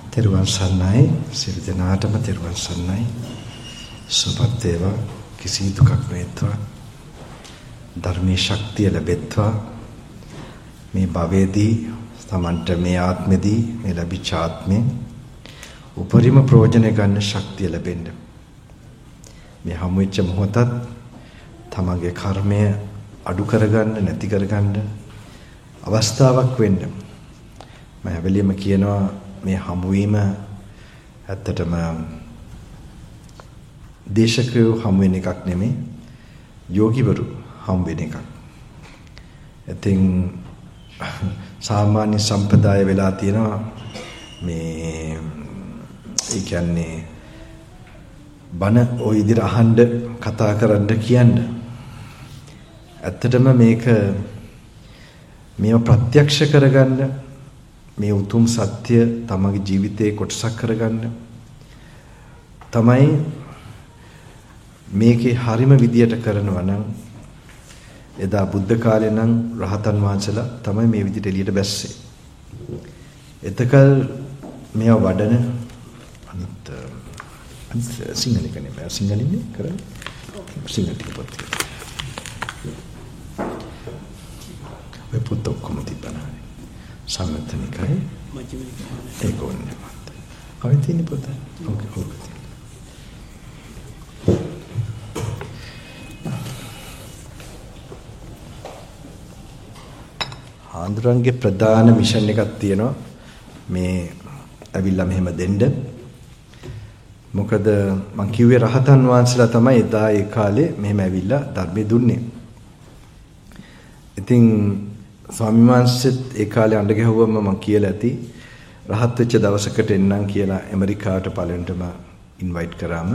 තෙරුවන් සරණයි සියලු දෙනාටම තෙරුවන් සරණයි සුවපත් වේවා කිසි දුකක් නොවේත්වා ධර්මයේ ශක්තිය ලැබෙත්වා මේ භවයේදී තමන්ට මේ ආත්මෙදී මේ ලැබිච්ච ආත්මේ උපරිම ප්‍රයෝජන ගන්න ශක්තිය ලැබෙන්න මේ හමු වෙච්ච මොහොතත් තමන්ගේ කර්මය අඩු කරගන්න නැති කරගන්න අවස්ථාවක් වෙන්න මම හැබැයිම කියනවා මේ හමුවීම ඇත්තටම දේශකයෝ හමු වෙන එකක් නෙමෙයි යෝගිවරු හමු වෙන එකක්. ඉතින් සාමාන්‍ය සම්ප්‍රදාය වෙලා තියෙනවා මේ ඒ කියන්නේ බණ ওই විදිහට අහන්න කතා කරන්න කියන්න. ඇත්තටම මේව ප්‍රත්‍යක්ෂ කරගන්න මේ උතුම් සත්‍ය තමගේ ජීවිතේ කොටසක් කරගන්න තමයි මේකේ හරිම විදියට කරනවා නම් එදා බුද්ධ කාලේ නම් රහතන් වහන්සේලා තමයි මේ විදියට එළියට බැස්සේ. එතකල් මේව වඩන අනිත් සිංහලෙක නෙමෙයි සිංහලින්නේ කරන්නේ සිංහල ටික පොත්. මේ පොත් ඔක්කොම තිබ්බනේ. සම්මතනිකයි ඒක ඕනේ මත. කවි තියෙන පොත. ඕක. ආන්දරන්ගේ ප්‍රධාන මිෂන් එකක් තියෙනවා මේ ඇවිල්ලා මෙහෙම දෙන්න. මොකද මං කිව්වේ රහතන් වහන්සේලා තමයි එදා ඒ කාලේ මෙහෙම ඇවිල්ලා ධර්මය දුන්නේ. ඉතින් ස්වාමීන් වහන්සේත් ඒ කාලේ අඬ ගැහුවම මම කියලා ඇති රහත් වෙච්ච දවසකට එන්නම් කියලා ඇමරිකාවට පළවෙනිටම ඉන්වයිට් කරාම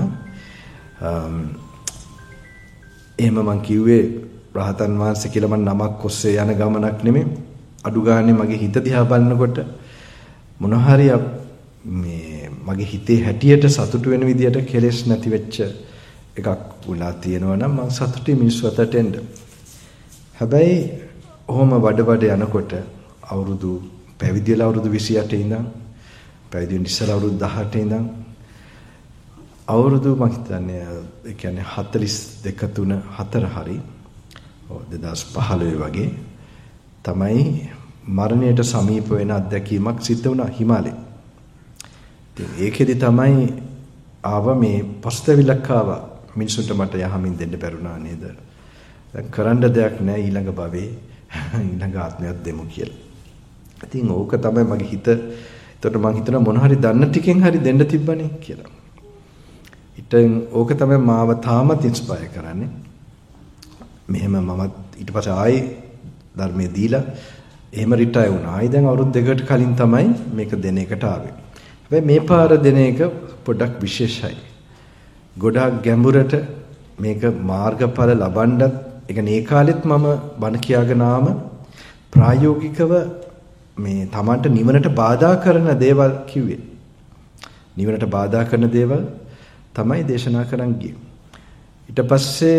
එහෙම මං කිව්වේ රහතන් වහන්සේ කියලා මම නමක් ඔස්සේ යන ගමනක් නෙමෙයි අඩු ගානේ මගේ හිත දිහා බලනකොට මොන හරි මේ මගේ හිතේ හැටියට සතුටු වෙන විදියට කෙලෙස් නැති වෙච්ච එකක් උලා තියෙනවා නම් මම සතුටුයි මිනිස්සු අතරට එන්න. හැබැයි ඔහොම වඩ යනකොට අවුරුදු පැවිදිලා අවුරුදු 28 ඉඳන් පැවිදි වෙන්න ඉස්සලා අවුරුදු 18 ඉඳන් අවුරුදු මම හිතන්නේ ඒ කියන්නේ 42 3 4 හරි 2015 වගේ තමයි මරණයට සමීප වෙන අත්දැකීමක් සිද්ධ වුණා හිමාලයේ. ඉතින් ඒකෙදි තමයි ආව මේ පස්තවිලක් ආවා මිනිසුන්ට මට යහමින් දෙන්න බැරුණා නේද? දැන් කරන්න දෙයක් නැහැ ඊළඟ භවයේ ඊළඟ ආත්මයක් දෙමු කියලා. ඉතින් ඕක තමයි මගේ හිත. ඒතකොට මම හිතනවා මොන හරි දන්න ටිකෙන් හරි දෙන්න තිබ්බනේ කියලා. ඉතින් ඕක තමයි මාව තාමත් ඉන්ස්පයර් කරන්නේ. මෙහෙම මමත් ඊට පස්සේ ආයි ධර්මයේ දීලා එහෙම රිටයර් වුණා. ආයි දැන් අවුරුදු දෙකකට කලින් තමයි මේක දෙන එකට ආවේ. හැබැයි මේ පාර දෙන එක පොඩ්ඩක් විශේෂයි. ගොඩාක් ගැඹුරට මේක මාර්ගඵල ලබන්නත් ඒ කියන්නේ ඒ කාලෙත් මම බණ කියාගෙන ආම ප්‍රායෝගිකව මේ Tamanට නිවනට බාධා කරන දේවල් කිව්වේ. නිවනට බාධා කරන දේවල් තමයි දේශනා කරන් ගියේ. ඊට පස්සේ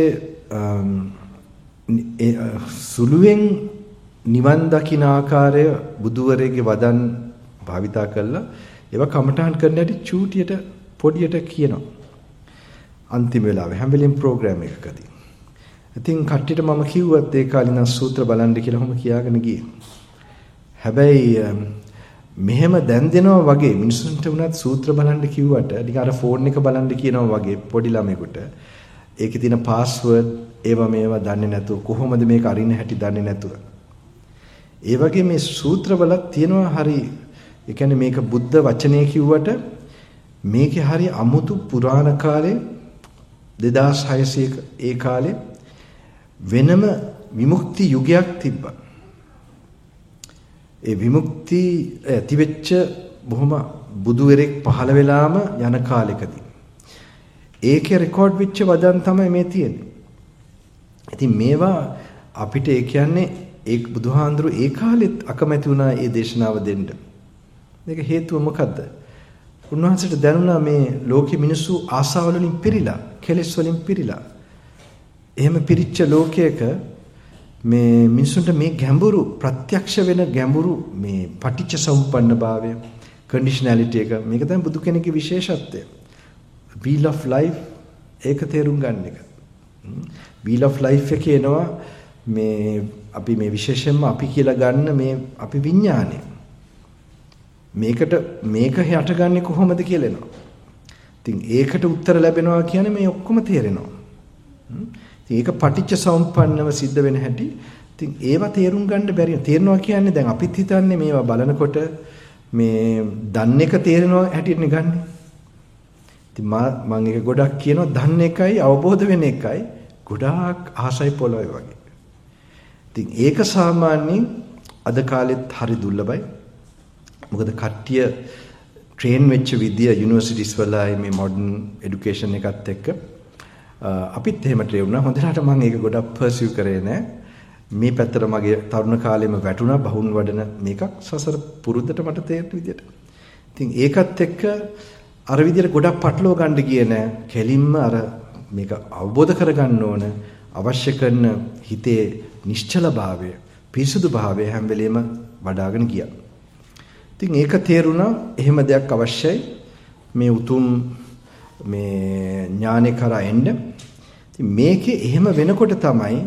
සුළුවෙන් නිවන් දකින ආකාරය බුදුවරේගේ වදන් භාවිතා කරලා ඒවා කමඨාන් කරන්න ඇති චූටියට පොඩියට කියනවා. අන්තිම වෙලාවේ හැම වෙලෙම ප්‍රෝග්‍රෑම් එකකදී. ඉතින් කට්ටියට මම කිව්වත් ඒ කාලේ නම් සූත්‍ර බලන්න කියලා ඔහොම කියාගෙන ගියේ. හැබැයි මෙහෙම දැන් දෙනවා වගේ මිනිස්සුන්ට උනත් සූත්‍ර බලන්න කිව්වට නිකන් අර ෆෝන් එක බලන්න කියනවා වගේ පොඩි ළමයෙකුට ඒකේ තියෙන පාස්වර්ඩ් මේවා දන්නේ නැතුව කොහොමද මේක අරින්න හැටි දන්නේ නැතුව. ඒ වගේ මේ සූත්‍රවලත් තියෙනවා හරි ඒ කියන්නේ මේක බුද්ධ වචනේ කිව්වට මේකේ හරි අමුතු පුරාණ කාලේ 2600 ඒ කාලේ වෙනම විමුක්ති යුගයක් තිබ්බා. ඒ විමුක්ති ඇතිවෙච්ච බොහොම බුදුවරෙක් පහළ වෙලාම යන කාලෙකදී. ඒකේ රෙකෝඩ් වෙච්ච වදන් තමයි මේ තියෙන්නේ. ඉතින් මේවා අපිට ඒ කියන්නේ ඒ බුදුහාඳුරු ඒ කාලෙත් අකමැති වුණා මේ දේශනාව දෙන්න. මේක හේතුව මොකද්ද? උන්වහන්සේට දැනුණා මේ ලෝකෙ මිනිස්සු ආසාවල වලින් පිරීලා, කෙලෙස් වලින් පිරීලා. එහෙම පිරිච්ච ලෝකයක මේ මිනිසුන්ට මේ ගැඹුරු ප්‍රත්‍යක්ෂ වෙන ගැඹුරු මේ පටිච්ච සමුප්පන්න භාවය conditionality එක. මේක තමයි බුදු කෙනෙක්ගේ විශේෂත්වය. wheel of life ඒක තේරුම් ගන්න එක. wheel of life එකේ එනවා මේ අපි මේ විශේෂයෙන්ම අපි කියලා ගන්න මේ අපි විඥානය. මේක හටගන්නේ කොහොමද කියලා එනවා. ඉතින් ඒකට උත්තර ලැබෙනවා කියන්නේ මේ ඔක්කොම තේරෙනවා. ඉතින් ඒක පටිච්ච සමුප්පන්නව සිද්ධ වෙන හැටි. ඉතින් ඒවා තේරුම් ගන්න බැරි. තේරෙනවා කියන්නේ දැන් අපිත් හිතන්නේ මේවා බලනකොට මේ දන්න එක තේරෙනවා හැටිනේ ගන්න. ඉතින් මම ඒක ගොඩක් කියනවා දන්න එකයි අවබෝධ වෙන එකයි ගොඩාක් ආසයි පොළොවේ වගේ. ඉතින් ඒක සාමාන්‍යයෙන් අද කාලෙත් හරි දුර්ලභයි. මොකද කට්ටිය ට්‍රේන් වෙච්ච විදිය යුනිවර්සිටිස් වල මේ මොඩර්න් এডুকেෂන් එකත් එක්ක අපිත් එහෙම ට්‍රේන් වුණා. හොඳට මම ඒක ගොඩක් පර්සියු කරේ නෑ. මේ පැත්තට මගේ තරුණ කාලෙම වැටුණා බහුන් වඩන මේකක් සසර පුරුද්දට මට තේරෙන විදියට. ඉතින් ඒකත් එක්ක අර විදියට ගොඩක් පටලව ගන්න ගියේ නෑ. කෙලින්ම අර මේක අවබෝධ කරගන්න ඕන අවශ්‍ය කරන හිතේ නිශ්චල භාවය, පිරිසුදු භාවය හැම වෙලෙම වඩ아가න ගියා. ඉතින් ඒක තේරුණා එහෙම දෙයක් අවශ්‍යයි මේ උතුම් මේ ඥානෙ කරා එන්න. ඉතින් මේකේ එහෙම වෙනකොට තමයි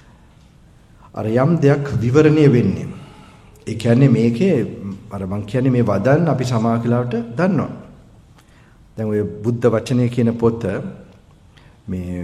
අර යම් දෙයක් විවරණය වෙන්නේ. ඒ කියන්නේ මේකේ අර මං කියන්නේ මේ වදන් අපි සමාකලාවට දන්නවා. දැන් ඔය බුද්ධ වචනේ කියන පොත මේ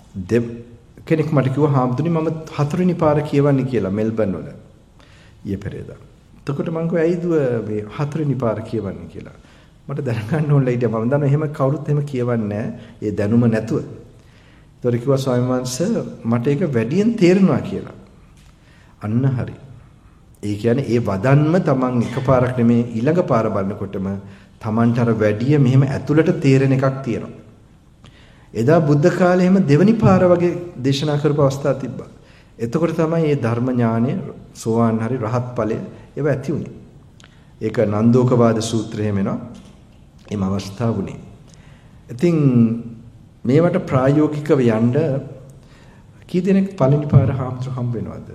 කෙනෙක් මට කිව්වා හාමුදුරනේ මම 4 වෙනි පාර කියවන්නේ කියලා මෙල්බන් වල. ඊයේ පෙරේදා. එතකොට මං කිව්වා ඇයිද මේ 4 වෙනි පාර කියවන්නේ කියලා. මට දැනගන්න ඕනේ ඊට මම දන්නවා එහෙම කවුරුත් එහෙම කියවන්නේ නැහැ. ඒ දැනුම නැතුව. ඒතකොට කිව්වා ස්වාමීන් වහන්සේ මට ඒක වැඩියෙන් තේරෙනවා කියලා. අන්න හරි. ඒ කියන්නේ ඒ වදන්ම තමන් එකපාරක් නෙමේ ඊළඟ පාර බලනකොටම තමන්ට අර වැඩිය මෙහෙම ඇතුළට තේරෙන එකක් තියෙනවා. එදා බුද්ධ කාලේ එහෙම දෙවනි පාර වගේ දේශනා කරපු අවස්ථා තිබ්බා. එතකොට තමයි මේ ධර්ම ඥානය සෝවාන් හරි රහත් ඵලය ඒව ඇති උනේ. ඒක නන්දෝකවාද සූත්‍රය එහෙම එනවා. එම අවස්ථාව උනේ. ඉතින් මේවට ප්‍රායෝගිකව යන්න කී දෙනෙක් පළවෙනි පාර හාමුදුරු හම්බ වෙනවද?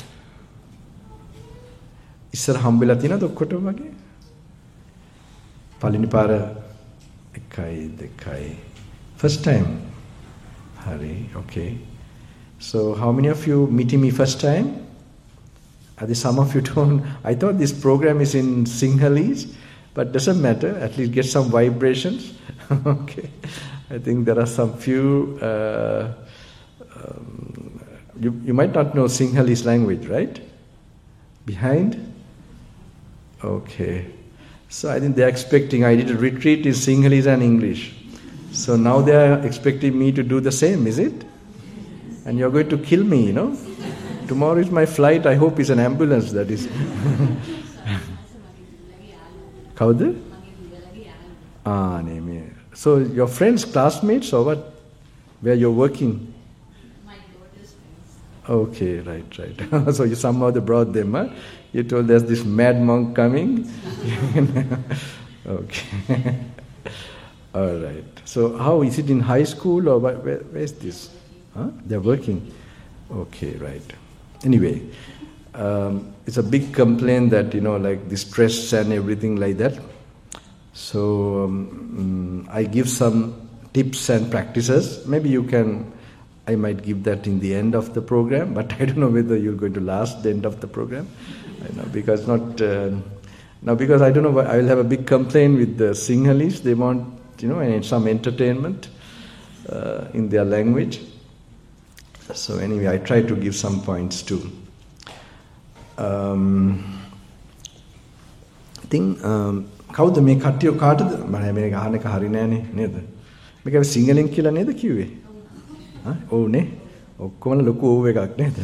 ඉස්සර හම්බෙලා තියෙනවද ඔක්කොටම වගේ? පළවෙනි පාර 1 2 first time. Hari, okay. So how many of you meeting me first time? Are there some of you don't? I thought this program is in Sinhalese, but doesn't matter. At least get some vibrations. Okay. I think there are some few. You might not know Sinhalese language, right? Behind? Okay. So I think they're expecting. I did a retreat in Sinhalese and English. So now they are expecting me to do the same, is it? And you're going to kill me, you know? Tomorrow is my flight. I hope it's an ambulance that is. Kaudu? Name. So your friends, classmates or what? Where you're working? My daughter's friends. Okay, right. So you somehow brought them, huh? You told there's this mad monk coming. Okay. All right. So how is it in high school or where is this? Huh? They're working. Okay, right. Anyway, it's a big complaint that, like the stress and everything like that. So I give some tips and practices. Maybe I might give that in the end of the program, but I don't know whether you're going to last the end of the program. I know, because because I don't know, I will have a big complaint with the Sinhalese. They want, and some entertainment in their language. So anyway, I try to give some points too. I think කවුද මේ කට්ටිය කාටද මම මේක අහන්න එක හරි නෑනේ නේද මේක සිංහලෙන් කියලා නේද කිව්වේ හා ඔව් නේ ඔක්කොම ලොකු ඕව එකක් නේද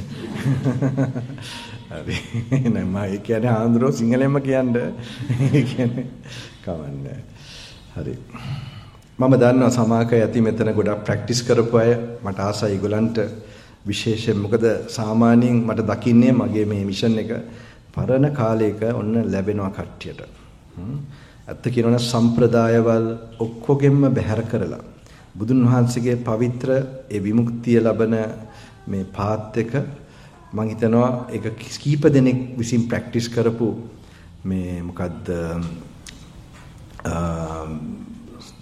හරි නෑ මම ඒ කියන්නේ ආන්දරෝ සිංහලෙන්ම කියන්නේ ඒ කියන්නේ කවන්නේ හරි මම දන්නවා සමාකය ඇති මෙතන ගොඩක් ප්‍රැක්ටිස් කරපු අය මට ආසයි ඒගොල්ලන්ට විශේෂයෙන් මොකද සාමාන්‍යයෙන් මට දකින්නේ මගේ මේ මිෂන් එක පරණ කාලයක ඔන්න ලැබෙනවා කට්ටියට. ඇත්ත කියනවනම් සම්ප්‍රදායවල ඔක්කොගෙම බැහැර කරලා බුදුන් වහන්සේගේ පවිත්‍ර ඒ විමුක්තිය ලබන මේ පාත් එක මම හිතනවා ඒක කීප දෙනෙක් විසින් ප්‍රැක්ටිස් කරපු මේ මොකද්ද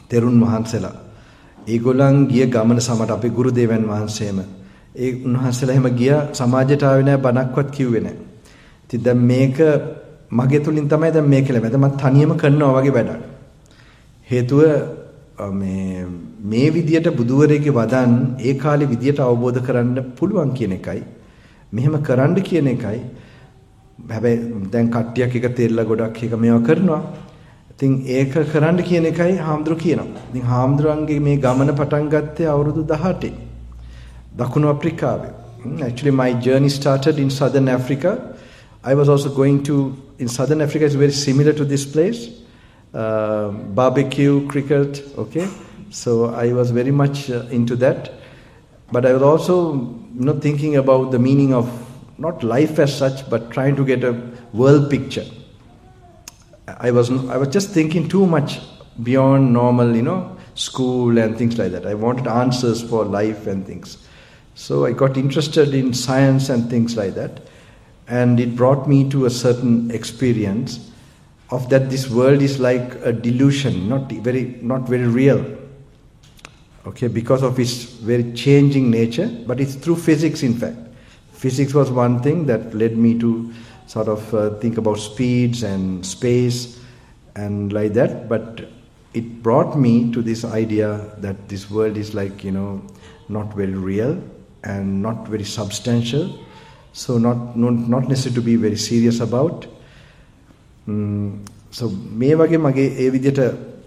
තෙරුන් වහන්සේලා. ඒගොල්ලන් ගිය ගමන සමට අපේ ගුරු දේවයන් වහන්සේම ඒ උන්වහන්සේලා එහෙම ගියා සමාජයට ආවේ නැහැ බණක්වත් කිව්වේ නැහැ. ඉතින් දැන් මේක මගේ තුලින් තමයි දැන් මේක ලැබෙන්නේ. මම තනියම කරනවා වගේ වැඩක්. හේතුව මේ විදියට බුදුවරයෙක්ගේ වදන් ඒ කාලේ විදියට අවබෝධ කරන්න පුළුවන් කියන එකයි. මෙහෙම කරන්න කියන එකයි. හැබැයි දැන් කට්ටියක් එක තෙල්ල ගොඩක් එක මේවා කරනවා. ඉතින් ඒක කරන්න කියන එකයි හාමුදුරු කියනවා. ඉතින් හාමුදුරන්ගේ මේ ගමන පටන් ගත්තේ අවුරුදු 18. දකුණු අප්‍රිකාවේ. Actually my journey started in southern Africa. I was also going to in southern Africa is very similar to this place. Barbecue, cricket, okay? So I was very much into that. But I was also thinking about the meaning of not life as such, but trying to get a world picture. I was just thinking too much beyond normal, school and things like that. I wanted answers for life and things. So I got interested in science and things like that. And it brought me to a certain experience of that this world is like a delusion, not very real. Okay, because of its very changing nature, but it's through physics in fact. Physics was one thing that led me to sort of think about speeds and space and like that, but it brought me to this idea that this world is like, not very real and not very substantial, so not necessary to be very serious about. So මේ වගේ මගේ ඒ විදිහට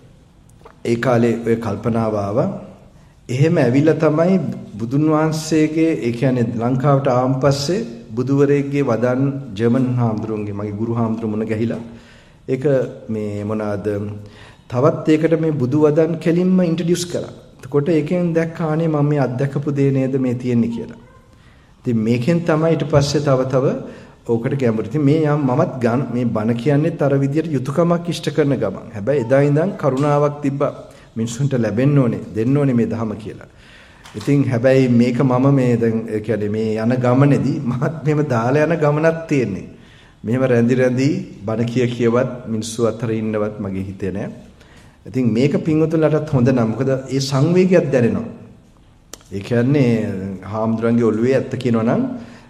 ඒ කාලේ ඔය කල්පනාව ආවා. එහෙම ඇවිල්ලා තමයි බුදුන් වහන්සේගේ ඒ කියන්නේ ලංකාවට ආවන් පස්සේ බුදුවරයෙක්ගේ වදන් ජර්මන් හාමුදුරුවන්ගේ මගේ ගුරු හාමුදුරුවෝ මුණ ගැහිලා ඒක මේ මොනවාද තවත් ඒකට මේ බුදු වදන් කෙලින්ම ඉන්ට්‍රොඩියුස් කරා. එතකොට ඒකෙන් දැක්කානේ මම මේ අත්දැකපු දේ නේද මේ තියෙන්නේ කියලා. ඉතින් මේකෙන් තමයි ඊට පස්සේ තව ඕකට ගැඹුරු. ඉතින් මේ මමත් මේ බණ කියන්නේත් අර විදියට යුතුයකමක් ඉෂ්ට කරන ගමන්. හැබැයි එදා ඉඳන් කරුණාවක් තිබ්බා. මිනිසුන්ට ලැබෙන්න ඕනේ, දෙන්න ඕනේ මේ ධහම කියලා. ඉතින් හැබැයි මේක මම මේ දැන් කියන්නේ මේ යන ගමනේදී මහත් මෙහෙම දාලා යන ගමනක් තියෙන්නේ. මෙහෙම රැඳි බණ කියවත් මිනිස්සු අතර ඉන්නවත් මගේ හිතේ නෑ. ඉතින් මේක පින්වතුන්ලටත් හොඳ නෑ. මොකද ඒ සංවේගයක් දැනෙනවා. ඒ කියන්නේ හාමුදුරන්ගේ ඔළුවේ ඇත්ත කියනවා නම්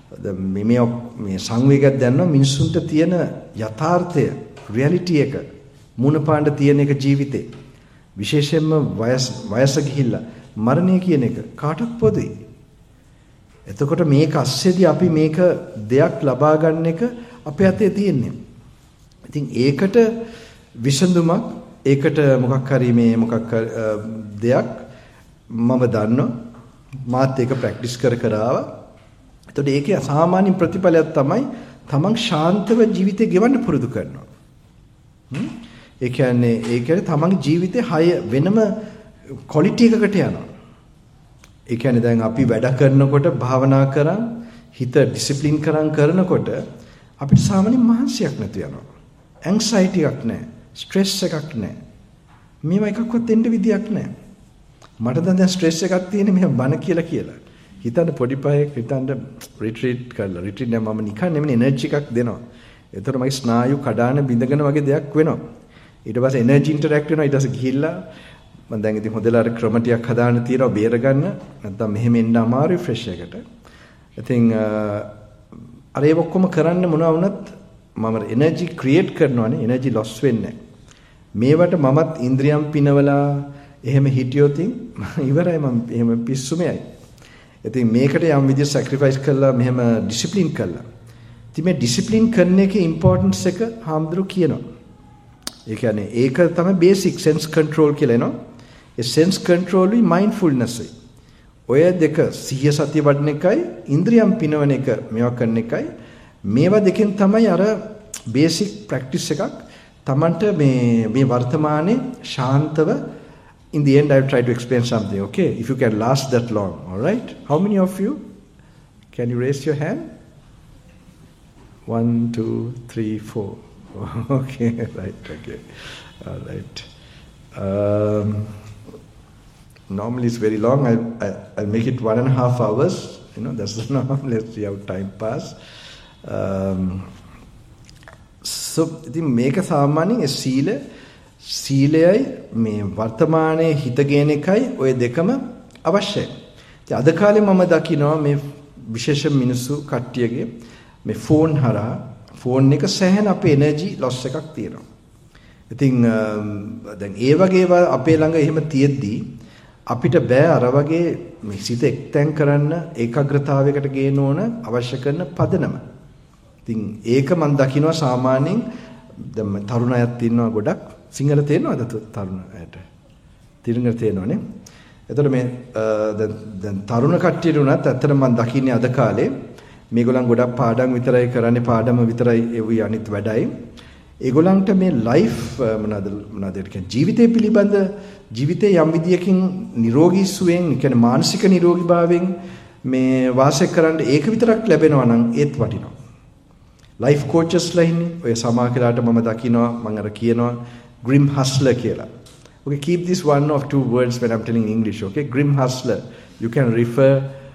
මේ සංවේගයක් දැනනවා මිනිසුන්ට තියෙන යථාර්ථය, රියැලිටි එක මුණ පාන්න තියෙන එක ජීවිතේ. විශේෂයෙන්ම වයස ගිහිල්ලා මරණය කියන එක කාටත් පොදුයි. එතකොට මේක අස්සේදී අපි මේක දෙයක් ලබා ගන්න එක අපේ අතේ තියෙන්නේ. ඉතින් ඒකට විසඳුමක්, ඒකට මොකක් හරි දෙයක් මම දන්නවා. මාත් ඒක ප්‍රැක්ටිස් කර ආවා. එතකොට ඒකේ අසාමාන්‍ය ප්‍රතිඵලයක් තමයි තමන් ශාන්තව ජීවිතේ ගෙවන්න පුරුදු කරනවා. ඒ කියන්නේ තමන්ගේ ජීවිතේ හය වෙනම ක්වොලිටි එකකට යනවා. ඒ කියන්නේ දැන් අපි වැඩ කරනකොට භාවනා කරන් හිත ඩිසිප්ලින් කරනකොට අපිට සාමාන්‍ය මහන්සියක් නැතු යනවා. ඇන්සයිටි එකක් නැහැ. ස්ට්‍රෙස් එකක් නැහැ. මේවා එකක්වත් දෙන්න විදියක් නැහැ. මට දැන් ස්ට්‍රෙස් එකක් තියෙන්නේ මෙහෙම බන කියලා. හිතන්න පොඩි පහයක් හිතන්න රිට්‍රීට් කරලා රිට්‍රීට් නෑ මම නිකන් නෙමෙයි එනර්ජි එකක් දෙනවා. ඒතර මගේ ස්නායු කඩාන බිඳගෙන වගේ දෙයක් වෙනවා. ඊට පස්සේ එනර්ජි ඉන්ටරැක්ට් වෙනවා. ඊට පස්සේ ගිහිල්ලා මම දැන් ඉතින් හොදලා අර ක්‍රම ටිකක් හදාන්න තියෙනවා බේර ගන්න. නැත්නම් මෙහෙම එන්න අමාරුයි ෆ්‍රෙෂ් එකට. ඉතින් අර ඒ ඔක්කොම කරන්න මොනවා වුණත් මම එනර්ජි ක්‍රියේට් කරනවානේ. එනර්ජි ලොස් වෙන්නේ නැහැ. මේවට මමත් ඉන්ද්‍රියම් පිනවලා එහෙම හිටියොත් ඉවරයි මම එහෙම පිස්සුමයි. ඉතින් මේකට යම් විදිහට සැක්‍රිෆයිස් කළා මෙහෙම ඩිසිප්ලින් කළා. ඉතින් මේ ඩිසිප්ලින් කරන එකේ ඉම්පෝටන්ස් එක හාමුදුරු කියනවා. ඒ කියන්නේ ඒක තමයි බේසික් සෙන්ස් කන්ට්‍රෝල් කියලා එනවා. ඒ සෙන්ස් කන්ට්‍රෝල් උයි මයින්ඩ්ෆුල්නස් උයි. ඔය දෙක සිහිය සතිය වඩන එකයි ඉන්ද්‍රියම් පිනවන එක මේවා කරන එකයි මේවා දෙකෙන් තමයි අර බේසික් ප්‍රැක්ටිස් එකක් Tamanට මේ වර්තමානයේ ශාන්තව. In the end, I will try to explain something, okay? If you can last that long, all right? How many of you? Can you raise your hand? 1, 2, 3, 4. Okay, right, okay. All right. Normally it's very long. I'll make it 1.5 hours. That's the norm. Let's see how time pass. So, ඉතින් මේක සාමාන්‍යයෙන් සීල සීලයයි මේ වර්තමානයේ හිත ගේන එකයි ওই දෙකම අවශ්‍යයි. ඉතින් අද කාලේ මම දකිනවා මේ විශේෂ මිනිස්සු කට්ටියගේ මේ ෆෝන් හරහා ෆෝන් එක සෑහෙන අපේ එනර්ජි ලොස් එකක් තියෙනවා. ඉතින් දැන් ඒ වගේ අපේ ළඟ එහෙම තියෙද්දි අපිට බෑ අර වගේ මේ සිත එක්තෙන් කරන්න ඒකාග්‍රතාවයකට ගේන ඕන අවශ්‍ය කරන පදනම. ඉතින් ඒක මම දකිනවා සාමාන්‍යයෙන් දැන් තරුණ අයත් ඉන්නවා ගොඩක්. සිංහල තේරෙනවද තරුණ අයට? තිරංග තේරෙනවනේ. එතකොට මේ දැන් තරුණ කට්ටියට උනත් ඇත්තට මම දකින්නේ අද කාලේ මේගොල්ලන් ගොඩක් පාඩම් විතරයි කරන්නේ පාඩම විතරයි ඒ අනිත් වැඩයි. ඒගොල්ලන්ට මේ ලයිෆ් මොනවාද ජීවිතය පිළිබඳ ජීවිතේ යම් විදියකින් නිරෝගී සුවයෙන් කියන්නේ මානසික නිරෝගීභාවයෙන් මේ වාසය කරන්න ඒක විතරක් ලැබෙනවා නම් ඒත් වටිනවා. ලයිෆ් කෝචස්ලා ඉන්නේ ඔය සමාජලාට මම දකිනවා මම අර කියනවා grim hustler කියලා. Okay, keep this one or two words when I'm telling English. Okay, grim hustler. You can refer,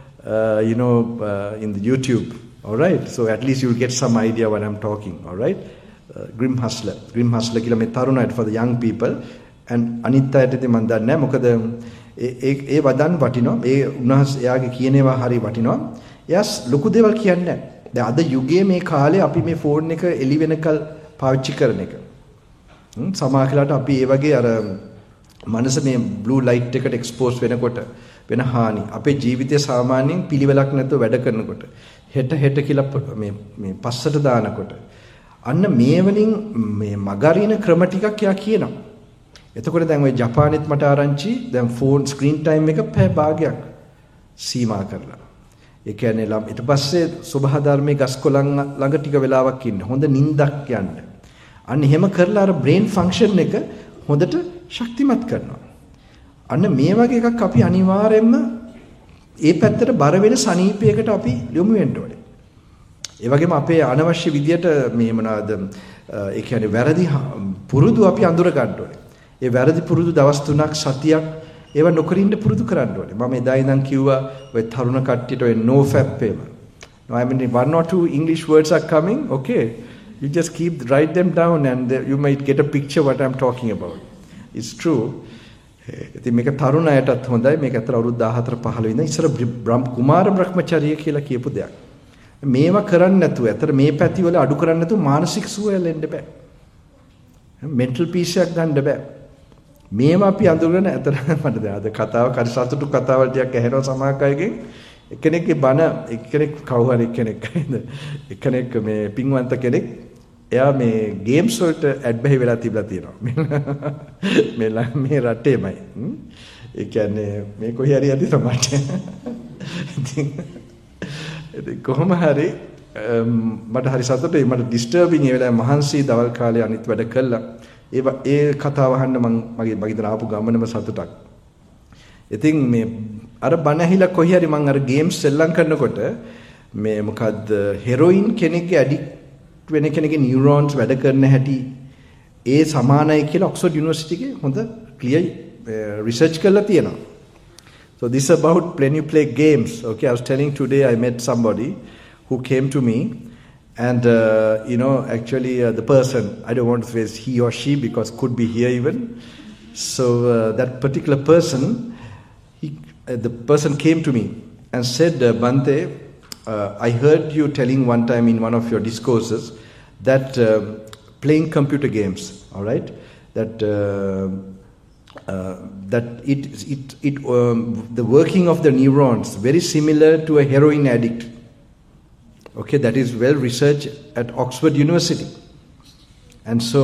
in the YouTube. All right. So at least you'll get some idea what I'm talking. All right. Grim hustler. Grim hustler කියලා මේ තරුණයට for the young people. And අනිත් අයට ඉතින් මම දන්නේ නැහැ මොකද ඒ වදන් වටිනවා. ඒ උනහස් එයාගේ කියන ඒවා හරි වටිනවා. එයාස් ලොකු දේවල් කියන්නේ නැහැ. දැන් අද යුගයේ මේ කාලේ අපි මේ ෆෝන් එක එළි වෙනකල් පාවිච්චි කරන එක. සමාජලාට අපි ඒ වගේ අර මනස මේ බ්ලූ ලයිට් එකට එක්ස්පෝස් වෙනකොට වෙන හානි අපේ ජීවිතය සාමාන්‍යයෙන් පිළිවෙලක් නැතුව වැඩ කරනකොට හෙට කියලා මේ පස්සට දානකොට අන්න මේ වලින් මේ මගරින ක්‍රම ටිකක් යා කියනවා. එතකොට දැන් ওই ජපානෙත් මට ආරංචි දැන් ෆෝන් ස්ක්‍රීන් ටයිම් එක පැය භාගයක් සීමා කරලා. ඒ කියන්නේ ඊට පස්සේ සබහා ධර්මයේ ගස්කොලන් ළඟ ටික වෙලාවක් ඉන්න. හොඳ නිින්දක් යන්න. අන්න එහෙම කරලා අර බ්‍රේන් ෆන්ක්ෂන් එක හොඳට ශක්තිමත් කරනවා. අන්න මේ වගේ එකක් අපි අනිවාර්යයෙන්ම ඒ පැත්තට බර වෙන සනීපයකට අපි යොමු වෙන්න ඕනේ. ඒ වගේම අපේ අනවශ්‍ය විදියට මේ මොනවාද ඒ කියන්නේ වැරදි පුරුදු අපි අඳුර ගන්න ඕනේ. ඒ වැරදි පුරුදු දවස් 3ක් සතියක් ඒව නොකරින්න පුරුදු කරන්න ඕනේ. මම එදා ඉඳන් කිව්වා ඔය තරුණ කට්ටියට ඔය no fap එක. No, I mean one or two English words are coming, okay? You just write them down and you might get a picture what I'm talking about. It's true. ඉතින් මේක තරුණ අයටත් හොඳයි. මේක අතර අවුරුදු 14 15 ඉඳන් ඉස්සර කුමාර බ්‍රහ්මචර්ය කියලා කියපු දෙයක්. මේවා කරන්නේ නැතුව, අතර මේ පැති වල අඩු කරන්නේ නැතුව මානසික සුවය ලෙන්න බෑ. මෙන්ටල් පීස් එකක් ගන්න බෑ. මේවා අපි අඳුරගෙන අතර මට දැන් අද කතාව කර සතුටු කතාවල් ටිකක් ඇහෙනවා සමහර අයගෙන්. එක්කෙනෙක්ගේ බණ එක්කෙනෙක් කවුරු හරි එක්කෙනෙක් මේ පින්වන්ත කෙනෙක් එයා මේ ගේම්ස් වලට ඇඩ්බැහි වෙලා තිබලා තියෙනවා. මේ රටේමයි. ඒ කියන්නේ මේ කොහේ හරි යදි තමයි. ඉතින් කොහොම හරි මට හරි සතුටුයි. මට ඩිස්ටර්බින් ඒ වෙලාවේ මහන්සි දවල් කාලේ අනිත් වැඩ කළා. ඒ කතාව අහන්න මගේ ගෙදර ආපු ගමනම සතුටක්. ඉතින් මේ අර බණ ඇහිලා කොහේ හරි මම අර ගේම්ස් සෙල්ලම් කරනකොට මේ මොකද්ද හෙරොයින් කෙනෙක්ගේ ඇඩික්ට් වෙන කෙනෙක්ගේ නියුරෝන්ස් වැඩ කරන හැටි ඒ සමානයි කියලා ඔක්ස්ෆර්ඩ් යුනිවර්සිටි එකේ හොඳ ක්ලියර් රිසර්ච් කරලා තියෙනවා. So this about when you play games. Okay, I was telling today I met somebody who came to me and actually the person, I don't want to say he or she because could be here even. So that particular person, the person came to me and said, Bante, I heard you telling one time in one of your discourses that playing computer games, all right, that the working of the neurons very similar to a heroin addict. Okay, that is well researched at Oxford University. And so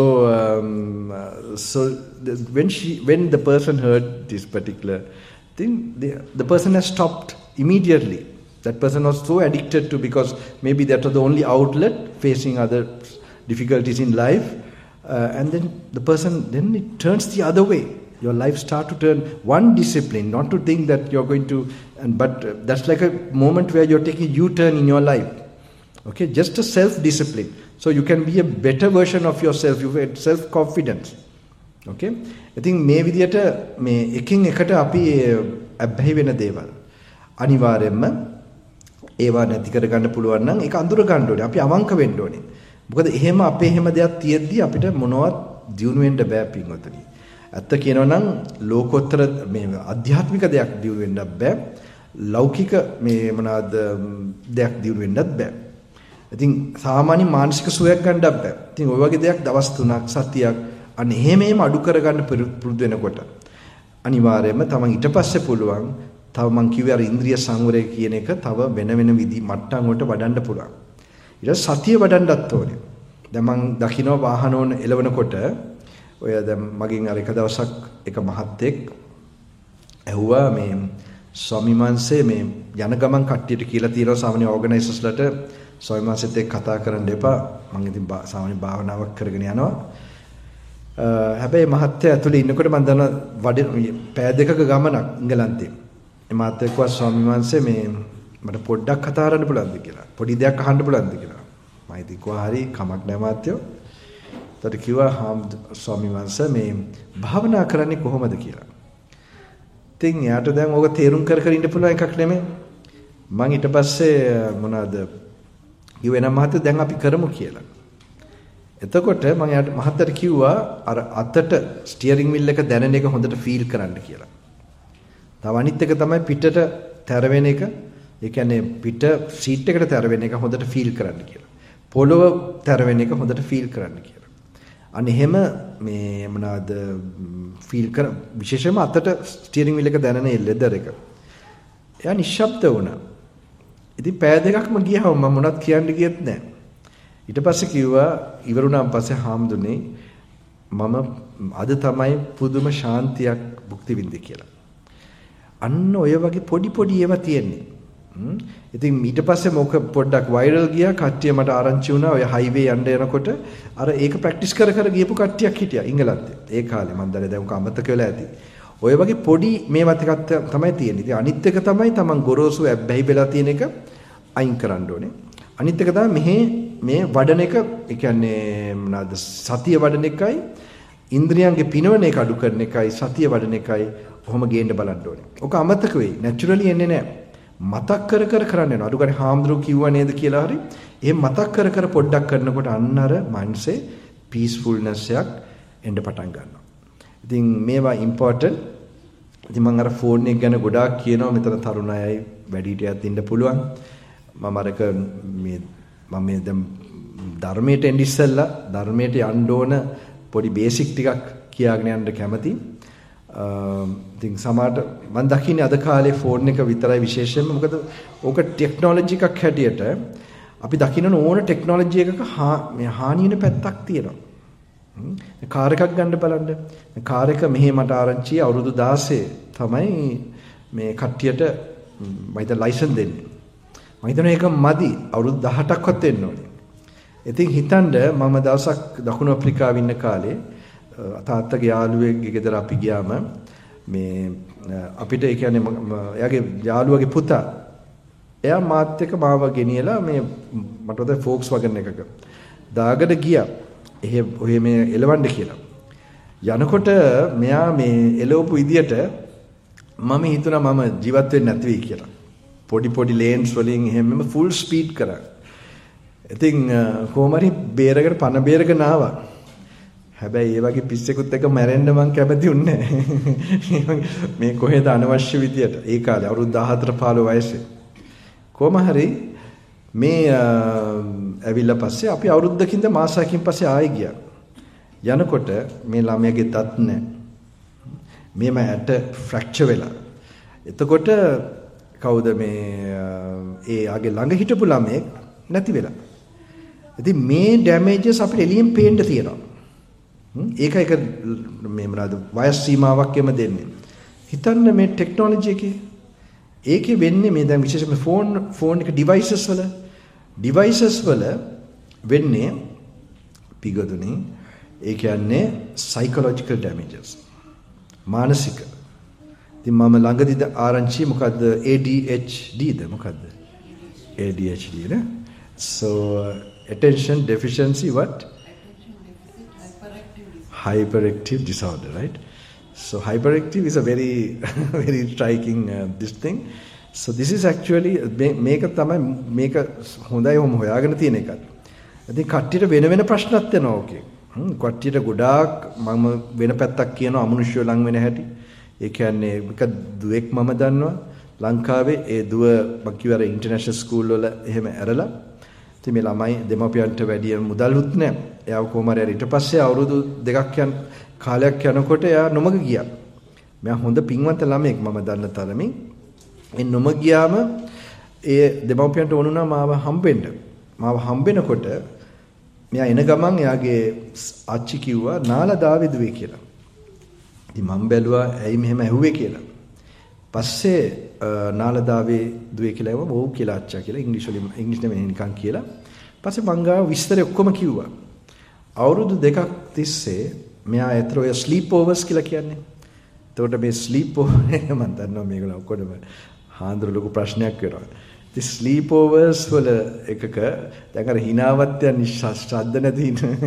when the person heard this particular thing, the person has stopped immediately. That person was so addicted to, because maybe that was the only outlet facing other difficulties in life, and then the person, then it turns the other way. Your life start to turn one discipline, not to think that you're going to, but that's like a moment where you're taking U-turn in your life. Okay, just a self-discipline. So you can be a better version of yourself. You have self-confidence. Okay, I think මේ විදියට මේ එකින් එකට අපි අබ්බැහි වෙන දේවල් අනිවාර්යයෙන්ම ඒවා නැති කර ගන්න පුළුවන් නම් ඒක අඳුර ගන්න ඕනේ. අපි අවංක වෙන්න ඕනේ. මොකද එහෙම අපේ එහෙම දෙයක් තියෙද්දි අපිට මොනවත් දියුණු වෙන්න බෑ පින්වතුනි. ඇත්ත කියනවා නම් ලෝකෝත්තර මේ ආධ්‍යාත්මික දෙයක් දියුණු වෙන්නත් බෑ. ලෞකික මේ මොනවාද දෙයක් දියුණු වෙන්නත් බෑ. ඉතින් සාමාන්‍ය මානසික සුවයක් ගන්නත් බෑ. ඉතින් ওই වගේ දෙයක් දවස් 3ක් සතියක් අනේ එහෙම අඩු කරගන්න පුරුදු වෙනකොට අනිවාර්යයෙන්ම තමන් ඊට පස්සේ පුළුවන් තව මං කිව්වේ අර ඉන්ද්‍රිය සංවරය කියන එක තව වෙන විදි මට්ටම් වලට වඩන්න පුළුවන්. ඊට සතිය වඩන්නත් ඕනේ. දැන් මං දකින්න වාහන ඕන එලවනකොට ඔය දැන් මගෙන් අර එක දවසක් එක මහත්තයෙක් ඇහුවා මේ ස්වාමීන් වහන්සේ මේ යන ගමන් කට්ටියට කියලා තියෙනවා සාමාන්‍ය ඕගනයිසර්ස්ලට ස්වාමීන් වහන්සේත් එක්ක කතා කරන්න එපා. මං ඉතින් සාමාන්‍ය භාවනාවක් කරගෙන යනවා. හැබැයි මහත්තයා ඇතුලේ ඉන්නකොට මම දන්නවා පෑ දෙකක ගමනක් ඉංගලන්තේ. මේ මහත්තයා කිව්වා ස්වාමීන් වහන්සේ මේ මට පොඩ්ඩක් කතා කරන්න පුළුවන්ද කියලා. පොඩි දෙයක් අහන්න පුළුවන්ද කියලා. මම ඉතින් කිව්වා හරි කමක් නැහැ මහත්තයෝ. ඊට කිව්වා ස්වාමීන් වහන්සේ මේ භාවනා කරන්නේ කොහොමද කියලා. ඉතින් යාට දැන් ඕක තේරුම් කර ඉන්න පුළුවන් එකක් නෙමෙයි. මම ඊට පස්සේ මොනවාද කිව්වේ නම් මහත්තයෝ දැන් අපි කරමු කියලා. එතකොට මම යාට මහත්තයට කිව්වා අර අතට ස්ටියරින් වීල් එක දැනෙන එක හොඳට ෆීල් කරන්න කියලා. තව අනිත් එක තමයි පිටට තැරවෙන එක. ඒ කියන්නේ පිට සීට් එකට තැරවෙන එක හොඳට ෆීල් කරන්න කියලා. පොළොව තැරවෙන එක හොඳට ෆීල් කරන්න කියලා. අන්න එහෙම මේ මොනවාද ෆීල් කර විශේෂයෙන්ම අතට ස්ටියරින් වීල් එක දැනෙන ලෙදර් එක. එයා නිශ්ශබ්ද වුණා. ඉතින් පෑ දෙකක්ම ගියාම මම මොනවත් කියන්න ගියෙත් නැහැ. ඊට පස්සේ කිව්වා ඉවරුණාන් පස්සේ හාමුදුරනේ මම අද තමයි පුදුම ශාන්තියක් භුක්ති විඳි කියලා. අන්න ඔය වගේ පොඩි ඒවා තියෙන්නේ. ඉතින් ඊට පස්සේ මොක පොඩ්ඩක් වයිරල් ගියා කට්ටිය මට ආරංචි වුණා ඔය හයිවේ යන්න යනකොට අර ඒක ප්‍රැක්ටිස් කර ගියපු කට්ටියක් හිටියා ඉංගලන්තේ. ඒ කාලේ මම දැන් උක අමතක වෙලා ඇති. ඔය වගේ පොඩි මේවා ටිකක් තමයි තියෙන්නේ. ඉතින් අනිත් එක තමයි Taman ගොරෝසු ඇබ්බැහි වෙලා තියෙන එක අයින් කරන්න ඕනේ. අනිත් එක තමයි මේ වඩන එක ඒ කියන්නේ මොනවාද සතිය වඩන එකයි ඉන්ද්‍රියන්ගේ පිනවන එක අඩු කරන එකයි සතිය වඩන එකයි කොහොම ගේන්න බලන්න ඕනේ. ඔක අමතක වෙයි. නැචරලි එන්නේ නැහැ. මතක් කර කරන්න යනවා. අඩු ගානේ හාමුදුරුවෝ කිව්වා නේද කියලා හරි. එහෙම මතක් කර පොඩ්ඩක් කරනකොට අන්න අර මනසේ පීස්ෆුල්නස් එකක් එන්න පටන් ගන්නවා. ඉතින් මේවා ඉම්පෝටන්ට්. ඉතින් මම අර ෆෝන් එක ගැන ගොඩාක් කියනවා. මෙතන තරුණ අයයි වැඩිහිටියත් ඉන්න පුළුවන්. මම අරක මේ දැන් ධර්මයට එන්න ඉස්සෙල්ලා ධර්මයට යන්න ඕන පොඩි බේසික් ටිකක් කියාගෙන යන්න කැමතියි. ඉතින් සමහරට මම දකින්නේ අද කාලේ ෆෝන් එක විතරයි විශේෂයෙන්ම මොකද ඕක ටෙක්නොලොජි එකක් හැටියට අපි දකින්න ඕන ටෙක්නොලොජි එකක මේ හානි වෙන පැත්තක් තියෙනවා. කාර් එකක් ගන්න බලන්න. කාර් එක මෙහෙ මට ආරංචි අවුරුදු 16 තමයි මේ කට්ටියට මම හිත ලයිසන් දෙන්නේ. මම හිතනවා ඒක මදි අවුරුදු 18ක්වත් වෙන්න ඕනේ. ඉතින් හිතන්න මම දවසක් දකුණු අප්‍රිකාවේ ඉන්න කාලේ තාත්තගේ යාළුවෙක්ගේ ගෙදර අපි ගියාම මේ අපිට ඒ කියන්නේ එයාගේ යාළුවගේ පුතා එයා මාත් එක්ක මාව ගෙනියලා මේ මට උදේ ෆෝක්ස් වගන් එකක දාගට ගියා. ඔහෙ මේ එලවන්න කියලා. යනකොට මෙයා මේ එලවපු විදියට මම හිතුණා මම ජීවත් වෙන්නේ නැති වෙයි කියලා. පොඩි ලේන්ස් වලින් එහෙමම ෆුල් ස්පීඩ් කරා. ඉතින් කොහොම හරි බේරගෙන පන බේරගෙන ආවා. හැබැයි ඒ වගේ පිස්සෙකුත් එක මැරෙන්න මං කැමති උන්නේ නැහැ. මේ කොහෙද අනවශ්‍ය විදියට ඒ කාලේ අවුරුදු 14 15 වයසේ. කොහොම හරි මේ ඇවිල්ලා පස්සේ අපි අවුරුද්දකින්ද මාසයකින් පස්සේ ආයෙ ගියා. යනකොට මේ ළමයාගේ දත් නැහැ. මේම ඇට ෆ්‍රැක්චර් වෙලා. එතකොට කවුද මේ ඒ ආගේ ළඟ හිටපු ළමයෙක් නැති වෙලා. ඉතින් මේ ඩැමේජස් අපිට එළියෙන් පේන්න තියෙනවා. ඒක එක මේ මොනවාද වයස් සීමාවක් එම දෙන්නේ. හිතන්න මේ ටෙක්නොලොජි එකේ ඒකේ වෙන්නේ මේ දැන් විශේෂයෙන්ම ෆෝන් එක ඩිවයිසස් වල වෙන්නේ පිගොදුනේ ඒ කියන්නේ සයිකොලොජිකල් ඩැමේජස් මානසික. ඉතින් මම ළඟදී ආරංචි මොකද්ද ADHD ද මොකද්ද ADHD නේ. So attention deficiency what hyperactive disorder, right? So hyperactive is a very striking this thing. So this is actually මේක තමයි මේක හොඳයි හොයාගෙන තියෙන එකක්. ඉතින් කට්ටියට වෙන ප්‍රශ්නත් එනවා ඕකේ. කට්ටියට ගොඩාක් මම වෙන පැත්තක් කියන අමනුෂ්‍යව ලං වෙන හැටි. ඒ කියන්නේ එක දුවෙක් මම දන්නවා ලංකාවේ ඒ දුව මම කිව්වා ඉන්ටර්නැෂනල් ස්කූල් වල එහෙම ඇරලා. ඉතින් මේ ළමයි දෙමාපියන්ට වැඩි මුදල්ුත් නැහැ. එයාව කොහොම හරි ඊට පස්සේ අවුරුදු 2ක් යන කාලයක් යනකොට එයා නොමග ගියා. මෙයා හොඳ පින්වන්ත ළමයෙක් මම දන්න තරමින්. ඒ නොමග ගියාම ඒ දෙමාපියන්ට වුණා මාව හම්බෙන්න. මාව හම්බෙනකොට මෙයා එන ගමන් එයාගේ ආච්චි කිව්වා නාලා දාවිදුවේ කියලා. ඉතින් මම බැලුවා ඇයි මෙහෙම ඇහුවේ කියලා. පස්සේ නාලා දාවේ දුවේ කියලා එවම ඔව් කියලා ආච්චා කියලා ඉංග්‍රීසි නෙමෙයි නිකන් කියලා. පස්සේ මං ගාව විස්තරය ඔක්කොම කිව්වා. අවුරුදු 2ක් තිස්සේ මෙයා ඇතර ඔය ස්ලීප් ඕවර්ස් කියලා කියන්නේ. එතකොට මේ ස්ලීප් ඕවර් මම දන්නවා මේගොල්ලෝ ඔක්කොම හාන්දර ලොකු ප්‍රශ්නයක් වෙනවා. ඉතින් ස්ලීප් ඕවර්ස් වල එකක දැන් අර හිනාවත් යන ශබ්ද නැති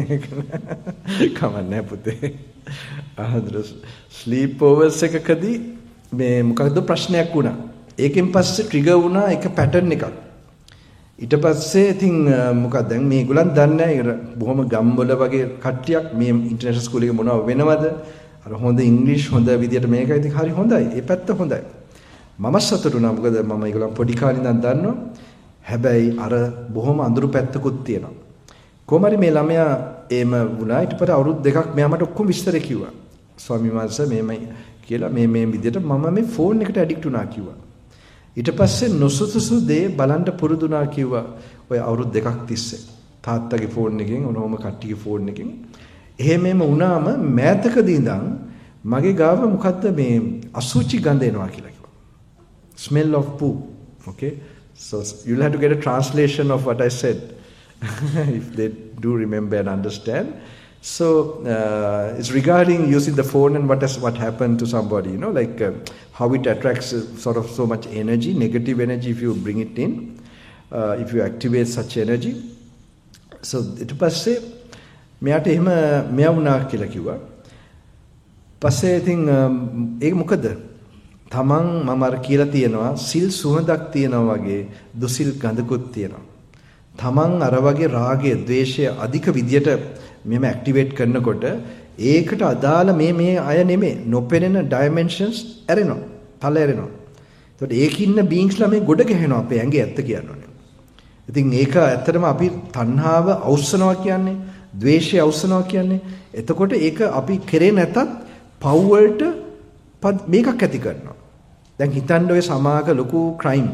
කමන්නේ පුතේ. හාන්දර ස්ලීප් ඕවර්ස් එකකදී මේ මොකක්ද ප්‍රශ්නයක් වුණා. ඒකෙන් පස්සේ ට්‍රිගර් වුණා එක පැටර්න් එකක්. ඊට පස්සේ ඉතින් මොකක්ද දැන් මේගොල්ලන් දන්නේ නැහැ බොහොම ගම්වල වගේ කට්ටියක් මේ ඉන්ටර්නැෂනල් ස්කූල් එකේ මොනව වෙනවද? අර හොඳ ඉංග්‍රීසි හොඳ විදියට මේකයි ඉතින් හරි හොඳයි. ඒ පැත්ත හොඳයි. මම සතුටු වුණා මොකද මම ඒගොල්ලන් පොඩි කාලේ ඉඳන් දන්නවා. හැබැයි අර බොහොම අඳුරු පැත්තකුත් තියෙනවා. කොහොම හරි මේ ළමයා එහෙම වුණා. ඊට පස්සේ අවුරුදු 2ක් මෙයා මට ඔක්කොම විස්තර කිව්වා. ස්වාමීන් වහන්සේ මේමයි කියලා මේ විදියට මම මේ ෆෝන් එකට ඇඩික්ට් වුණා කිව්වා. ඊට පස්සේ නොසුසුසු දේ බලන්න පුරුදුනා කිව්වා. ඔය අවුරුදු 2ක් තිස්සේ තාත්තගේ ෆෝන් එකෙන් ඔනෝම කට්ටියගේ ෆෝන් එකෙන් එහෙමම වුණාම මෑතකදී ඉඳන් මගේ ගාව මොකද්ද මේ අසුචි ගඳ එනවා කියලා කිව්වා. Smell of poop. Okay, so you'll have to get a translation of what I said if they do remember and understand. So it's regarding using the phone and what happened to somebody, you know, like how it attracts sort of so much energy, negative energy if you bring it in, if you activate such energy. So ඊට පස්සේ මෙයාට එහෙම මෙයා වුණා කියලා කිව්වා. පස්සේ ඉතින් ඒක මොකද? තමන් මම අර කියලා තියෙනවා සිල් සුවඳක් තියෙනවා වගේ දුසිල් ගඳකුත් තියෙනවා. තමන් අර වගේ රාගය, ද්වේෂය අධික විදියට මෙම ඇක්ටිවේට් කරනකොට ඒකට අදාළ මේ අය නෙමෙයි නොපෙනෙන ඩයිමෙන්ෂන්ස් ඇරෙනවා. තල ඇරෙනවා. එතකොට ඒකින්න බීන්ස්ලා මේ ගොඩ ගැහෙනවා අපේ ඇඟේ ඇත්ත කියනවනේ. ඉතින් ඒක ඇත්තටම අපි තණ්හාව අවස්සනවා කියන්නේ, ද්වේෂය අවස්සනවා කියන්නේ. එතකොට ඒක අපි කරේ නැතත් පව් වලට මේකක් ඇති කරනවා. දැන් හිතන්න ඔය සමාජ ලොකු crime.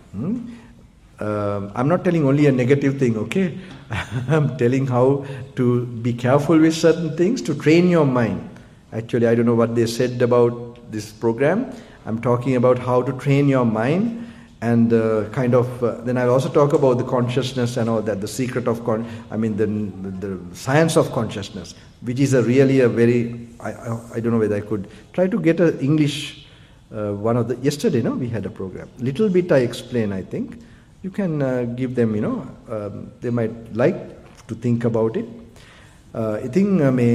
I'm not telling only a negative thing, okay? I'm telling how to be careful with certain things to train your mind. Actually, I don't know what they said about this program. I'm talking about how to train your mind and kind of then I'll also talk about the consciousness and all that, the secret of the science of consciousness, which is really a very I don't know whether I could try to get a English one of the yesterday we had a program, little bit I explain. I think you can give them, they might like to think about it. I think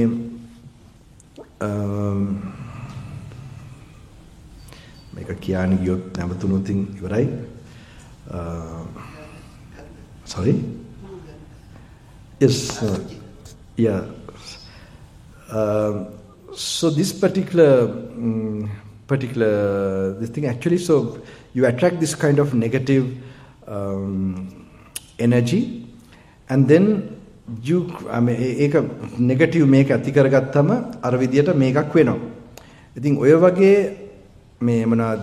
මේක කියන්න ගියොත් නැවතුණුතින් ඉවරයි. Sorry? Yes. Yeah. So this particular this thing actually, so you attract this kind of negative energy and then you ඒක negative මේක ඇති කරගත්තම අර විදියට මේකක් වෙනවා. ඉතින් ඔය වගේ මේ මොනවාද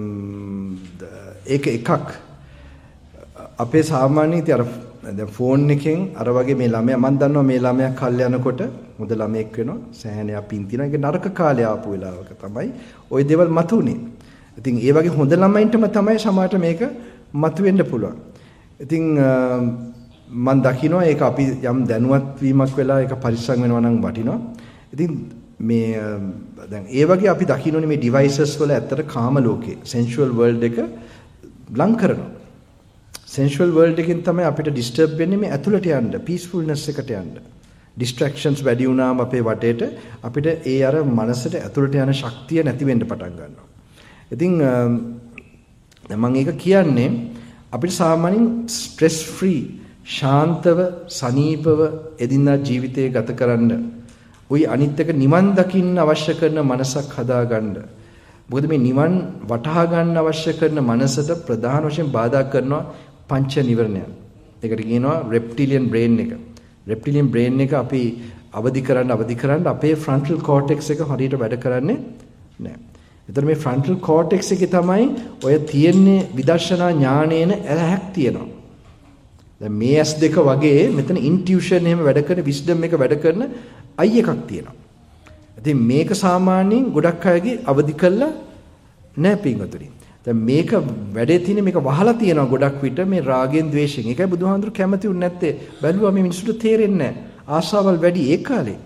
ඒක එකක් අපේ සාමාන්‍ය ඉතින් අර දැන් ෆෝන් එකෙන් අර වගේ මේ ළමයා මම දන්නවා මේ ළමයා කල් යනකොට හොඳ ළමයෙක් වෙනවා සෑහෙනයක් පින් තියනවා. ඒක නරක කාලේ ආපු වෙලාවක තමයි ওই දේවල් මතුනේ. ඉතින් ඒ වගේ හොඳ ළමයින්ටම තමයි සමහරට මේක මතුවෙන්න පුළුවන්. ඉතින් මම දකිනවා ඒක අපි යම් දැනුවත් වීමක් වෙලා ඒක පරිස්සම් වෙනවා නම් වටිනවා. ඉතින් මේ දැන් ඒ වගේ අපි දකින්නෝනේ මේ devices වල ඇත්තට කාම ලෝකේ sensual world එක ලං කරනවා. sensual world එකෙන් තමයි අපිට disturb වෙන්නේ මේ ඇතුළට යන්න, peacefulness එකට යන්න. distractions වැඩි වුණාම අපේ වටේට අපිට ඒ අර මනසට ඇතුළට යන ශක්තිය නැති වෙන්න පටන් ගන්නවා. ඉතින් මම ඒක කියන්නේ අපිට සාමාන්‍යයෙන් stress free ශාන්තව සනීපව එදිනදා ජීවිතය ගත කරන්න ওই අනිත් එක නිවන් දකින්න අවශ්‍ය කරන මනසක් හදාගන්න. මොකද මේ නිවන් වටහා ගන්න අවශ්‍ය කරන මනසට ප්‍රධාන වශයෙන් බාධා කරනවා පංච නිවරණය. ඒකට කියනවා රෙප්ටිලියන් බ්‍රේන් එක. රෙප්ටිලියන් බ්‍රේන් එක අපි අවදි කරන්න අපේ ෆ්‍රන්ටල් කෝටෙක්ස් එක හරියට වැඩ කරන්නේ නැහැ. එතන මේ ෆ්‍රන්ටල් කෝටෙක්ස් එකේ තමයි ඔය තියෙන්නේ විදර්ශනා ඥානේන ඇලහැක් තියෙනවා. දැන් මේ S2 වගේ මෙතන ඉන්ටියුෂන් එහෙම වැඩ කරන විස්ඩම් එක වැඩ කරන I එකක් තියෙනවා. ඉතින් මේක සාමාන්‍යයෙන් ගොඩක් අයගේ අවදි කළා නැහැ පින්වතුනි. දැන් මේක වැඩේ තියෙන මේක වහලා තියෙනවා ගොඩක් විට මේ රාගෙන් ද්වේෂයෙන්. ඒකයි බුදුහාඳුරු කැමති උන්නේ නැත්තේ. බැලුවා මේ මිනිස්සුන්ට තේරෙන්නේ නැහැ. ආශාවල් වැඩි ඒ කාලේ.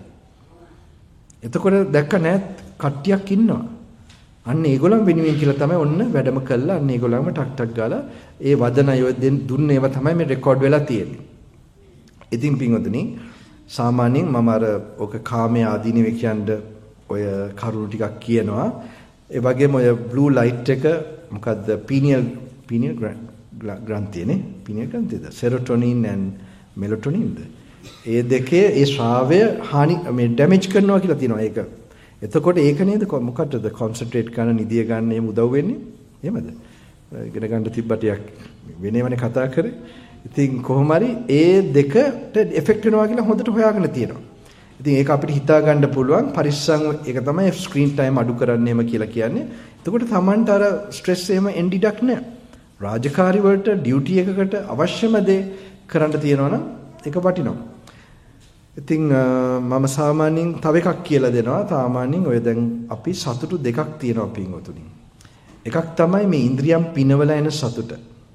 එතකොට දැක්ක නෑ කට්ටියක් ඉන්නවා. අන්න ඒගොල්ලන් වෙනුවෙන් කියලා තමයි ඔන්න වැඩම කළා. අන්න ඒගොල්ලන්ම ටක් ටක් ගාලා ඒ වදන අය දුන්නේ ඒවා තමයි මේ රෙකෝඩ් වෙලා තියෙන්නේ. ඉතින් පින්වතුනි සාමාන්‍යයෙන් මම අර ඔක කාමයේ ආදීනව කියන්නේ ඔය කරුණු ටිකක් කියනවා. ඒ වගේම ඔය බ්ලූ ලයිට් එක මොකද්ද පීනියල් ග්‍රන්ථියනේ පීනියල් ග්‍රන්ථියද සෙරොටොනින් and මෙලටොනින්ද ඒ දෙකේ ඒ ශ්‍රාවය හානි මේ ඩැමේජ් කරනවා කියලා තියෙනවා ඒක. එතකොට ඒක නේද මොකටද කොන්සන්ට්‍රේට් කරන නිදිය ගන්න එහෙම උදව් වෙන්නේ? එහෙමද? ඉගෙන ගන්න තිබ්බටියක් වෙනේවනේ කතා කරේ. ඉතින් කොහොම හරි ඒ දෙකට එෆෙක්ට් වෙනවා කියලා හොඳට හොයාගෙන තියෙනවා. ඉතින් ඒක අපිට හිතා ගන්න පුළුවන් පරිස්සම් ඒක තමයි ස්ක්‍රීන් ටයිම් අඩු කරන්න එහෙම කියලා කියන්නේ. එතකොට Tamanට අර ස්ට්‍රෙස් එහෙම එන්ඩිඩක් නෑ. රාජකාරි වලට ඩියුටි එකකට අවශ්‍යම දේ කරන්න තියෙනවා නම් ඒක වටිනවා. ඉතින් මම සාමාන්‍යයෙන් තව එකක් කියලා දෙනවා. සාමාන්‍යයෙන් ඔය දැන් අපි සතුටු දෙකක් තියෙනවා පින්වතුනි. එකක් තමයි මේ ඉන්ද්‍රියම් පිනවලා එන සතුට.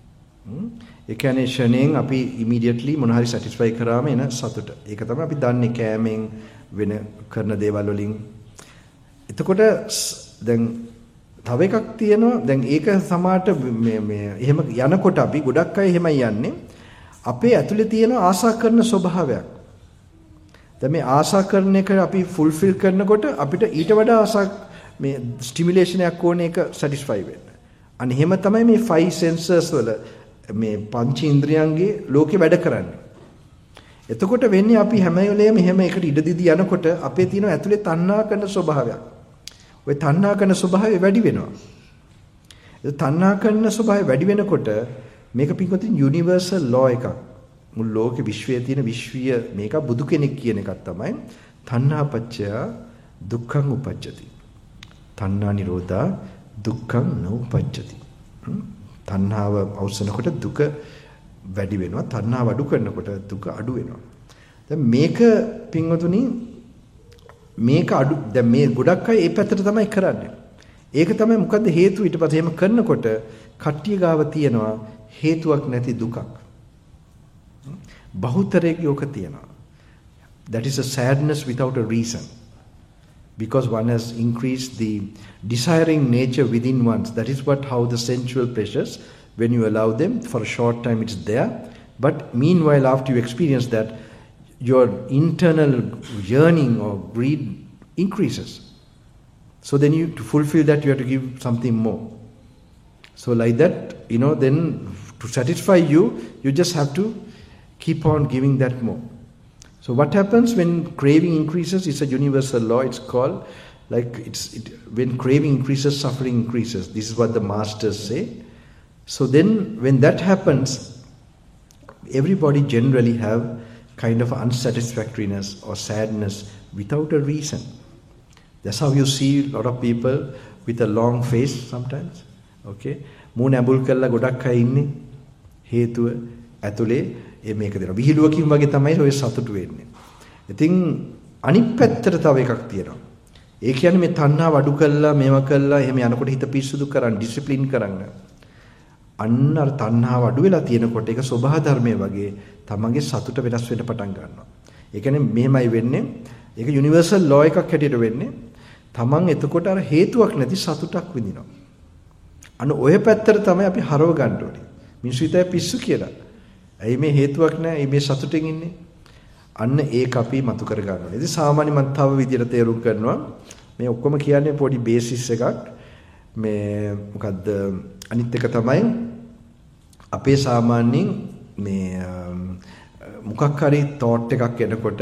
ඒ කියන්නේ ෂණයෙන් අපි ඉමීඩියට්ලි මොන හරි සැටිස්ෆයි කරාම එන සතුට. ඒක තමයි අපි දන්නේ කෑමෙන් වෙන කරන දේවල් වලින්. එතකොට දැන් තව එකක් තියෙනවා. දැන් ඒක සමාට මේ එහෙම යනකොට අපි ගොඩක් අය එහෙමයි යන්නේ. අපේ ඇතුලේ තියෙන ආශා කරන ස්වභාවයක්. දැන් මේ ආශා කරන එක අපි ෆුල්ෆිල් කරනකොට අපිට ඊට වඩා ආශා මේ ස්ටිමියුලේෂන් එකක් ඕනේ ඒක සැටිස්ෆයි වෙන්න. අන්න එහෙම තමයි මේ 5 සෙන්සර්ස් වල මේ පංච ඉන්ද්‍රියන්ගේ ලෝකේ වැඩ කරන්නේ. එතකොට වෙන්නේ අපි හැම වෙලේම එහෙම එකට ඉඩ දීදී යනකොට අපේ තියෙන ඇතුලේ තණ්හා කරන ස්වභාවයක්. ওই තණ්හා කරන ස්වභාවය වැඩි වෙනවා. ඒ තණ්හා කරන ස්වභාවය වැඩි වෙනකොට මේක පිටුපතින් යුනිවර්සල් ලෝ එකක්. මුළු ලෝකෙ විශ්වයේ තියෙන විශ්වීය මේක බුදු කෙනෙක් කියන එකක් තමයි තණ්හාපච්චය දුක්ඛං උපජ්ජති. තණ්හා නිරෝධා දුක්ඛං නෝපජ්ජති. තණ්හාව අවසනකොට දුක වැඩි වෙනවා. තණ්හාව අඩු කරනකොට දුක අඩු වෙනවා. දැන් මේක පින්වතුනි මේක අඩු දැන් මේ ගොඩක් අය ඒ පැත්තට තමයි කරන්නේ. ඒක තමයි මොකද්ද හේතුව ඊට පස්සේ එහෙම කරනකොට කට්ටිය ගාව තියනවා හේතුවක් නැති දුකක්. බහුතරයේ යෝක තියනවා. That is a sadness without a reason. Because one has increased the desiring nature within one. That is what how the sensual pleasures, when you allow them for a short time it's there. But meanwhile after you experience that, your internal yearning or greed increases. So then you to fulfill that you have to give something more. So like that, then to satisfy you just have to keep on giving that more. So what happens when craving increases? It's a universal law. It's called when craving increases, suffering increases. This is what the masters say. So then when that happens, everybody generally have kind of unsatisfactoriness or sadness without a reason. That's how you see a lot of people with a long face sometimes. Okay? මූණ ඇඹුල් කරලා ගොඩක් අය ඉන්නේ. හේතුව ඇතුලේ මේක දෙනවා. විහිළුවකින් වගේ තමයි ඔය සතුටු වෙන්නේ. ඉතින් අනිත් පැත්තට තව එකක් තියෙනවා. ඒ කියන්නේ මේ තණ්හාව අඩු කළා මේවා කළා එහෙම යනකොට හිත පිරිසුදු කරන් ඩිසිප්ලින් කරන්න. අන්න අර තණ්හාව අඩු වෙලා තියෙනකොට ඒක ස්වභාව ධර්මයේ වගේ තමන්ගේ සතුට වෙනස් වෙන්න පටන් ගන්නවා. ඒ කියන්නේ මෙහෙමයි වෙන්නේ. ඒක යුනිවර්සල් ලෝ එකක් හැටියට වෙන්නේ. තමන් එතකොට අර හේතුවක් නැති සතුටක් විඳිනවා. අන්න ඔය පැත්තට තමයි අපි හරව ගන්න ඕනේ. මිනිස්සු හිතයි පිස්සු කියලා. ඇයි මේ හේතුවක් නැහැ? මේ සතුටින් ඉන්නේ. අන්න ඒක අපි මතු කර ගන්න ඕනේ. ඉතින් සාමාන්‍ය මම තව විදිහට තේරුම් කරනවා. මේ ඔක්කොම කියන්නේ පොඩි බේසිස් එකක්. මේ මොකද්ද අනිත් එක තමයි අපේ සාමාන්‍යයෙන් මේ මොකක් හරි thought එකක් එනකොට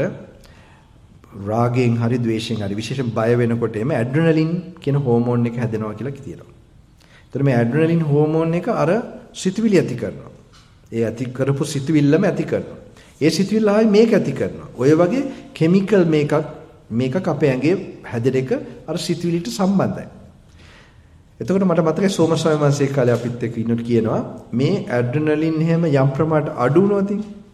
රාගයෙන් හරි ද්වේෂයෙන් හරි විශේෂයෙන් බය වෙනකොට එමෙ ඇඩ්‍රිනලින් කියන හෝමෝන් එක හැදෙනවා කියලා කියනවා. එතකොට මේ ඇඩ්‍රිනලින් හෝමෝන් එක අර සිතුවිලි ඇති කරනවා. ඒ ඇති කරපු සිතුවිල්ලම ඇති කරනවා. ඒ සිතුවිල්ල ආයි මේක ඇති කරනවා. ඔය වගේ කිමිකල් මේකක් අපේ ඇඟේ හැදෙන එක අර සිතුවිලිට සම්බන්ධයි. එතකොට මට මතකයි සෝමස්වාමී වංශයේ කාලේ අපිත් එක්ක ඉන්නකොට කියනවා මේ ඇඩ්‍රිනලින් එහෙම යම් ප්‍රමාණයට අඩු වුණොත්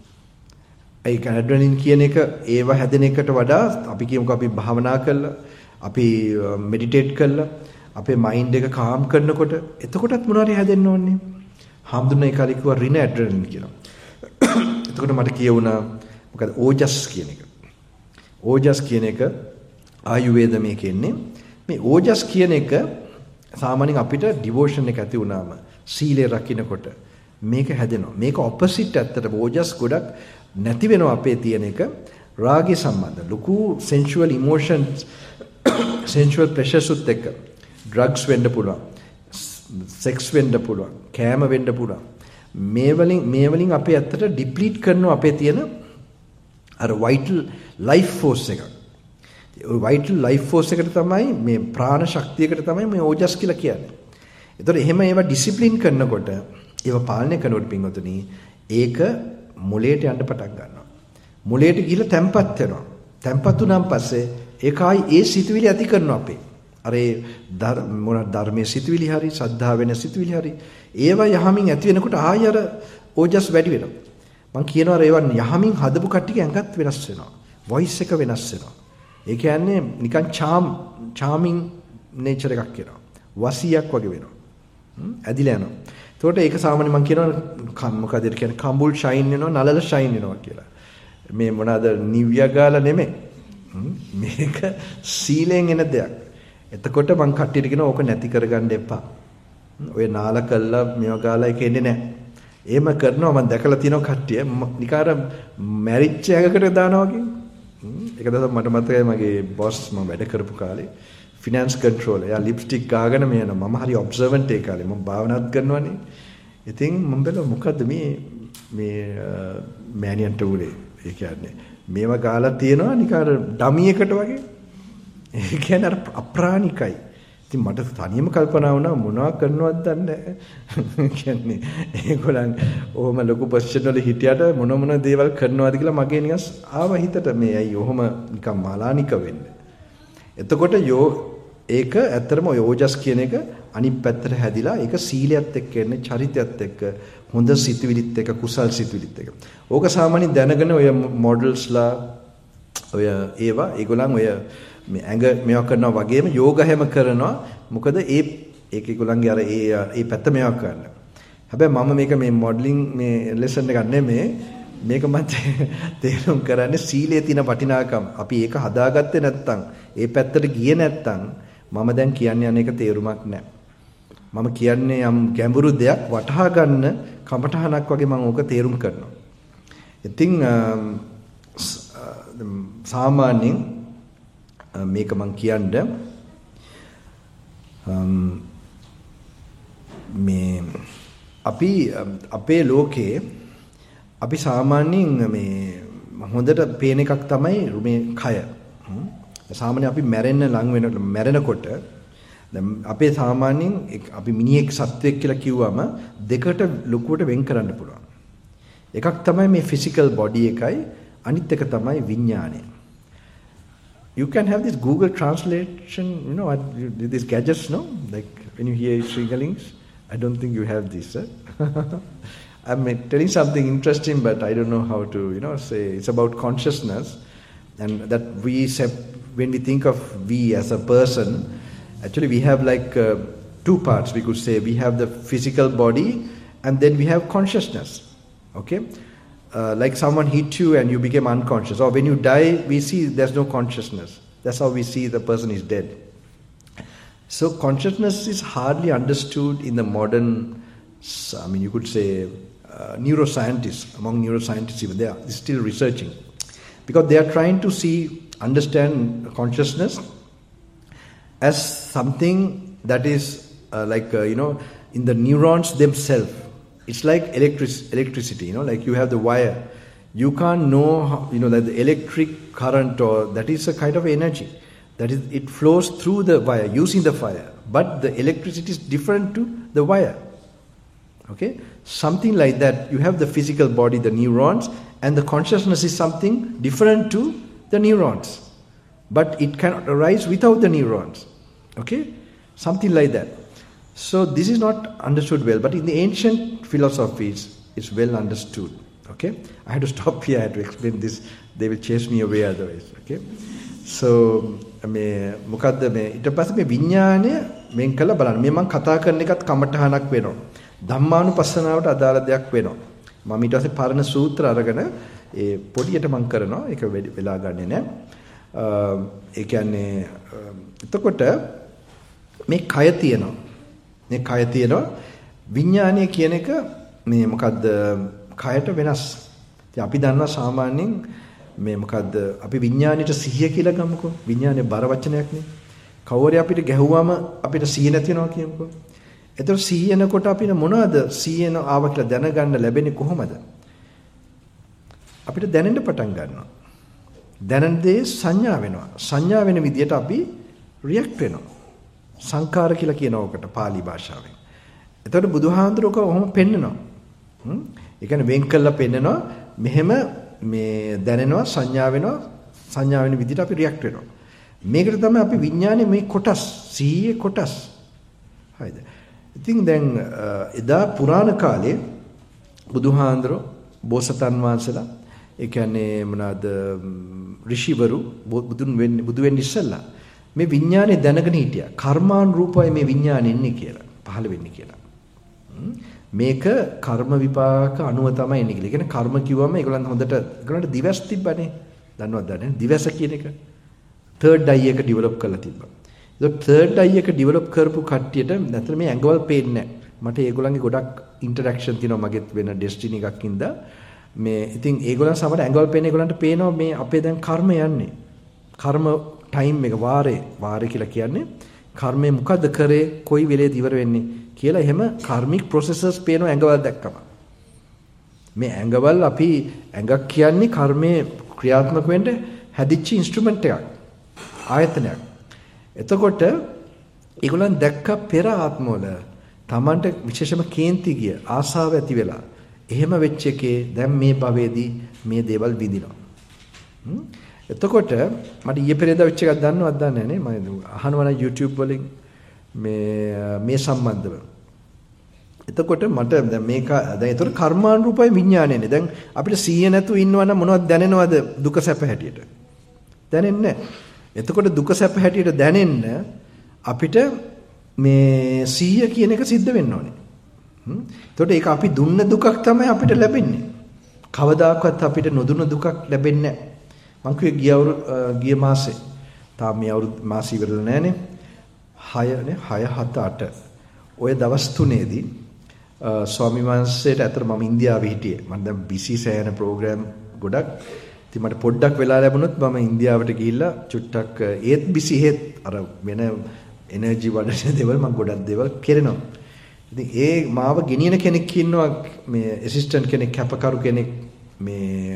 ඒ ඇඩ්‍රිනලින් කියන එක ඒව හැදෙන එකට වඩා අපි කියමුකෝ අපි භාවනා කළා අපි මෙඩිටේට් කළා අපේ මයින්ඩ් එක කාම් කරනකොට එතකොටත් මොනවාරි හැදෙන්න ඕනේ. හාමුදුරනේ ඒ කාලේ කිව්වා රින ඇඩ්‍රිනලින් කියලා. එතකොට මට කියවුණා මොකද ඕජස් කියන එක. ඕජස් කියන එක ආයුර්වේද මේකේ ඉන්නේ. මේ ඕජස් කියන එක සාමාන්‍යයෙන් අපිට ඩිවෝෂන් එක ඇති වුණාම සීලය රකින්නකොට මේක හැදෙනවා. මේක ඔපොසිට් ඇත්තට ඕජස් ගොඩක් නැති වෙනවා අපේ තියෙන එක රාගය සම්බන්ධ. ලොකු sensual emotions sensual pleasures උත් එක්ක drugs වෙන්න පුළුවන්. sex වෙන්න පුළුවන්. කෑම වෙන්න පුළුවන්. මේ වලින් අපේ ඇත්තට ඩිප්ලීට් කරනවා අපේ තියෙන අර vital life force එක. ඒ vital life force එකට තමයි මේ ප්‍රාණ ශක්තියකට තමයි මේ ඕජස් කියලා කියන්නේ. ඒතකොට එහෙම ඒවා ඩිසිප්ලින් කරනකොට ඒවා පාලනය කරනකොට පින්වතුනි ඒක මොලේට යන්න පටන් ගන්නවා. මොලේට ගිහිල්ලා තැම්පත් වෙනවා. තැම්පත් වුණාන් පස්සේ ඒකයි ඒ සිතුවිලි ඇති කරනවා අපේ. අර ඒ ධර්මයේ සිතුවිලි හරි ශ්‍රද්ධාව වෙන සිතුවිලි හරි ඒවා යහමින් ඇති වෙනකොට ආය අර ඕජස් වැඩි වෙනවා. මම කියනවා ඒවා යහමින් හදපු කට්ටිය ඇඟත් වෙනස් වෙනවා. වොයිස් එක වෙනස් වෙනවා. ඒ කියන්නේ නිකන් charming nature එකක් එනවා. වසියක් වගේ වෙනවා. ඇදිලා යනවා. එතකොට ඒක සාමාන්‍ය මම කියනවා මොකද ඒක කියන්නේ කම්බුල් ෂයින් වෙනවා නලල ෂයින් වෙනවා කියලා. මේ මොනවාද නිව්යා ගාලා නෙමෙයි. මේක සීලෙන් එන දෙයක්. එතකොට මං කට්ටියට කියනවා ඕක නැති කරගන්න එපා. ඔය නාල කළා මේව ගාලා ඒක එන්නේ නැහැ. එහෙම කරනවා මම දැකලා තියෙනවා කට්ටිය නිකාර මැරිච් එකකට දානවා වගේ. ඒක තමයි මට මතකයි මගේ බොස් මම වැඩ කරපු කාලේ ෆිනෑන්ස් කන්ට්‍රෝලර්. එයා ලිප්ස්ටික් ගාගෙන මේ යනවා. මම හරි ඔබ්සර්වන්ට් ඒ කාලේ. මම භාවනාත් කරනවානේ. ඉතින් මම බැලුවා මොකද්ද මේ මෑනියන්ට උනේ. ඒ කියන්නේ මේවා ගාලා තියෙනවා නිකාර ඩමි එකට වගේ. ඒ කියන්නේ අර අප්‍රාණිකයි. ඉතින් මට තනියම කල්පනා වුණා මොනවා කරනවද දන්නේ නැහැ. කියන්නේ ඒගොල්ලන් ඔහොම ලොකු පොසිෂන් වල හිටියට මොන දේවල් කරනවද කියලා මගේ නිකන් ආව හිතට මේ ඇයි ඔහොම නිකන් මාලානික වෙන්නේ. එතකොට ඒක ඇත්තටම ඔය ඕජස් කියන එක අනිත් පැත්තට හැදිලා ඒක සීලයත් එක්ක එන්නේ චරිතයත් එක්ක හොඳ සිතුවිලිත් එක්ක කුසල් සිතුවිලිත් එක්ක. ඕක සාමාන්‍යයෙන් දැනගෙන ඔය මොඩල්ස්ලා ඔය ඒවා ඒගොල්ලන් ඔය මේ ඇඟ මේවා කරනවා වගේම යෝගා හැම කරනවා. මොකද ඒක ඒගොල්ලන්ගේ අර ඒ පැත්ත මේවා කරන්න. හැබැයි මම මේක මේ මොඩලින් මේ ලෙසන් එකක් නෙමෙයි. මේක මම තේරුම් කරන්නේ සීලයේ තියෙන වටිනාකම. අපි ඒක හදාගත්තේ නැත්නම් ඒ පැත්තට ගියේ නැත්නම් මම දැන් කියන්නේ අනේක තේරුමක් නැහැ. මම කියන්නේ යම් ගැඹුරු දෙයක් වටහා ගන්න කමඨහනක් වගේ මම ඕක තේරුම් කරනවා. ඉතින් සාමාන්‍යයෙන් මේක මම කියන්නේ මේ අපි අපේ ලෝකේ අපි සාමාන්‍යයෙන් මේ හොඳට පේන එකක් තමයි මේ කය. සාමාන්‍යයෙන් අපි මැරෙනකොට දැන් අපේ සාමාන්‍යයෙන් අපි මිනිහෙක් සත්වෙක් කියලා කිව්වම දෙකට ලොකුවට වෙන් කරන්න පුළුවන්. එකක් තමයි මේ physical body එකයි අනිත් එක තමයි විඥානය. You can have this Google translation, these gadgets, no? Like when you hear Srigalings, I don't think you have this. I'm telling something interesting, but I don't know how to, say it's about consciousness, and that when we think of we as a person, actually we have like two parts. We could say we have the physical body, and then we have consciousness. Okay. Like someone hit you and you became unconscious, or when you die we see there's no consciousness. That's how we see the person is dead. So consciousness is hardly understood in the modern, you could say neuroscientists. Among neuroscientists even they are still researching, because they are trying to understand consciousness as something that is in the neurons themselves. It's like electricity, like you have the wire. You can't know, that the electric current or that is a kind of energy. That is, it flows through the wire using the fire. But the electricity is different to the wire. Okay? Something like that. You have the physical body, the neurons, and the consciousness is something different to the neurons. But it cannot arise without the neurons. Okay? Something like that. So this is not understood well. But in the ancient philosophies, it's well understood. Okay? I had to stop here. I had to explain this. They will chase me away otherwise. Okay? So මොකද්ද මේ ඊට පස්සේ මේ විඥානය මෙන් කළා බලන්න. මේ මම කතා කරන එකත් කමඨහනක් වෙනවා. ධම්මානුපස්සනාවට අදාළ දෙයක් වෙනවා. මම ඊට පස්සේ පරණ සූත්‍ර අරගෙන ඒ පොඩියට මම කරනවා. ඒක වෙලා ගන්නෙ නෑ. ඒ කියන්නේ එතකොට මේ කය තියෙනවා. මේ කය තියෙනවා. විඥානය කියන එක මේ මොකද්ද කයට වෙනස්. ඉතින් අපි දන්නවා සාමාන්‍යයෙන් මේ මොකද්ද අපි විඥාණයට සිහිය කියලා ගමුකෝ. විඥානේ බර වචනයක් නේ. කවුරු අපිට ගැහුවාම අපිට සිහිය නැති වෙනවා කියමුකෝ. එතකොට සිහියනකොට අපිට මොනවද සිහියන ආව කියලා දැනගන්න ලැබෙන්නේ කොහොමද? අපිට දැනෙන්න පටන් ගන්නවා. දැනෙන දේ සංඥා වෙනවා. සංඥා වෙන විදිහට අපි රියැක්ට් වෙනවා. සංකාර කියලා කියනවා ඔකට පාලි භාෂාවෙන්. එතකොට බුදුහාඳුරක ඔහොම පෙන්නනවා. ඒ කියන්නේ වෙන් කළා පෙන්නනවා මෙහෙම මේ දැනෙනවා සංඥා වෙනවා සංඥා වෙන විදිහට අපි රියැක්ට් වෙනවා. මේකට තමයි අපි විඥානේ මේ කොටස් සිහියේ කොටස්. හරිද? ඉතින් දැන් එදා පුරාණ කාලේ බුදුහාඳුර බෝසතන් වහන්සේලා ඒ කියන්නේ මොනවාද ඍෂිවරු බුදු වෙන්න ඉස්සෙල්ලා මේ විඥානේ දැනගෙන හිටියා. කර්මානුරූපයි මේ විඥානේ ඉන්නේ කියලා. පහළ වෙන්නේ කියලා. මේක කර්ම විපාක අනුව තමයි එන්නේ කියලා. ඒ කියන්නේ කර්ම කිව්වම ඒගොල්ලන් ඒගොල්ලන්ට දිවස් තිබ්බනේ. දන්නවද දන්නේ? දිවස කියන එක. third eye එක develop කරලා තිබ්බා. ඒක third eye එක develop කරපු කට්ටියට නැත්නම් මේ ඇඟවල් පේන්නේ නැහැ. මට ඒගොල්ලන්ගේ ගොඩක් interaction තියෙනවා මගෙත් වෙන destiny එකක් ඉඳලා. මේ ඉතින් ඒගොල්ලන් සමහර ඇඟවල් පේන ඒගොල්ලන්ට පේනවා මේ අපේ දැන් කර්ම යන්නේ. කර්ම time එක වාරේ කියලා කියන්නේ කර්මය මොකද්ද කරේ කොයි වෙලේද ඉවර වෙන්නේ කියලා එහෙම කාර්මික processes පේන ඇඟවල් දැක්කම මේ ඇඟවල් අපි ඇඟක් කියන්නේ කර්මයේ ක්‍රියාත්මක වෙන්න හැදිච්ච ඉන්ස්ට්‍රුමන්ට් එකක් ආයතනයක්. එතකොට ඒගොල්ලන් දැක්ක පෙර ආත්මවල Tamanට විශේෂම කේන්ති ගිය ආසාව ඇති වෙලා එහෙම වෙච්ච එකේ දැන් මේ භවයේදී මේ දේවල් විඳිනවා. එතකොට මට ඊයේ පෙරේදා වෙච්ච එකක් දන්නවද දන්නේ නැහැ නේ මම අහනවා නම් YouTube වලින් මේ සම්බන්ධව. එතකොට මට දැන් මේක දැන් ඒතර කර්මානුරූපයි විඥානයනේ. දැන් අපිට සීය නැතුව ඉන්නවා නම් මොනවද දැනෙනවද දුක සැප හැටියට? දැනෙන්නේ නැහැ. එතකොට දුක සැප හැටියට දැනෙන්න අපිට මේ සීය කියන එක සිද්ධ වෙන්න ඕනේ. එතකොට ඒක අපි දුන්න දුකක් තමයි අපිට ලැබෙන්නේ. කවදාකවත් අපිට නොදුන්න දුකක් ලැබෙන්නේ නැහැ. මං කිව්වේ ගිය මාසේ තාම මේ අවුරුදු මාස ඉවරලා නැහනේ 6 7 8 ඔය දවස් තුනේදී ස්වාමීන් වහන්සේට අතර මම ඉන්දියාවේ හිටියේ. මම දැන් බිසි සෑහෙන ප්‍රෝග්‍රෑම් ගොඩක්. ඉතින් මට පොඩ්ඩක් වෙලා ලැබුණොත් මම ඉන්දියාවට ගිහිල්ලා චුට්ටක් ඒත් බිසි හෙත් අර වෙන එනර්ජි වඩන දේවල් මම ගොඩක් දේවල් කරනවා. ඉතින් ඒ මාව ගෙනියන කෙනෙක් ඉන්නවා මේ ඇසිස්ටන්ට් කෙනෙක් කැපකරු කෙනෙක් මේ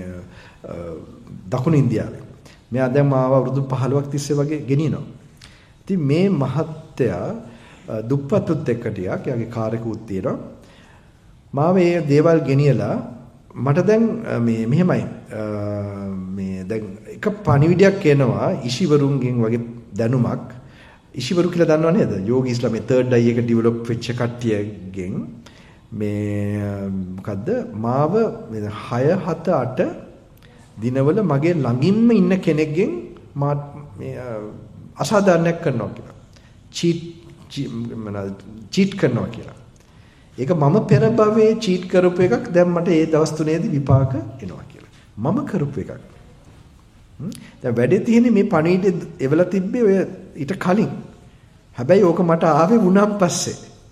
දකුණු ඉන්දියාවේ. මෙයා දැන් මාව අවුරුදු 15ක් තිස්සේ වගේ ගෙනියනවා. ඉතින් මේ මහත්තයා දුප්පතුත් එක්ක ටිකක් එයාගේ කාර් එකකුත් තියෙනවා. මාව මේ දේවල් ගෙනියලා මට දැන් මේ මෙහෙමයි මේ දැන් එක පණිවිඩයක් එනවා ඉෂිවරුන්ගෙන් වගේ දැනුමක්. ඉෂිවරු කියලා දන්නව නේද? යෝගීස්ලා මේ third eye එක develop වෙච්ච කට්ටියගෙන් මේ මොකද්ද මාව 6 7 8 දිනවල මගේ ළඟින්ම ඉන්න කෙනෙක්ගෙන් මා මේ අසාධාරණයක් කරනවා කියලා. චීට් කරනවා කියලා. ඒක මම පෙර භවයේ චීට් කරපු එකක් දැන් මට ඒ දවස් තුනේදී විපාක එනවා කියලා. මම කරපු එකක්. දැන් වැඩේ තියෙන්නේ මේ පණිවිඩය එවලා තිබ්බේ ඔය ඊට කලින්. හැබැයි ඕක මට ආවේ වුණාන් පස්සේ.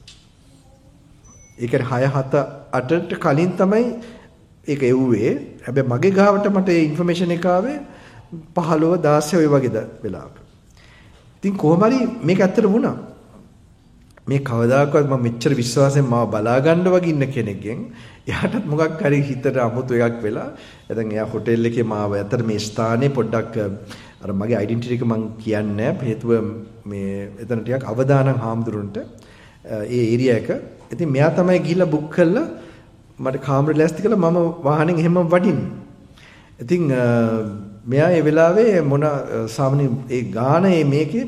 ඒක 6 7 8ට කලින් තමයි ඒක එව්වේ. හැබැයි මගේ ගාවට මට ඒ ইনফර්මේෂන් එක ආවේ 15 16 ඔය වගේ වෙලාවක. ඉතින් කොහොම හරි මේක ඇත්තට වුණා. මේ කවදාකවත් මම මෙච්චර විශ්වාසයෙන් මාව බලා ගන්න වගේ ඉන්න කෙනෙක්ගෙන් එයාටත් මොකක් හරි හිතට අමුතු එකක් වෙලා දැන් එයා හොටෙල් එකේ මාව අතර මේ ස්ථානේ පොඩ්ඩක් අර මගේ ඩෙන්ටිටි එක මම කියන්නේ හේතුව මේ එතන ටිකක් අවදානම් හාමුදුරන්ට ඒ ඒරියා එක. ඉතින් මෙයා තමයි ගිහිල්ලා බුක් කරලා මට කාමරේ ලෑස්ති කළා මම වාහනෙන් එහෙම වඩින්නේ. ඉතින් මෙයා ඒ වෙලාවේ මොන සාමාන්‍ය ඒ ගාන මේකේ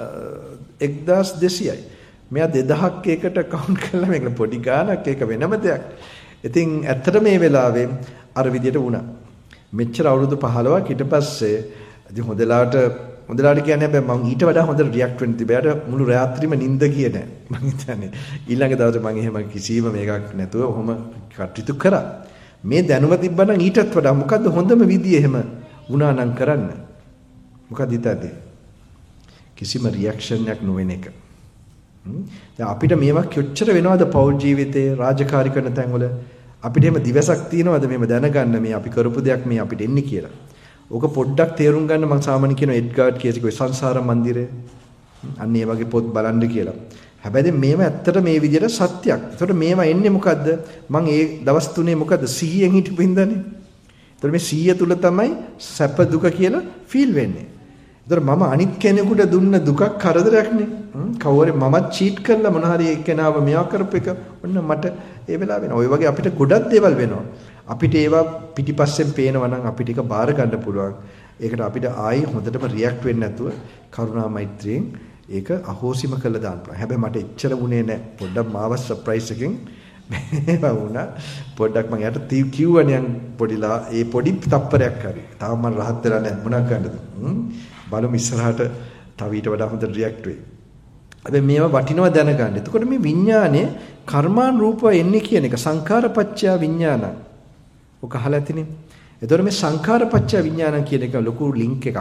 1200යි. මෙයා 2000ක් එකට කවුන්ට් කළා මේක පොඩි ගානක් ඒක වෙනම දෙයක්. ඉතින් ඇත්තට මේ වෙලාවේ අර විදියට වුණා. මෙච්චර අවුරුදු 15ක් ඊට පස්සේ ඉතින් හොඳලාට කියන්නේ හැබැයි මම ඊට වඩා හොඳට රියැක්ට් වෙන්න තිබ්බට මුළු රාත්‍රියම නිින්ද ගියේ නැහැ. මම හිතන්නේ ඊළඟ දවසේ මම එහෙම කිසිම මේකක් නැතුව ඔහොම කටයුතු කරා. මේ දැනුම තිබ්බනම් ඊටත් වඩා මොකද්ද හොඳම විදිය එහෙම වුණා නම් කරන්න. මොකද හිතන්නේ? කිසිම රියැක්ෂන් එකක් නොවෙන එක. දැන් අපිට මේවා කොච්චර වෙනවද පෞල් ජීවිතේ රාජකාරී කරන තැන්වල අපිට එහෙම දිවසක් තියනවද මේව දැනගන්න මේ අපි කරපු දෙයක් මේ අපිට එන්නේ කියලා. ඕක පොඩ්ඩක් තේරුම් ගන්න මම සාමාන්‍ය කියන එඩ්ගාඩ් කේසිකෝ සංසාර මන්දිරය අන්න ඒ වගේ පොත් බලන්න කියලා. හැබැයි මේව ඇත්තට මේ විදිහට සත්‍යයක්. ඒතකොට මේවා එන්නේ මොකද්ද? මම ඒ දවස් තුනේ මොකද්ද 100න් හිටපු ඉඳන්නේ. ඒතකොට මේ 100 තුල තමයි සැප දුක කියලා ෆීල් වෙන්නේ. ඒතකොට මම අනිත් කෙනෙකුට දුන්න දුකක් කරදරයක්නේ. කවුරු මමත් චීට් කරලා මොන හරි එක්කෙනාව මෙයා කරපු එක ඔන්න මට ඒ වෙලාව වෙනවා. ওই වගේ අපිට ගොඩක් දේවල් වෙනවා. අපිට ඒවා පිටිපස්සෙන් පේනවා නම් අපිට ඒක බාර ගන්න පුළුවන්. ඒකට අපිට ආයි හොඳටම රියැක්ට් වෙන්නේ නැතුව කරුණා මෛත්‍රියෙන් ඒක අහෝසිම කළා දාන්න පුළුවන්. හැබැයි මට එච්චර වුණේ නැහැ. පොඩ්ඩක් මාව සර්ප්‍රයිස් එකකින් මේවා වුණා. පොඩ්ඩක් මම යාට කිව්වනේ පොඩිලා ඒ පොඩි තප්පරයක් හරි. තාම මම rahat වෙලා නැහැ. මොනක් ගන්නද? බලමු ඉස්සරහට තව ඊට වඩා හොඳ රියැක්ට් වෙයි. හැබැයි මේවා වටිනවා දැනගන්න. එතකොට මේ විඥානේ කර්මාන් රූපව එන්නේ කියන එක සංඛාරපච්චය විඥාන. ඔක අහලා ඇතිනේ. එතකොට මේ සංඛාරපච්චය විඥාන කියන එක ලොකු ලින්ක් එකක්.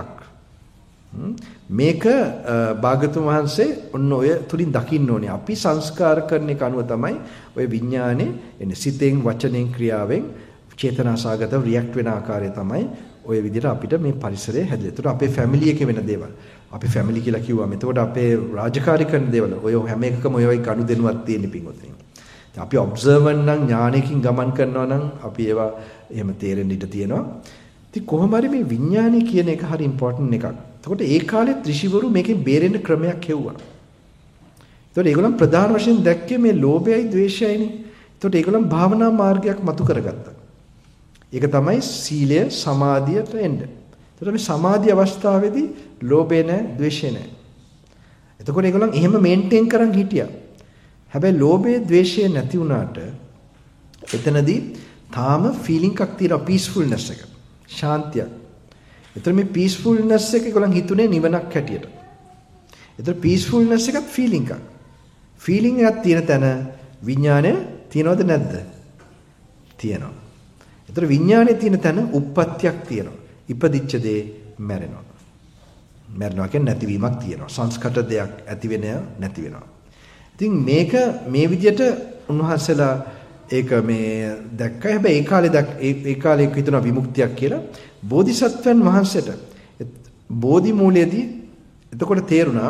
මේක භාගතුන් වහන්සේ ඔන්න ඔය තුලින් දකින්න ඕනේ. අපි සංස්කාර කරන එක අනුව තමයි ඔය විඥානේ එන්නේ. සිතෙන්, වචනෙන්, ක්‍රියාවෙන් චේතනාසගතව රියැක්ට් වෙන ආකාරය තමයි ඔය විදිහට අපිට මේ පරිසරය හැදෙන්නේ. ඒතකොට අපේ ෆැමිලි එකේ වෙන දේවල්. අපි ෆැමිලි කියලා කිව්වම එතකොට අපේ රාජකාරී කරන දේවල් ඔය හැම එකකම ඔය වගේ ගනුදෙනුවක් තියෙන පිංගොතේ. අපි ඔබ්සර්වර් නම් ඥානයකින් ගමන් කරනවා නම් අපි ඒවා එහෙම තේරෙන්න ඉඩ තියෙනවා. ඉතින් කොහොම හරි මේ විඥානය කියන එක හරි ඉම්පෝටන්ට් එකක්. එතකොට ඒ කාලේ ඍෂිවරු මේකෙන් බේරෙන්න ක්‍රමයක් හෙව්වා. එතකොට ඒගොල්ලන් ප්‍රධාන වශයෙන් දැක්කේ මේ ලෝභයයි ද්වේෂයයිනේ. එතකොට ඒගොල්ලන් භාවනා මාර්ගයක් මතු කරගත්තා. ඒක තමයි සීලය සමාධියට එන්න. එතකොට මේ සමාධි අවස්ථාවේදී ලෝභය නැහැ, ද්වේෂය නැහැ. එතකොට ඒගොල්ලන් එහෙම මේන්ටේන් කරන් හිටියා. හැබැයි ලෝභය, ද්වේෂය නැති වුණාට එතනදී තාම ෆීලිං එකක් තියෙනවා පීස්ෆුල්නස් එක. ශාන්තියක්. එතන මේ පීස්ෆුල්නස් එක ඒගොල්ලන් හිතුනේ නිවනක් හැටියට. එතන පීස්ෆුල්නස් එකත් ෆීලිං එකක්. ෆීලිං එකක් තියෙන තැන විඥානය තියනවද නැද්ද? තියෙනවා. එතන විඥානයේ තියෙන තැන උප්පත්තියක් තියෙනවා. ඉපදිච්ච දේ මැරෙනවා. මැරෙනවා කියන්නේ නැතිවීමක් තියෙනවා. සංස්කෘත දෙයක් ඇති වෙන නැති වෙනවා. ඉතින් මේක මේ විදිහට උන්වහන්සේලා ඒක මේ දැක්කා. හැබැයි ඒ කාලේ හිතනවා විමුක්තියක් කියලා. බෝධිසත්වයන් වහන්සේට බෝධි මූලයේදී එතකොට තේරුණා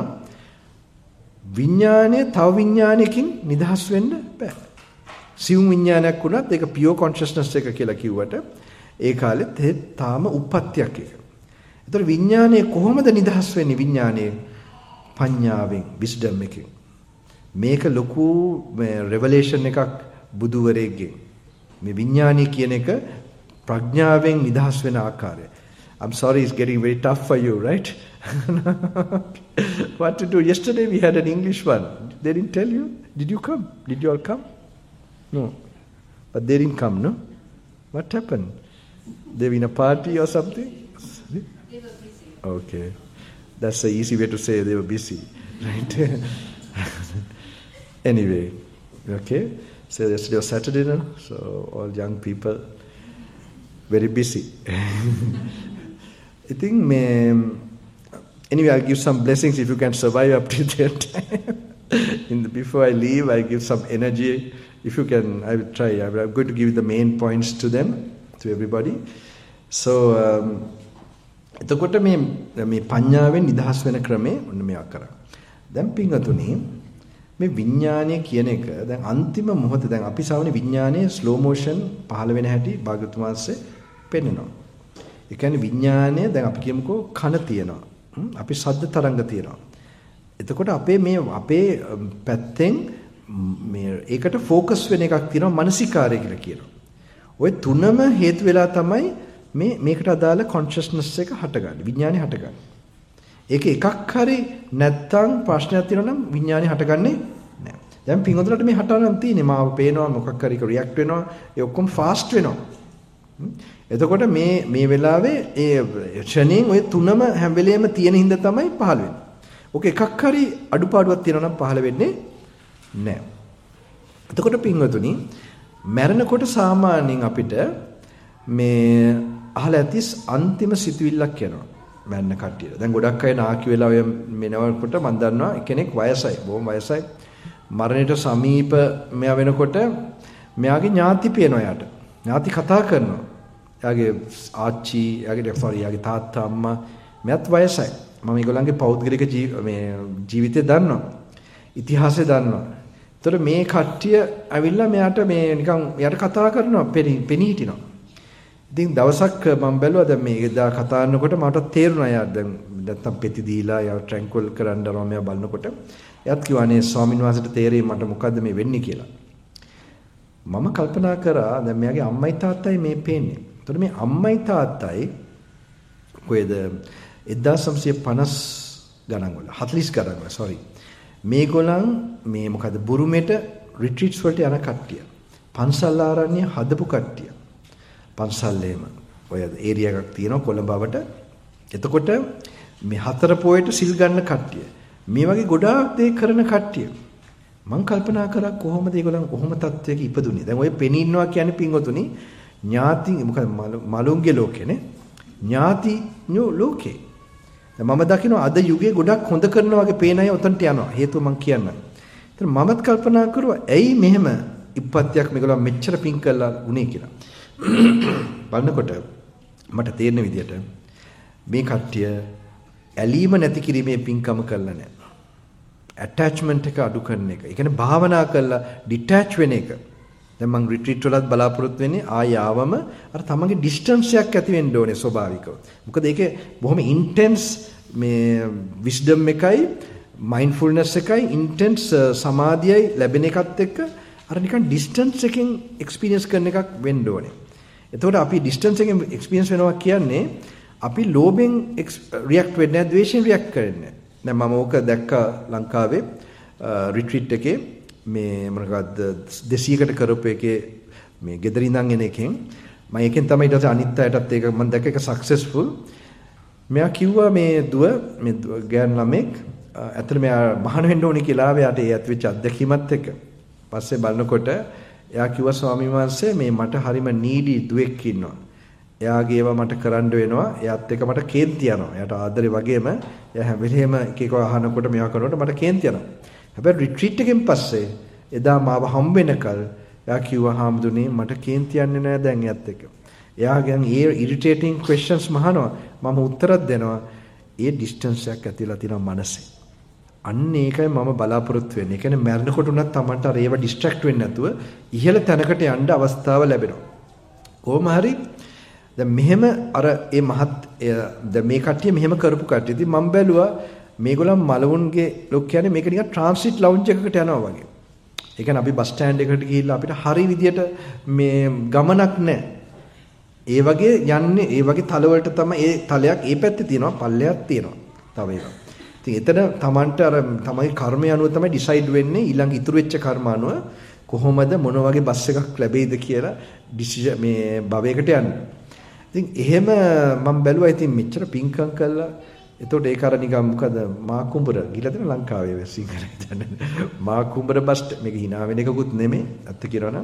විඥානය තව විඥානයකින් නිදහස් වෙන්න බෑ. සිවුම් විඥානයක් වුණත් ඒක පියෝ කොන්ෂස්නස් එක කියලා කිව්වට ඒ කාලෙත් තාම උප්පත්තියක් එක. ඒතර විඥානය කොහොමද නිදහස් වෙන්නේ? විඥානයේ පඤ්ඤාවෙන්, විස්ඩම් එකෙන්. මේක ලොකු රෙවලේෂන් එකක් බුදුවරයෙක්ගෙන්. මේ විඥානය කියන එක ප්‍රඥාවෙන් නිදහස් වෙන ආකාරය. I'm sorry, it's getting very tough for you, right? What to do? Yesterday we had an English one. They didn't tell you? Did you come? Did you all come? No. But they didn't come, no? What happened? They were in a party or something? They were busy. Okay. That's the easy way to say they were busy, right? Anyway, okay. So yesterday was Saturday, no? So all young people, very busy. I think, anyway, I'll give some blessings if you can survive up to that time. Before I leave, I'll give some energy. If you can, I will try. I'm going to give the main points to them, to everybody. So, එතකොට මේ පඤ්ඤාවෙන් නිදහස් වෙන ක්‍රමේ ඔන්න මේවා කරා. දැන් පින්වතුනි මේ විඥානය කියන එක දැන් අන්තිම මොහොතේ දැන් අපි සාමාන්‍ය විඥානයේ ස්ලෝ මෝෂන් පහළ වෙන හැටි භාගතුන් වහන්සේ පෙන්නනවා. ඒ කියන්නේ විඥානය දැන් අපි කියමුකෝ කන තියෙනවා. අපි ශබ්ද තරංග තියෙනවා. එතකොට අපේ පැත්තෙන් මේ ඒකට ફોકસ වෙන එකක් තියෙනවා මානසිකාරය කියලා කියනවා. ওই තුනම හේතු වෙලා තමයි මේකට අදාළ කොන්ෂස්නස් එක හටගන්නේ. විඥානය හටගන්නේ. ඒක එකක් හරි නැත්තම් ප්‍රශ්නයක් තියෙනවා නම් විඥානය හටගන්නේ නැහැ. දැන් පින්වතුන්ට මේ හටගන්න තියෙන්නේ මාව පේනවා මොකක් හරි රියැක්ට් වෙනවා ඒ ඔක්කොම ෆාස්ට් වෙනවා. එතකොට මේ වෙලාවේ ඒ ෂණයෙන් ওই තුනම හැම වෙලේම තියෙන හින්දා තමයි පහළ වෙන්නේ. ඔක එකක් හරි අඩුපාඩුවක් තියෙනවා නම් පහළ වෙන්නේ නැහැ. එතකොට පින්වතුනි මරණකොට සාමාන්‍යයෙන් අපිට මේ අහලා ඇති අන්තිම සිතුවිල්ලක් යනවා. මරණ කට්ටියට. දැන් ගොඩක් අය නාකි වෙලා ඔය මෙනවකොට මම දන්නවා කෙනෙක් වයසයි, බොහොම වයසයි. මරණයට සමීප මෙයා වෙනකොට මෙයාගේ ඥාති පේනවා යාට. ඥාති කතා කරනවා. එයාගේ ආච්චි, එයාගේ තාත්තා, අම්මා මෙයාත් වයසයි. මම ඒගොල්ලන්ගේ පෞද්ගලික ජීවිතය දන්නවා. ඉතිහාසය දන්නවා. ඒතර මේ කට්ටිය ඇවිල්ලා මෙයාට එයාට කතා කරනවා, පෙනී හිටිනවා. ඉතින් දවසක් මම බැලුවා දැන් මේ එදා කතා කරනකොට මට තේරුණා යා දැන් නැත්තම් පෙති දීලා යා ට්‍රැන්කුවල් කරන්න යනවා මෙයා බලනකොට. එයාත් කිව්වා නේ ස්වාමීන් වහන්සේට තේරෙයි මට මොකද්ද මේ වෙන්නේ කියලා. මම කල්පනා කරා දැන් මෙයාගේ අම්මයි තාත්තයි මේ පේන්නේ. එතකොට මේ අම්මයි තාත්තයි කොහෙද 1950 ගණන් වල 40 ගණන් වල sorry මේගොල්ලන් මේ මොකද බුරුමෙට රිට්‍රීට්ස් වලට යන කට්ටිය. පන්සල් ආරණ්‍ය හදපු කට්ටිය. පන්සල්ලේම ඔය ඒරියා එකක් තියෙනවා කොළඹවට. එතකොට මේ 4 පොයට සිල් ගන්න කට්ටිය. මේ වගේ ගොඩාක් දේ කරන කට්ටිය. මම කල්පනා කරා කොහොමද ඒගොල්ලන් කොහොම තත්වයක ඉපදුනේ. දැන් ඔය පෙනී ඉන්නවා කියන්නේ පින්වතුනි ඥාති මොකද මලුන්ගේ ලෝකේනේ. ඥාතිඥෝ ලෝකේ. දැන් මම දකිනවා අද යුගයේ ගොඩක් හොඳ කරනවා වගේ පේන අය උතන්ට යනවා. හේතුව මම කියන්නම්. ඒතර මමත් කල්පනා කරුවා ඇයි මෙහෙම ඉප්පත්තියක් මේගොල්ලන් මෙච්චර පිං කළා උනේ කියලා. බලනකොට මට තේරෙන විදිහට මේ කට්ටිය ඇලීම නැති කිරීමේ පිංකම කළා නෑ. ඇටැච්මන්ට් එක අඩු කරන එක. ඒ කියන්නේ භාවනා කරලා ඩිටැච් වෙන එක. දැන් මම රිට්‍රීට් වලත් බලාපොරොත්තු වෙන්නේ ආයාවම අර තමන්ගේ ඩිස්ටන්ස් එකක් ඇති වෙන්න ඕනේ ස්වභාවිකව. මොකද ඒකේ බොහොම ඉන්ටෙන්ස් මේ විස්ඩම් එකයි මයින්ඩ්ෆුල්නස් එකයි ඉන්ටෙන්ස් සමාධියයි ලැබෙන එකත් එක්ක අර නිකන් ඩිස්ටන්ස් එකෙන් එක්ස්පීරියන්ස් කරන එකක් වෙන්න ඕනේ. එතකොට අපි ඩිස්ටන්ස් එකෙන් එක්ස්පීරියන්ස් වෙනවා කියන්නේ අපි ලෝභෙන් රියැක්ට් වෙන්නේ නැහැ, ද්වේෂෙන් රියැක්ට් කරන්නේ නැහැ. දැන් මම ඕක දැක්කා ලංකාවේ රිට්‍රීට් එකේ මේ මොනකද්ද 200කට කරපු එකේ මේ ගෙදර ඉඳන් එන එකෙන් මම ඒකෙන් තමයි ඊට පස්සේ අනිත් අයටත් ඒක මම දැක්ක එක සක්සස්ෆුල්. මෙයා කිව්වා මේ ගෑන් ළමෙක් ඇත්තට මෙයා මහාන වෙන්න ඕනේ කියලා එයාට ඒ ඇතිවෙච්ච අත්දැකීමත් එක්ක. පස්සේ බලනකොට එයා කිව්වා ස්වාමීන් වහන්සේ මේ මට හරිම නීඩි දුවෙක් ඉන්නවා. එයාගේ ඒවා මට කරන්න වෙනවා. එයාත් එක්ක මට කේන්ති යනවා. එයාට ආදරේ වගේම එයා හැම වෙලේම එක එක අහනකොට මේවා කරනකොට මට කේන්ති යනවා. හැබැයි රිට්‍රීට් එකෙන් පස්සේ එදා මාව හම් වෙනකල් එයා කිව්වා හාමුදුරනේ මට කේන්ති යන්නේ නැහැ දැන් එයාත් එක්ක. එයාගෙන් ඒ ඉරිටේටිංగ్ ක්වෙස්චන්ස් මහනවා. මම උත්තරත් දෙනවා. ඒ ඩිස්ටන්ස් එකක් ඇතිලා තියෙනවා මනසේ. අන්න ඒකයි මම බලාපොරොත්තු වෙන්නේ. ඒ කියන්නේ මරණකොට උනත් Tamanට අර ඒව ඩිස්ට්‍රැක්ට් වෙන්නේ නැතුව ඉහළ තැනකට යන්න අවස්ථාව ලැබෙනවා. කොහොම හරි දැන් මෙහෙම අර ඒ දැන් මේ කට්ටිය මෙහෙම කරපු කට්ටිය. ඉතින් මම බැලුවා මේගොල්ලන් මලවුන්ගේ ලොක් කියන්නේ මේක නිකන් ට්‍රාන්සිට් ලවුන්ජ් එකකට යනවා වගේ. ඒ කියන්නේ අපි බස් ස්ටෑන්ඩ් එකකට ගිහිල්ලා අපිට හරි විදියට මේ ගමනක් නැහැ. ඒ වගේ යන්නේ ඒ වගේ තල වලට තමයි ඒ තලයක් ඒ පැත්තේ තියෙනවා පල්ලයක් තියෙනවා. තව එකක්. ඉතින් එතන Tamanට අර තමයි කර්මය අනුව තමයි ඩිසයිඩ් වෙන්නේ ඊළඟ ඉතුරු වෙච්ච කර්ම අනුව කොහොමද මොන වගේ බස් එකක් ලැබෙයිද කියලා ඩිසිෂන් මේ භවයකට යන්න. ඉතින් එහෙම මම බැලුවා ඉතින් මෙච්චර පිංකම් කළා. එතකොට ඒක අර නිකන් මොකද මා කුඹර ගිහලා තියෙන ලංකාවේ සිංහලෙන් දන්නේ. මා කුඹර බස් මේක hina වෙන එකකුත් නෙමෙයි. අත්ත කියනවනම්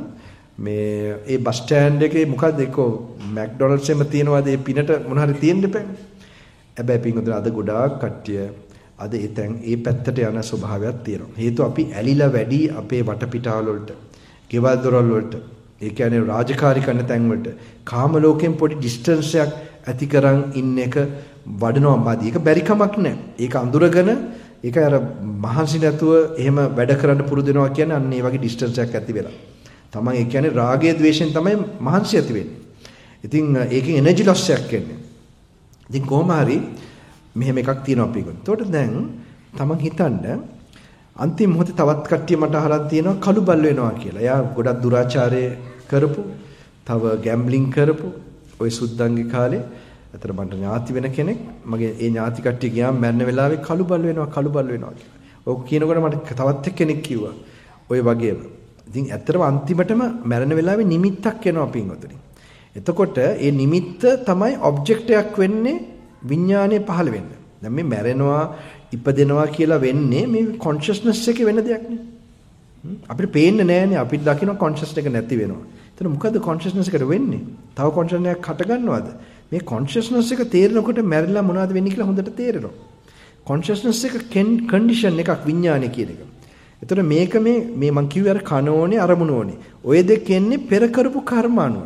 මේ ඒ බස් ස්ටෑන්ඩ් එකේ මොකද්ද ඒකෝ මැක්ඩොනල්ඩ්ස් එම තියනවාද ඒ පිනට මොන හරි තියෙන්න එපා. හැබැයි පින්වතුනි අද ගොඩාක් කට්ටිය අද ඒ පැත්තට යන ස්වභාවයක් තියෙනවා. හේතුව අපි ඇලිලා වැඩි අපේ වටපිටාවල වලට, ගෙවල් දොරවල් වලට, ඒ කියන්නේ රාජකාරී කරන තැන් වලට කාම ලෝකයෙන් පොඩි ඩිස්ටන්ස් එකක් ඇති කරන් ඉන්න එක වඩනවා මදි. ඒක බැරි කමක් නැහැ. ඒක අඳුරගෙන ඒක අර මහන්සි නැතුව එහෙම වැඩ කරන්න පුරුදු වෙනවා කියන්නේ අන්න ඒ වගේ ඩිස්ටන්ස් එකක් ඇති වෙලා. තමන් ඒ කියන්නේ රාගය ද්වේෂයෙන් තමයි මහන්සි ඇති වෙන්නේ. ඉතින් ඒකෙන් එනර්ජි ලොස් එකක් එන්නේ. ඉතින් කොහොම හරි මෙහෙම එකක් තියෙනවා අපි ගන්න. එතකොට දැන් තමන් හිතන්න අන්තිම මොහොතේ තවත් කට්ටිය මට අහලා තියෙනවා කළු බල් වෙනවා කියලා. එයා ගොඩක් දුරාචාරය කරපු, තව ගැම්බ්ලින් කරපු ওই සුද්දන්ගේ කාලේ. අතර මට ඥාති වෙන කෙනෙක් මගේ ඒ ඥාති කට්ටිය ගියාම මැරෙන වෙලාවේ කළු බල් වෙනවා කියලා. ඔක කියනකොට මට තවත් කෙනෙක් කිව්වා. ඔය වගේම. ඉතින් ඇත්තටම අන්තිමටම මැරෙන වෙලාවේ නිමිත්තක් එනවා පින්වතුනි. එතකොට ඒ නිමිත්ත තමයි ඔබ්ජෙක්ට් එකක් වෙන්නේ විඥානයේ පහළ වෙන්න. දැන් මේ මැරෙනවා ඉපදෙනවා කියලා වෙන්නේ මේ කොන්ෂස්නස් එකේ වෙන දෙයක් නේ. අපිට පේන්නේ නැහැනේ. අපිට දකින්න කොන්ෂස් එක නැති වෙනවා. එතන මොකද්ද කොන්ෂස්නස් එකට වෙන්නේ? තව කොන්ෂස්නස් එකක් හට ගන්නවද? මේ කොන්ෂස්නස් එක තේරෙනකොට මැරිලා මොනවද වෙන්නේ කියලා හොඳට තේරෙනවා. කොන්ෂස්නස් එක කන්ඩිෂන් එකක් විඥානය කියන එක. එතකොට මේක මේ මං කිව්වේ අර කන ඕනේ අරමුණ ඕනේ. ඔය දෙක එන්නේ පෙර කරපු කර්ම අනුව.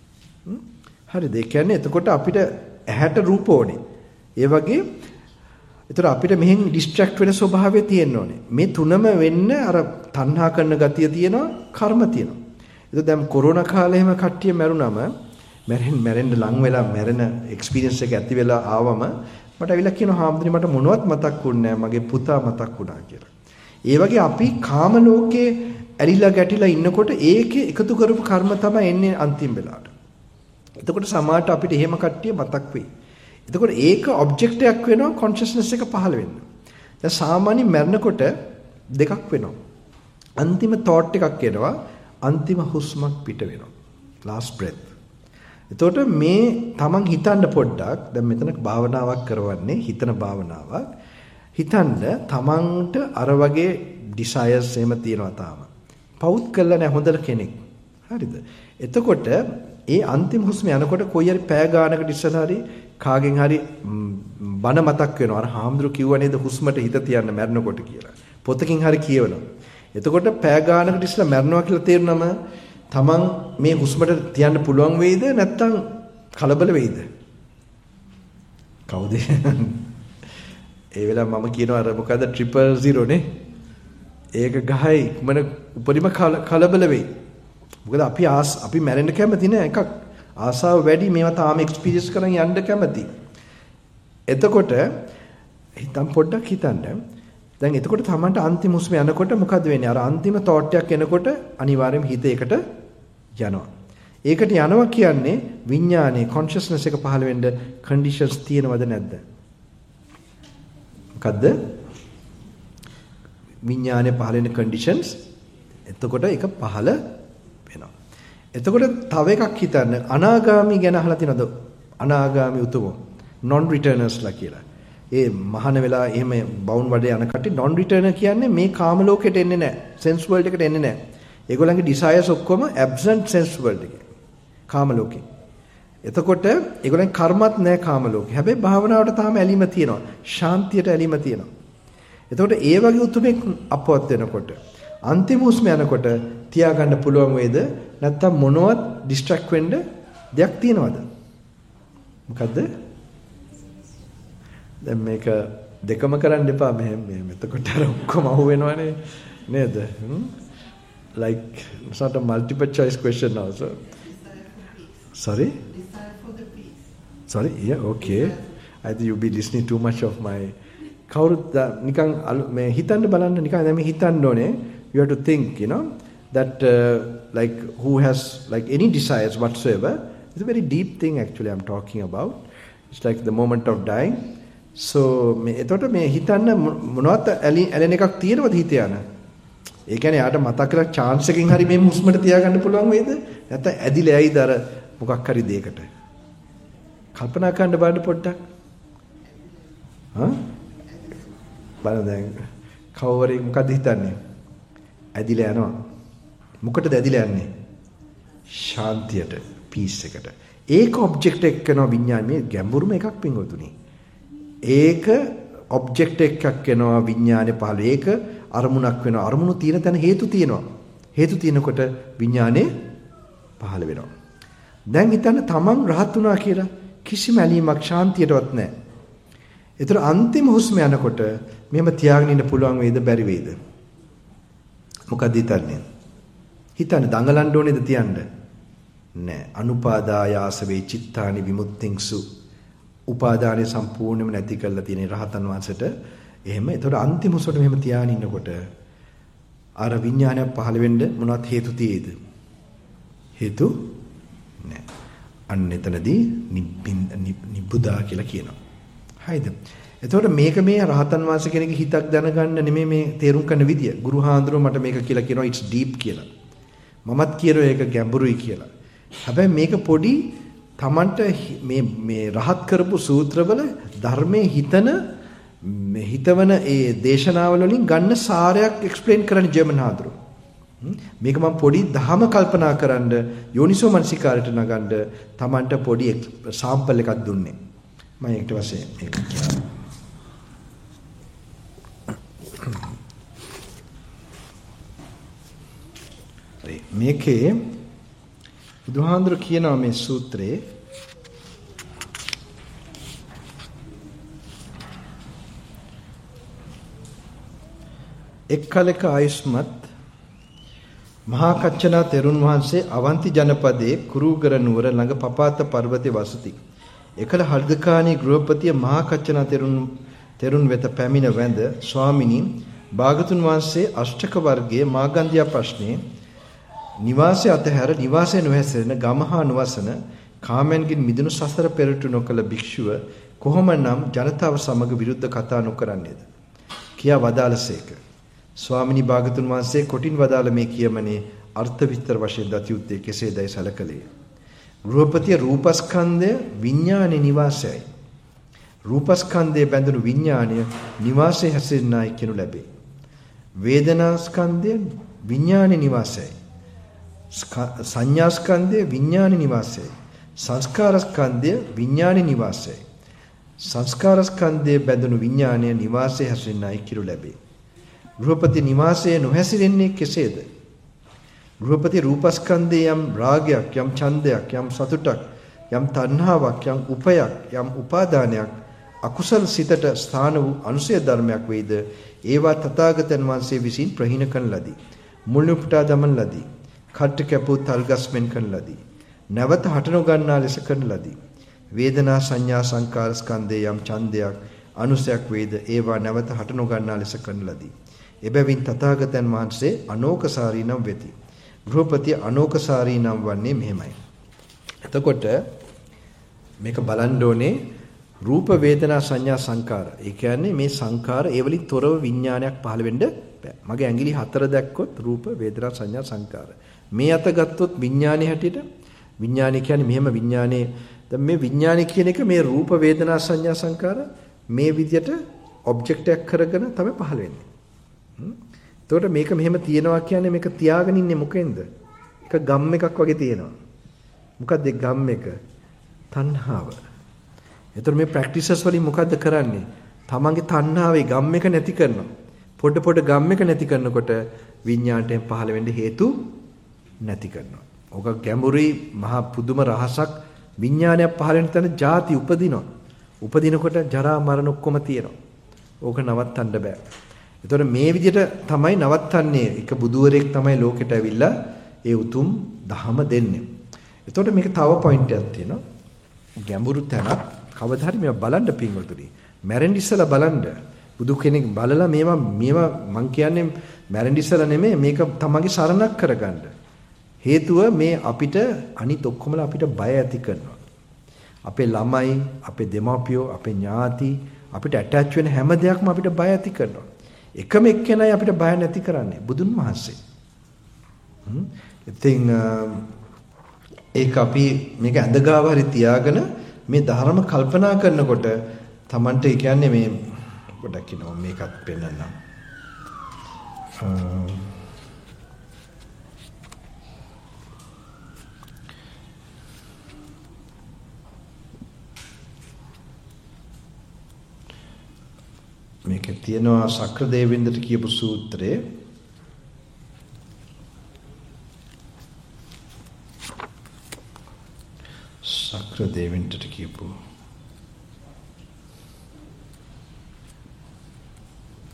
හරිද? ඒ කියන්නේ එතකොට අපිට ඇහැට රූප ඕනේ. ඒ වගේ එතකොට අපිට මෙහෙන් ඩිස්ට්‍රැක්ට් වෙන ස්වභාවය තියෙන්න ඕනේ. මේ තුනම වෙන්න අර තණ්හා කරන ගතිය තියෙනවා, කර්ම තියෙනවා. එතකොට දැන් කොරෝනා කාලේ එහෙම කට්ටිය මැරුණම මැරෙන්න ලං වෙලා මැරෙන එක්ස්පීරියන්ස් එක ඇති වෙලා ආවම මට අවිලා කියනවා හාමුදුරනේ මට මොනවත් මතක් වුණේ නැහැ මගේ පුතා මතක් වුණා කියලා. ඒ වගේ අපි කාම ලෝකේ ඇලිලා ගැටිලා ඉන්නකොට ඒකේ එකතු කරපු කර්ම තමයි එන්නේ අන්තිම වෙලාවට. එතකොට සමාජයට අපිට එහෙම කට්ටිය මතක් වෙයි. එතකොට ඒක ඔබ්ජෙක්ට් එකක් වෙනවා කොන්ෂස්නස් එක පහළ වෙන්න. දැන් සාමාන්‍ය මැරෙනකොට දෙකක් වෙනවා. අන්තිම thought එකක් එනවා, අන්තිම හුස්මක් පිට වෙනවා. last breath. එතකොට මේ තමන් හිතන්න පොඩ්ඩක් දැන් මෙතන භාවනාවක් කරවන්නේ හිතන භාවනාවක්. හිතන්න තමන්ට අර වගේ ඩිසයර්ස් එහෙම තියෙනවා තාම. පවුත් කළා නැහැ හොඳට කෙනෙක්. හරිද? එතකොට ඒ අන්තිම හුස්ම යනකොට කොයි හරි පෑ ගානකට ඉස්සලා හරි කාගෙන් හරි බන මතක් වෙනවා. අර හාමුදුරු කිව්වා නේද හුස්මට හිත තියන්න මැරෙනකොට කියලා. පොතකින් හරි කියවනවා. එතකොට පෑ ගානකට ඉස්සලා මැරෙනවා කියලා තේරුනම තමන් මේ හුස්මට තියන්න පුළුවන් වෙයිද නැත්නම් කලබල වෙයිද? කවුද? ඒ වෙලාව මම කියනවා අර මොකද 000 නේ. ඒක ගහයි මම උපරිම කලබල වෙයි. මොකද අපි මැරෙන්න කැමති නෑ එකක්. ආසාව වැඩි මේවා තාම එක්ස්පීරියන්ස් කරන් යන්න කැමති. එතකොට හිතන් පොඩ්ඩක් හිතන්න. දැන් එතකොට තමන්ට අන්තිම හුස්ම යනකොට මොකද වෙන්නේ? අර අන්තිම thought එකක් එනකොට අනිවාර්යයෙන්ම හිත ඒකට යනවා. ඒකට යනවා කියන්නේ විඥානයේ කොන්ෂස්නස් එක පහළ වෙන්න කන්ඩිෂන්ස් තියෙනවද නැද්ද? මොකද්ද? විඥානයේ පහළ වෙන කන්ඩිෂන්ස්. එතකොට ඒක පහළ වෙනවා. එතකොට තව එකක් හිතන්න අනාගාමි ගැන අහලා තියෙනවද? අනාගාමි උතුමෝ non returners ලා කියලා. ඒ මහාන වෙලා එහෙම බවුන් වඩේ යන කට්ටිය non returner කියන්නේ මේ කාම ලෝකෙට එන්නේ නැහැ. sense world එකට එන්නේ නැහැ. ඒගොල්ලන්ගේ desires ඔක්කොම absent sense world එකේ. කාම ලෝකේ. එතකොට ඒගොල්ලන් කර්මත් නැහැ කාම ලෝකේ. හැබැයි භාවනාවට තාම ඇලීම තියෙනවා. ශාන්තියට ඇලීම තියෙනවා. එතකොට ඒ වගේ උතුමෙක් අපවත් වෙනකොට අන්තිම හුස්ම යනකොට තියාගන්න පුළුවන් වේද? නැත්නම් මොනවත් distract වෙන්න දෙයක් තියනවද? මොකද්ද? දැන් මේක දෙකම කරන්න එපා මෙහෙම එතකොට අර ඔක්කොම අහු වෙනවනේ නේද? Like it's not a multiple choice question now, so. Sorry? Desire for the peace. Sorry? Yeah, okay. I think you'll be listening too much of my කවුරුත් නිකන් මේ හිතන්න බලන්න නිකන් දැන් මේ හිතන්න ඕනේ. You have to think, you know, that like who has like any desires whatsoever. It's a very deep thing actually I'm talking about. It's like the moment of dying. So මේ එතකොට මේ හිතන්න මොනවත් ඇලෙන එකක් තියෙනවද හිත යන? ඒ කියන්නේ යාට මතක් කරලා chance එකකින් හරි මේ හුස්මට තියාගන්න පුළුවන් වේද? නැත්නම් ඇදිලා ඇයිද අර මොකක් හරි දෙයකට? කල්පනා කරන්න බලන්න පොඩ්ඩක්. බලන්න දැන් කවුරු මොකද හිතන්නේ? ඇදිලා යනවා. මොකටද ඇදිලා යන්නේ? ශාන්තියට, peace එකට. ඒක ඔබ්ජෙක්ට් එකක් කරනවා විඥානයේ ගැඹුරුම එකක් පින්වතුනි. ඒක ඔබ්ජෙක්ට් එකක් වෙනවා විඥානේ පහළ. ඒක අරමුණක් වෙනවා. අරමුණු තියෙන තැන හේතු තියෙනවා. හේතු තියෙනකොට විඥානේ පහළ වෙනවා. දැන් හිතන්න තමන් රහත් වුණා කියලා කිසිම ඇලීමක් ශාන්තියටවත් නැහැ. ඒතර අන්තිම හුස්ම යනකොට මෙහෙම තියාගෙන ඉන්න පුළුවන් වේද බැරි වේද? මොකද හිතන්නේ? හිතන්නේ දඟලන්න ඕනේද තියන්න? නෑ. අනුපාදායාස වේ චිත්තානි විමුක්තිංසු. උපාදානය සම්පූර්ණයෙන්ම නැති කරලා තියෙන රහතන් වහන්සේට එහෙම. ඒතකොට අන්තිම උසට මෙහෙම තියාගෙන ඉන්නකොට අර විඥානය පහළ වෙන්න මොනවත් හේතු තියේද? හේතු නෑ. අන්න එතනදී නිබ්බුදා කියලා කියනවා. හරිද? එතකොට මේක මේ රහතන් වහන්සේ කෙනෙක්ගේ හිතක් දැනගන්න නෙමෙයි මේ තේරුම් කරන විදිය. ගුරු හාමුදුරුවෝ මට මේක කියලා කියනවා it's deep කියලා. මමත් කියනවා ඒක ගැඹුරුයි කියලා. හැබැයි මේක පොඩි Tamanට මේ රහත් කරපු සූත්‍රවල ධර්මයේ හිතවන ඒ දේශනාවල වලින් ගන්න සාරයක් එක්ස්ප්ලেইন කරන්න ජර්මන් හාමුදුරුවෝ. මේක මම පොඩි දහම කල්පනා කරන්න යෝනිසෝ මනසිකාරයට නගන්න Tamanට පොඩි සාම්පල් එකක් දුන්නේ. මම ඊට පස්සේ මේක කියනවා. මේකේ බුදුහාඳුර කියනවා මේ සූත්‍රයේ එක් කලක ආයුෂ්මත් මහා කච්චනා තෙරුන් වහන්සේ අවන්ති ජනපදයේ කුරුගර නුවර ළඟ පපාත පර්වතයේ වසති. එකල හර්ධකාණී ගෘහපතිය මහා කච්චනා තෙරුන් වෙත පැමිණ වැඳ ස්වාමිනී භාගතුන් වහන්සේ අෂ්ටක වර්ගයේ මාගන්ධියා ප්‍රශ්නේ නිවාසය අතහැර නිවාසය නොහැසිරෙන ගමහා නොවසන කාමයන්ගෙන් මිදුණු සසර පෙරටු නොකළ භික්ෂුව කොහොමනම් ජනතාව සමග විරුද්ධ කතා නොකරන්නේද කියා වදාළසේක. ස්වාමිනී භාගතුන් වහන්සේ කොටින් වදාළ මේ කියමනේ අර්ථ විස්තර වශයෙන් දති යුත්තේ කෙසේදයි සැලකලේ. ගෘහපතිය රූපස්කන්ධය විඥානේ නිවාසයයි. රූපස්කන්ධයේ බැඳුණු විඥානය නිවාසයේ හැසිරෙන්නයි කියනු ලැබේ. වේදනාස්කන්ධය විඥානේ නිවාසයයි. සංඥාස්කන්ධය විඥානේ නිවාසයයි. සංස්කාරස්කන්ධය විඥානේ නිවාසයයි. සංස්කාරස්කන්ධයේ බැඳුණු විඥානය නිවාසයේ හැසිරෙන්නයි කියනු ලැබේ. ගෘහපති නිවාසයේ නොහැසිරෙන්නේ කෙසේද? ගෘහපති රූපස්කන්ධයේ යම් රාගයක්, යම් ඡන්දයක්, යම් සතුටක්, යම් තණ්හාවක්, යම් උපයක්, යම් උපාදානයක් අකුසල සිතට ස්ථාන වූ අනුසය ධර්මයක් වේද ඒවා තථාගතයන් වහන්සේ විසින් ප්‍රහීන කරන ලදී. මුල් උපුටා දමන ලදී. කට්ට කැපූ තල්ගස්මෙන් කරන ලදී. නැවත හට නොගන්නා ලෙස කරන ලදී. වේදනා සංඥා සංකාර ස්කන්ධයේ යම් ඡන්දයක් අනුසයක් වේද ඒවා නැවත හට නොගන්නා ලෙස කරන ලදී. එබැවින් තථාගතයන් වහන්සේ අනෝකසාරී නම් වෙති. ගෘහපති අනෝකසාරී නම් වන්නේ මෙහෙමයි. එතකොට මේක බලන්න ඕනේ රූප වේදනා සංඥා සංකාර. ඒ කියන්නේ මේ සංකාර ඒ වලින් තොරව විඥානයක් පහළ වෙන්න බෑ. මගේ ඇඟිලි 4 දැක්කොත් රූප වේදනා සංඥා සංකාර. මේ අත ගත්තොත් විඥානේ හැටියට විඥානේ කියන්නේ මෙහෙම විඥානේ දැන් මේ විඥානේ කියන එක මේ රූප වේදනා සංඥා සංකාර මේ විදියට ඔබ්ජෙක්ට් එකක් කරගෙන තමයි පහළ වෙන්නේ. එතකොට මේක මෙහෙම තියනවා කියන්නේ මේක තියාගෙන ඉන්නේ මොකෙන්ද? එක ගම් එකක් වගේ තියෙනවා. මොකද්ද ඒ ගම් එක? තණ්හාව. එතකොට මේ ප්‍රැක්ටිසස් වලින් මොකද්ද කරන්නේ? තමන්ගේ තණ්හාවේ ගම් එක නැති කරනවා. පොඩ පොඩ ගම් එක නැති කරනකොට විඤ්ඤාණයෙන් පහළ වෙන්න හේතු නැති කරනවා. ඕක ගැඹුරුයි මහා පුදුම රහසක්. විඤ්ඤාණයක් පහළ වෙන තැන ಜಾති උපදිනවා. උපදිනකොට ජරා මරණ ඔක්කොම තියෙනවා. ඕක නවත්තන්න බෑ. එතකොට මේ විදිහට තමයි නවත්තන්නේ. එක බුදුවරයෙක් තමයි ලෝකෙට ඇවිල්ලා ඒ උතුම් ධහම දෙන්නේ. එතකොට මේක තව පොයින්ට් එකක් තියෙනවා. ගැඹුරු තැනක් කවදා හරි මේවා බලන්න පින්වතුනි. මැරෙන්න ඉස්සලා බලන්න. බුදු කෙනෙක් බලලා මේවා මං කියන්නේ මැරෙන්න ඉස්සලා නෙමෙයි මේක තමන්ගේ සරණක් කරගන්න. හේතුව මේ අපිට අනිත් ඔක්කොමලා අපිට බය ඇති කරනවා. අපේ ළමයි, අපේ දෙමාපියෝ, අපේ ඥාති අපිට ඇටච් වෙන හැම දෙයක්ම අපිට බය ඇති කරනවා. එකම එක්කෙනයි අපිට බය නැති කරන්නේ බුදුන් වහන්සේ. ඉතින් ඒක අපි මේක ඇඳගාව හරි තියාගෙන මේ ධර්ම කල්පනා කරනකොට Tamanට ඒ කියන්නේ මේ පොඩක් කියනවා මේකත් පෙන්නන්නම්. මේකේ තියෙනවා සක්‍ර දෙවිඳුට කියපු සූත්‍රයේ සක්‍ර දෙවිඳුට කියපු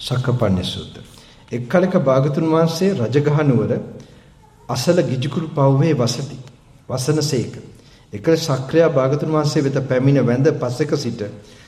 සක්කපඤ්ඤ සූත්‍ර. එක් කලක භාගතුන් වහන්සේ රජගහ නුවර අසල ගිජුකුරු පව්වේ වසති. වසනසේක. එකල ශක්‍රයා භාගතුන් වහන්සේ වෙත පැමිණ වැඳ පසෙක සිට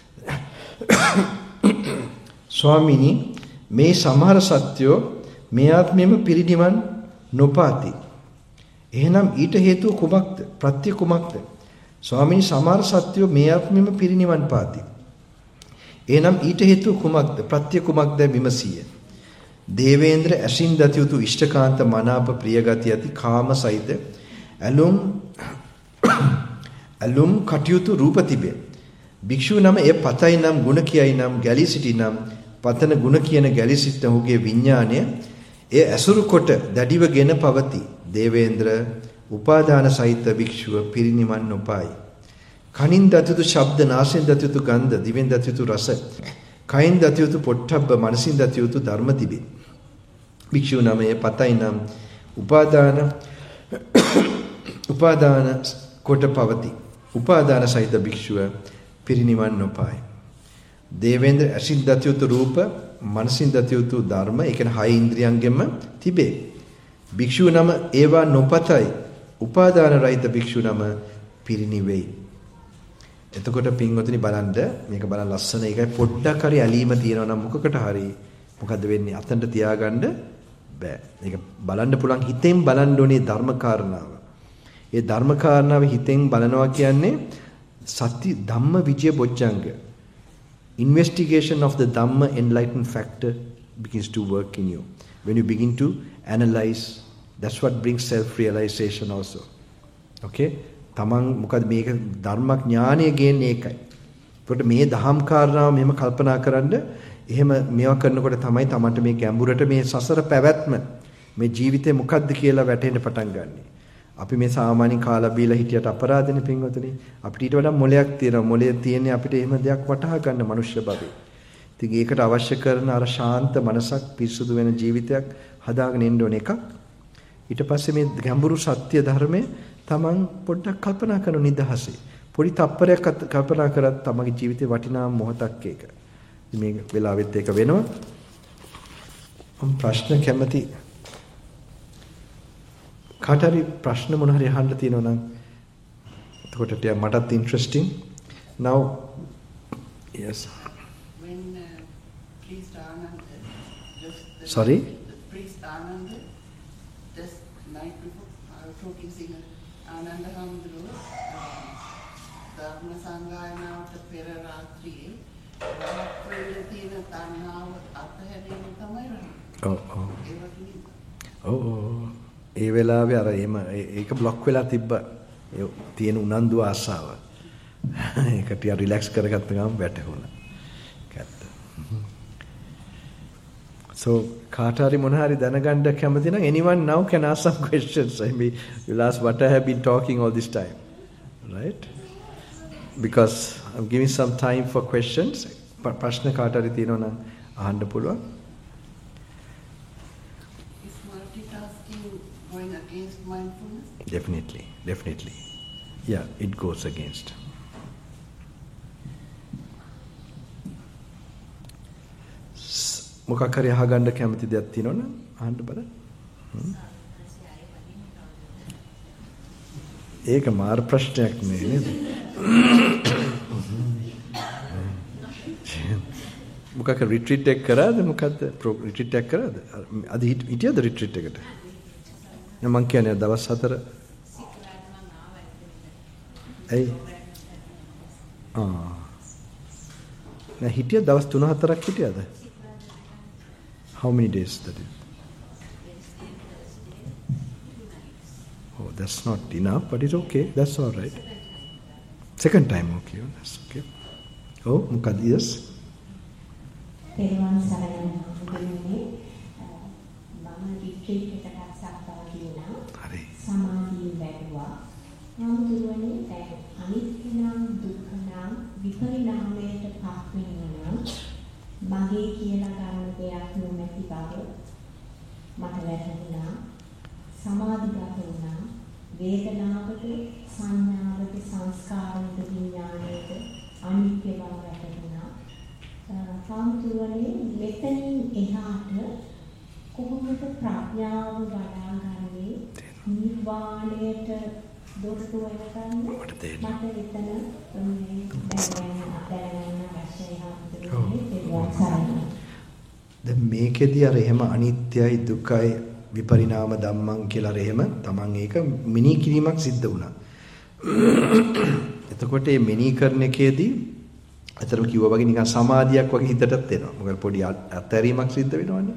ස්වාමීනි මේ සමහර සත්‍යෝ මේ ආත්මෙම පිරිනිවන් නොපාති. එහෙනම් ඊට හේතුව කුමක්ද? ප්‍රත්‍ය කුමක්ද? ස්වාමීනි සමහර සත්‍යෝ මේ ආත්මෙම පිරිනිවන් පාති. එහෙනම් ඊට හේතුව කුමක්ද? ප්‍රත්‍ය කුමක්ද විමසීය. දේවේන්ද්‍ර ඇසින් දති යුතු ඉෂ්ඨකාන්ත මනාප ප්‍රියගති ඇති කාම සහිත ඇලුම් කටයුතු රූප තිබේ. භික්ෂුව නම එය පතයි නම් ගුණ කියයි නම් ගැලී සිටි නම් පතන ගුණ කියන ගැලී සිට ඔහුගේ විඥාණය එය ඇසුරු කොට දැඩිවගෙන පවති. දේවේන්ද්‍ර උපාදාන සහිත භික්ෂුව පිරිනිවන් නොපායි. කනින් දතියුතු ශබ්ද, නාසයෙන් දතියුතු ගන්ධ, දිවෙන් දතියුතු රස, කයින් දතියුතු පොට්ටබ්බ, මනසින් දතියුතු ධර්ම තිබේ. භික්ෂුව නම එය පතයි නම් උපාදාන කොට පවති. උපාදාන සහිත භික්ෂුව පිරිනිවන් නොපායි. දේවේන්ද්‍ර ඇසින් දතියුතු රූප, මනසින් දතියුතු ධර්ම, ඒ කියන්නේ 6 ඉන්ද්‍රියයන්ගෙම තිබේ. භික්ෂුව නම ඒවා නොපතයි. උපාදාන රහිත භික්ෂුව නම පිරිනිවෙයි. එතකොට පින්වතුනි බලන්න මේක බලන්න ලස්සන. ඒකයි පොඩ්ඩක් හරි ඇලීම තියෙනවා නම් මොකකට හරි මොකද වෙන්නේ? අතන්ට තියාගන්න බෑ. ඒක බලන්න පුළුවන් හිතෙන් බලන්න ඕනේ ධර්ම කාරණාව. ඒ ධර්ම කාරණාව හිතෙන් බලනවා කියන්නේ සති ධම්ම විජය බොජ්ජංග. Investigation of the Dhamma enlightened factor begins to work in you. When you begin to analyze, that's what brings self-realization also. Okay? තමන් මොකද මේක ධර්මඥානය ගේන්නේ ඒකයි. ඒකට මේ දහම් කාරණාව මෙහෙම කල්පනා කරන්න එහෙම මේවා කරනකොට තමයි තමන්ට මේ ගැඹුරට මේ සසර පැවැත්ම මේ ජීවිතේ මොකද්ද කියලා වැටෙන්න පටන් ගන්නෙ. අපි මේ සාමාන්‍ය කාලා බීලා හිටියට අපරාධනේ පින්වතුනි. අපිට ඊට වඩා මොලයක් තියෙනවා. මොලේ තියෙන්නේ අපිට එහෙම දෙයක් වටහා ගන්න මනුෂ්‍ය භවයේ. ඉතින් ඒකට අවශ්‍ය කරන අර ශාන්ත මනසක් පිරිසුදු වෙන ජීවිතයක් හදාගෙන ඉන්න ඕන එකක්. ඊට පස්සේ මේ ගැඹුරු සත්‍ය ධර්මයේ තමන් පොඩ්ඩක් කල්පනා කරන නිදහසේ. පොඩි තප්පරයක් කල්පනා කරත් තමන්ගේ ජීවිතේ වටිනා මොහොතක් ඒක. මේ වෙලාවෙත් ඒක වෙනවා. මම ප්‍රශ්න කැමති කාටරි ප්‍රශ්න මොන හරි අහන්න තියෙනවා නම් එතකොට ටික මටත් interesting. Now yes. When priest Anand sorry? Priest Anand just night before talking singer Ananda Hamdru ධර්ම සංගායනාවට පෙර රාත්‍රියේ රාත්‍රියේ තියෙන තණ්හාව අතහැරීම තමයි ඒ වෙලාවේ අර එහෙම ඒක બ્લોක් වෙලා තිබ්බ ඒ තියෙන උනන්දු ආසාව ඒක ටික රිලැක්ස් කරගත්ත ගමන් වැටුණා. කැත්ත. So කාට හරි මොන හරි දැනගන්න කැමති නම් anyone now can ask some questions. I mean you'll ask what I have been talking all this time. Right? Because I'm giving some time for questions. ප්‍රශ්න කාට හරි තියෙනවා නම් අහන්න පුළුවන්. Going against mindfulness? Definitely. Yeah, it goes against. මොකක් හරි අහගන්න කැමති දෙයක් තියෙනවනම් අහන්න බලන්න. ඒක මාර ප්‍රශ්නයක් නේද? මොකක් රිට්‍රීට් එක කරාද මොකද්ද? රිට්‍රීට් එක කරාද? අද හිටියද රිට්‍රීට් එකට? මම කියන්නේ දවස් 4 ඇයි නෑ හිටිය දවස් 3-4ක් හිටියද? How many days that is? Oh, that's not enough, but it's okay. That's all right. Second time, okay. That's okay. Oh, මොකද? Yes. තේරුවන් සරණයි මම රිට්‍රීට් එකකට සක්පා කියලා සමාධිය වැඩුවා. නමුදුරනේ දැන් අනිත්‍ය නම් දුක්ඛ නම් විපරිණාමයට පත් වෙනවා මගේ කියලා ගන්න දෙයක් නොමැති බව මට වැටහුණා. සමාධිගත වුණා. වේදනාවට සංඥාවට සංස්කාරයට විඥාණයට අනිත්‍ය බව වැටහුණා. හාමුදුරනේ මෙතනින් එහාට කොහොමද ප්‍රඥාව වඩාගන්නේ නිර්වාණයට දොරටු වෙනකන් මට එතන දැන් මේකෙදී අර එහෙම අනිත්‍යයි දුකයි විපරිණාම ධම්මං කියලා අර එහෙම තමන් ඒක මිනී කිරීමක් සිද්ධ වුණා. එතකොට මේ මිනී කරන එකේදී අතරම කිව්වා වගේ නිකන් සමාධියක් වගේ හිතටත් එනවා. මොකද පොඩි අත්හැරීමක් සිද්ධ වෙනවනේ.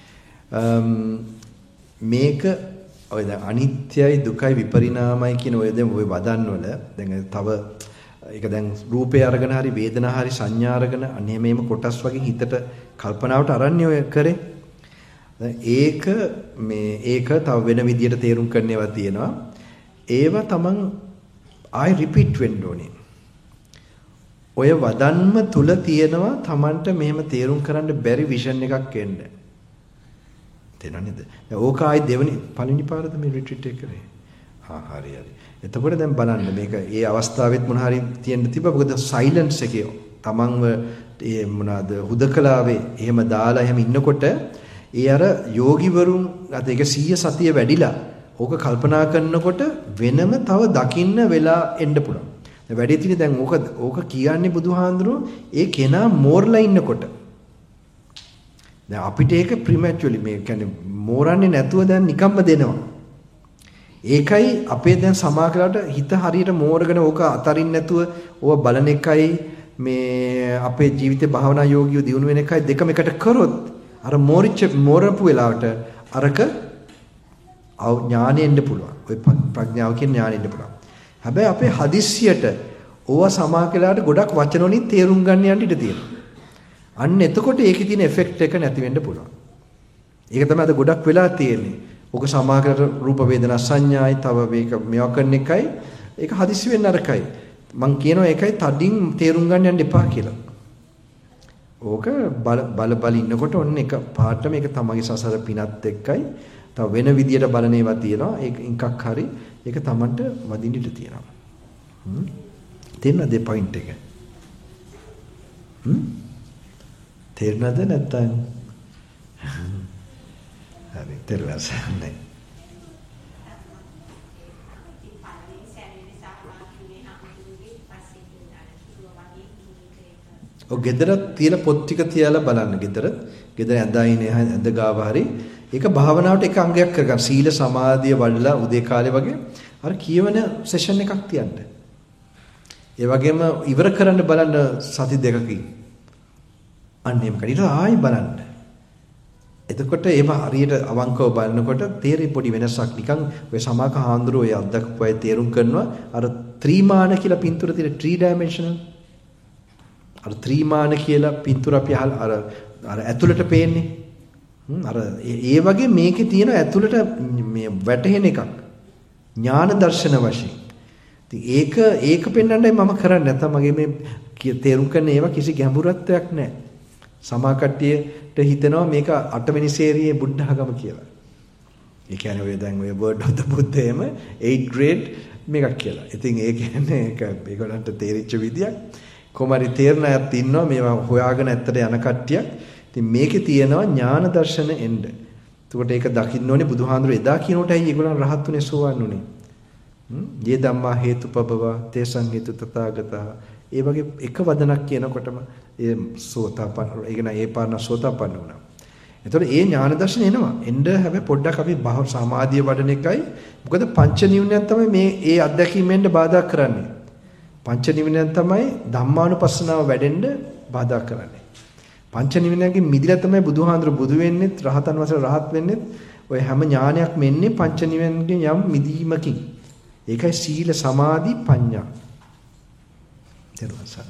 මේක ඔය දැන් අනිත්‍යයි දුකයි විපරිණාමයි කියන ඔය දැන් ඔය වදන් වල දැන් තව ඒක දැන් රූපේ අරගෙන හරි වේදනා හරි සංඥා අරගෙන අනේ මේම කොටස් වගේ හිතට කල්පනාවට අරන්නේ ඔය කරේ. ඒක තව වෙන විදියට තේරුම් කරන්න ඒවා තියෙනවා. ඒවා තමන් ආයි රිපීට් වෙන්න ඕනේ. ඔය වදන්ම තුල තියෙනවා තමන්ට මෙහෙම තේරුම් කරන්න බැරි විෂන් එකක් එන්න. තේරෙනවද? ඕක ආයි දෙවෙනි පළවෙනි පාරද මේ රිට්‍රීට් එක කරේ. හරි. එතකොට දැන් බලන්න මේක ඒ අවස්ථාවෙත් මොන හරි තියෙන්න තිබ්බා. මොකද සයිලන්ස් එකේ තමන්ව ඒ මොනවාද හුදකලාවේ එහෙම දාලා එහෙම ඉන්නකොට ඒ අර යෝගිවරුන් අත ඒක 100 සතිය වැඩිලා ඕක කල්පනා කරනකොට වෙනම තව දකින්න වෙලා එන්න පුළුවන්. දැන් වැඩි තියෙන දැන් ඕක කියන්නේ බුදුහාඳුරෝ ඒ කෙනා මෝරලා ඉන්නකොට. දැන් අපිට ඒක ප්‍රිමැචුවලි මේ කියන්නේ මෝරන්නේ නැතුව දැන් නිකම්ම දෙනවා. ඒකයි අපේ දැන් සමාකලට හිත හරියට මෝරගෙන ඕක අතරින් නැතුව ඕව බලන එකයි මේ අපේ ජීවිතේ භාවනා යෝගියෝ දිනු වෙන එකයි දෙකම එකට කරොත් අර මෝරපු වෙලාවට අරක ඥානෙ එන්න පුළුවන්. ඔය ප්‍රඥාව කියන ඥානෙ එන්න පුළුවන්. හැබැයි අපේ හදිස්සියට ඕවා සමාකලට ගොඩක් වචන වලින් තේරුම් ගන්න යන්න ඉඩ තියෙනවා. අන්න එතකොට ඒකේ තියෙන එෆෙක්ට් එක නැති වෙන්න පුළුවන්. ඒක තමයි අද ගොඩක් වෙලා තියෙන්නේ. ඔක සමාකලට රූප වේදනා සංඥායි තව මේක මේවා කරන එකයි ඒක හදිස්සි වෙන්න අරකයි. මං කියනවා ඒකයි තදින් තේරුම් ගන්න යන්න එපා කියලා. ඕක බල ඉන්නකොට ඔන්න එක පාට මේක තමගේ සසර පිනත් එක්කයි තව වෙන විදියට බලන ඒවා තියෙනවා. ඒක එකක් හරි ඒක තමන්ට වදින්න ඉඩ තියෙනවා. තේරෙනවද පොයින්ට් එක? තේරෙනවද නැත්නම්? හරි තේරුණා. ඔය ගෙදර තියෙන පොත් ටික තියලා බලන්න. ගෙදර ඇඳයිනේ ඇඳ ගාව හරි ඒක භාවනාවට එක අංගයක් කරගන්න. සීල සමාධිය වඩලා උදේ කාලේ වගේ අර කියවන සෙෂන් එකක් තියන්න. ඒ වගේම ඉවර කරන්න බලන්න සති දෙකකින්. අන්න එහෙම කරිලා ආයි බලන්න. එතකොට ඒව හරියට අවංකව බලනකොට තේරෙයි පොඩි වෙනසක්. නිකන් ඔය සමාක හාඳුරෝ ඔය අද්දක්පු අය තේරුම් කරනවා අර ත්‍රිමාන කියලා පින්තූර තියෙන 3 dimensional අර ත්‍රිමාන කියලා පින්තූර අපි අර ඇතුළට පේන්නේ. අර ඒ වගේ මේකේ තියෙන ඇතුළට මේ වැටහෙන එකක්. ඥාන දර්ශන වශයෙන්. ඉතින් ඒක පෙන්වන්නයි මම කරන්නේ. නැත්නම් මගේ මේ තේරුම් කරන ඒවා කිසි ගැඹුරත්වයක් නැහැ. සමා කට්ටියට හිතෙනවා මේක 8 වෙනි සේරියේ බුද්ධඝම කියලා. ඒ කියන්නේ ඔය දැන් ඔය word of the Buddha එම 8 grade මේකක් කියලා. ඉතින් ඒ කියන්නේ ඒක ඒගොල්ලන්ට තේරිච්ච විදියක්. කොහමරි තේරණ අයත් ඉන්නවා මේවා හොයාගෙන ඇත්තට යන කට්ටියක්. ඉතින් මේකේ තියෙනවා ඥාන දර්ශන එන්න. එතකොට ඒක දකින්න ඕනේ බුදුහාඳුර එදා කියනකොටයි ඒගොල්ලන් රහත් උනේ සෝවන් උනේ. යේ ධම්මා හේතුපබව තේසං හේතු තථාගතः. ඒ වගේ එක වදනක් කියනකොටම ඒ සෝතාපන්න ඒ නෑ ඒ පාරණ සෝතාපන්න වුණා. එතකොට ඒ ඥාන දර්ශන එනවා. එන්න හැබැයි පොඩ්ඩක් අපි සමාධිය වඩන එකයි. මොකද පංච නිවනයන් තමයි මේ ඒ අත්දැකීමෙන්ද බාධා කරන්නේ. පංච නිවනයන් තමයි ධම්මානුපස්සනාව වැඩෙන්න බාධා කරන්නේ. පංච නිවනයන්ගෙන් මිදිලා තමයි බුදුහාඳුර බුදු වෙන්නේ, රහතන් වහන්සේ රහත් වෙන්නේ. ඔය හැම ඥානයක්ම එන්නේ පංච නිවනන්ගෙන් යම් මිදීමකින්. ඒකයි සීල සමාධි ප්‍රඥා. තේරුණාද?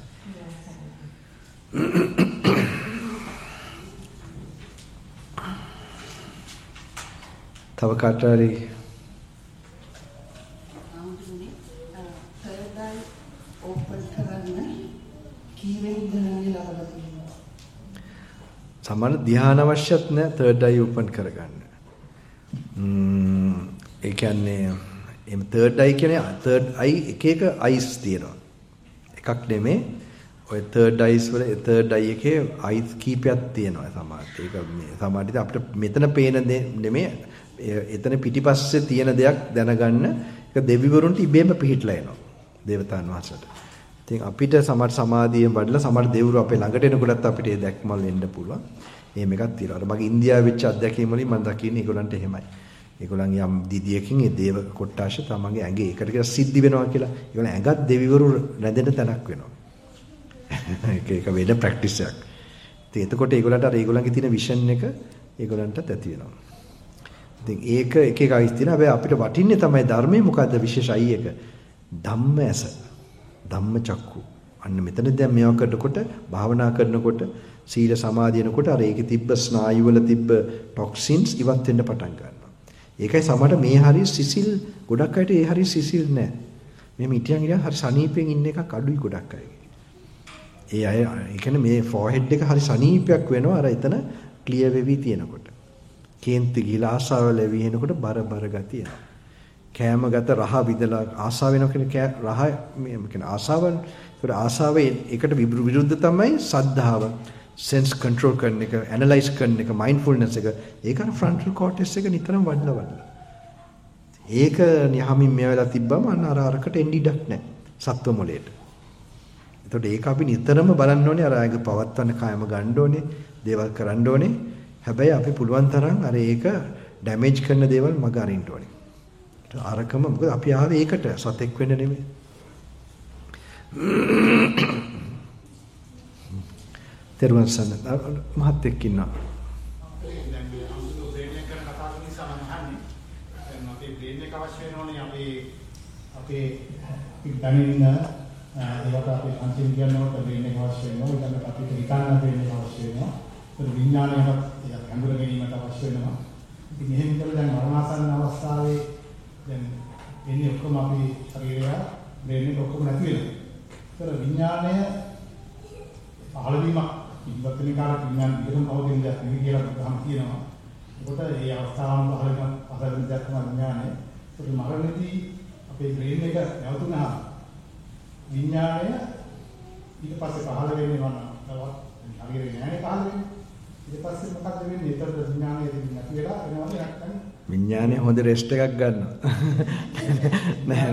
තව කාටරි සමාන ධ්‍යාන අවශ්‍යත් නැහැ third eye open කරගන්න. ඒ කියන්නේ third eye කියන්නේ third eye එක eyes තියෙනවා. එකක් නෙමෙයි ඔය third eye එකේ eyes කීපයක් තියෙනවා සමහරට. ඒක මේ සමහරට අපිට මෙතන පේන නෙමෙයි එතන පිටිපස්සේ තියෙන දෙයක් දැනගන්න ඒක දෙවිවරුන්ට ඉබේම පිහිටලා එනවා. දේවතාන් වහන්සේට. ඉතින් අපිට සමහර සමාධියෙන් වඩලා සමහර දෙවිවරු අපේ ළඟට එනකොටත් අපිට ඒ දැක්මල් එන්න පුළුවන්. එහෙම එකක් තියෙනවා. අර මගේ ඉන්දියාවේ වෙච්ච අත්දැකීම් වලින් මම දකින්නේ ඒගොල්ලන්ට එහෙමයි. ඒගොල්ලන් යම් දිදියකින් ඒ දේව කොට්ටාශ තමන්ගේ ඇඟේ ඒකට කියලා සිද්ධි වෙනවා කියලා. ඒගොල්ලන් ඇඟත් දෙවිවරු රැඳෙන තැනක් වෙනවා. ඒක වෙන ප්‍රැක්ටිස් එකක්. ඉතින් එතකොට ඒගොල්ලන්ට අර ඒගොල්ලන්ගේ තියෙන විෂන් එක ඒගොල්ලන්ටත් ඇති වෙනවා. ඉතින් ඒක එක එක අයිස් තියෙනවා. හැබැයි අපිට වටින්නේ තමයි ධර්මයේ මොකද්ද විශේෂයි එක. ධම්ම ඇස. ධම්ම චක්කු. අන්න මෙතන දැන් මේවා කරනකොට භාවනා කරනකොට සීල සමාධියනකොට අර ඒකේ තිබ්බ ස්නායු වල තිබ්බ ටොක්සින්ස් ඉවත් වෙන්න පටන් ගන්නවා. ඒකයි සමහර මේ හරිය සිසිල් ගොඩක් අයට ඒ හරිය සිසිල් නෑ. මේ මිටියන් ඉතින් හරි සනීපෙන් ඉන්න එකක් අඩුයි ගොඩක් අය. ඒ අය ඒ කියන්නේ මේ ෆෝහෙඩ් එක හරි සනීපයක් වෙනවා අර එතන ක්ලියර් වෙවි තියෙනකොට. කේන්ති ගිහලා ආසාව ලැබී එනකොට බර ගතිය එනවා. කෑම ගත රහ විදලා ආසාව වෙන කෙනෙක් රහ මේ කියන්නේ ආසාවන් ඒකට ආසාවේ එකට විරුද්ධ තමයි සද්ධාව. සෙන්ස් කන්ට්‍රෝල් කරන එක, ඇනලයිස් කරන එක, මයින්ඩ්ෆුල්නස් එක, ඒක අර ෆ්‍රන්ටල් කෝටෙක්ස් එක නිතරම වඩලා. ඒක නිහමින් මේ වෙලාව තිබ්බම අර අරකට එන්ඩිඩක් නැහැ සත්ව මොලේට. එතකොට ඒක අපි නිතරම බලන්න ඕනේ අර ආයක පවත්වන්න කායම ගන්න ඕනේ, දේවල් කරන්න ඕනේ. හැබැයි අපි පුළුවන් තරම් අර ඒක ඩැමේජ් කරන දේවල් මග අරින්න ඕනේ. අරකම මොකද අපි ආවේ ඒකට සතෙක් වෙන්න නෙමෙයි. තෙරුවන් සරණයි මහත් එක්ක ඉන්නවා. දැන් මේ අමුතු බ්‍රේන් එක ගැන කතා කරන නිසා මම අහන්නේ දැන් අපේ බ්‍රේන් එක අවශ්‍ය වෙනෝනේ අපේ දැනෙන ඒකට අපේ සංසිඳ කියනකොට බ්‍රේන් එක අවශ්‍ය වෙනවා. ඊළඟට අපිට හිතන්න බ්‍රේන් එක අවශ්‍ය වෙනවා. ඒක විඥානයකට ඒක හඳුන ගැනීමට අවශ්‍ය වෙනවා. ඉතින් එහෙම කියලා දැන් මරණාසන්න අවස්ථාවේ දැන් එන්නේ ඔක්කොම අපි ශරීරය බ්‍රේන් එක ඔක්කොම නැති වෙනවා. ඒතර විඥානය පහළ වීමක් ඉවත් වෙන කාලේ විඥාන විතරම පවතින දෙයක් නෙවෙයි කියලා බුදුහාම කියනවා. ඒකට මේ අවස්ථාවන් පහළ වෙන දෙයක් තමයි විඥානය. ඒක මරණදී අපේ බ්‍රේන් එක නැවතුනහම විඥානය ඊට පස්සේ පහළ වෙන්නේ මොනවා? තවත් හරියට නෑනේ පහළ වෙන්නේ. ඊට පස්සේ මොකක්ද වෙන්නේ? ඒතර විඥානය නැති වෙලා එනවා නැත්නම් විඥානය හොඳ රෙස්ට් එකක් ගන්නවා. නැහැ.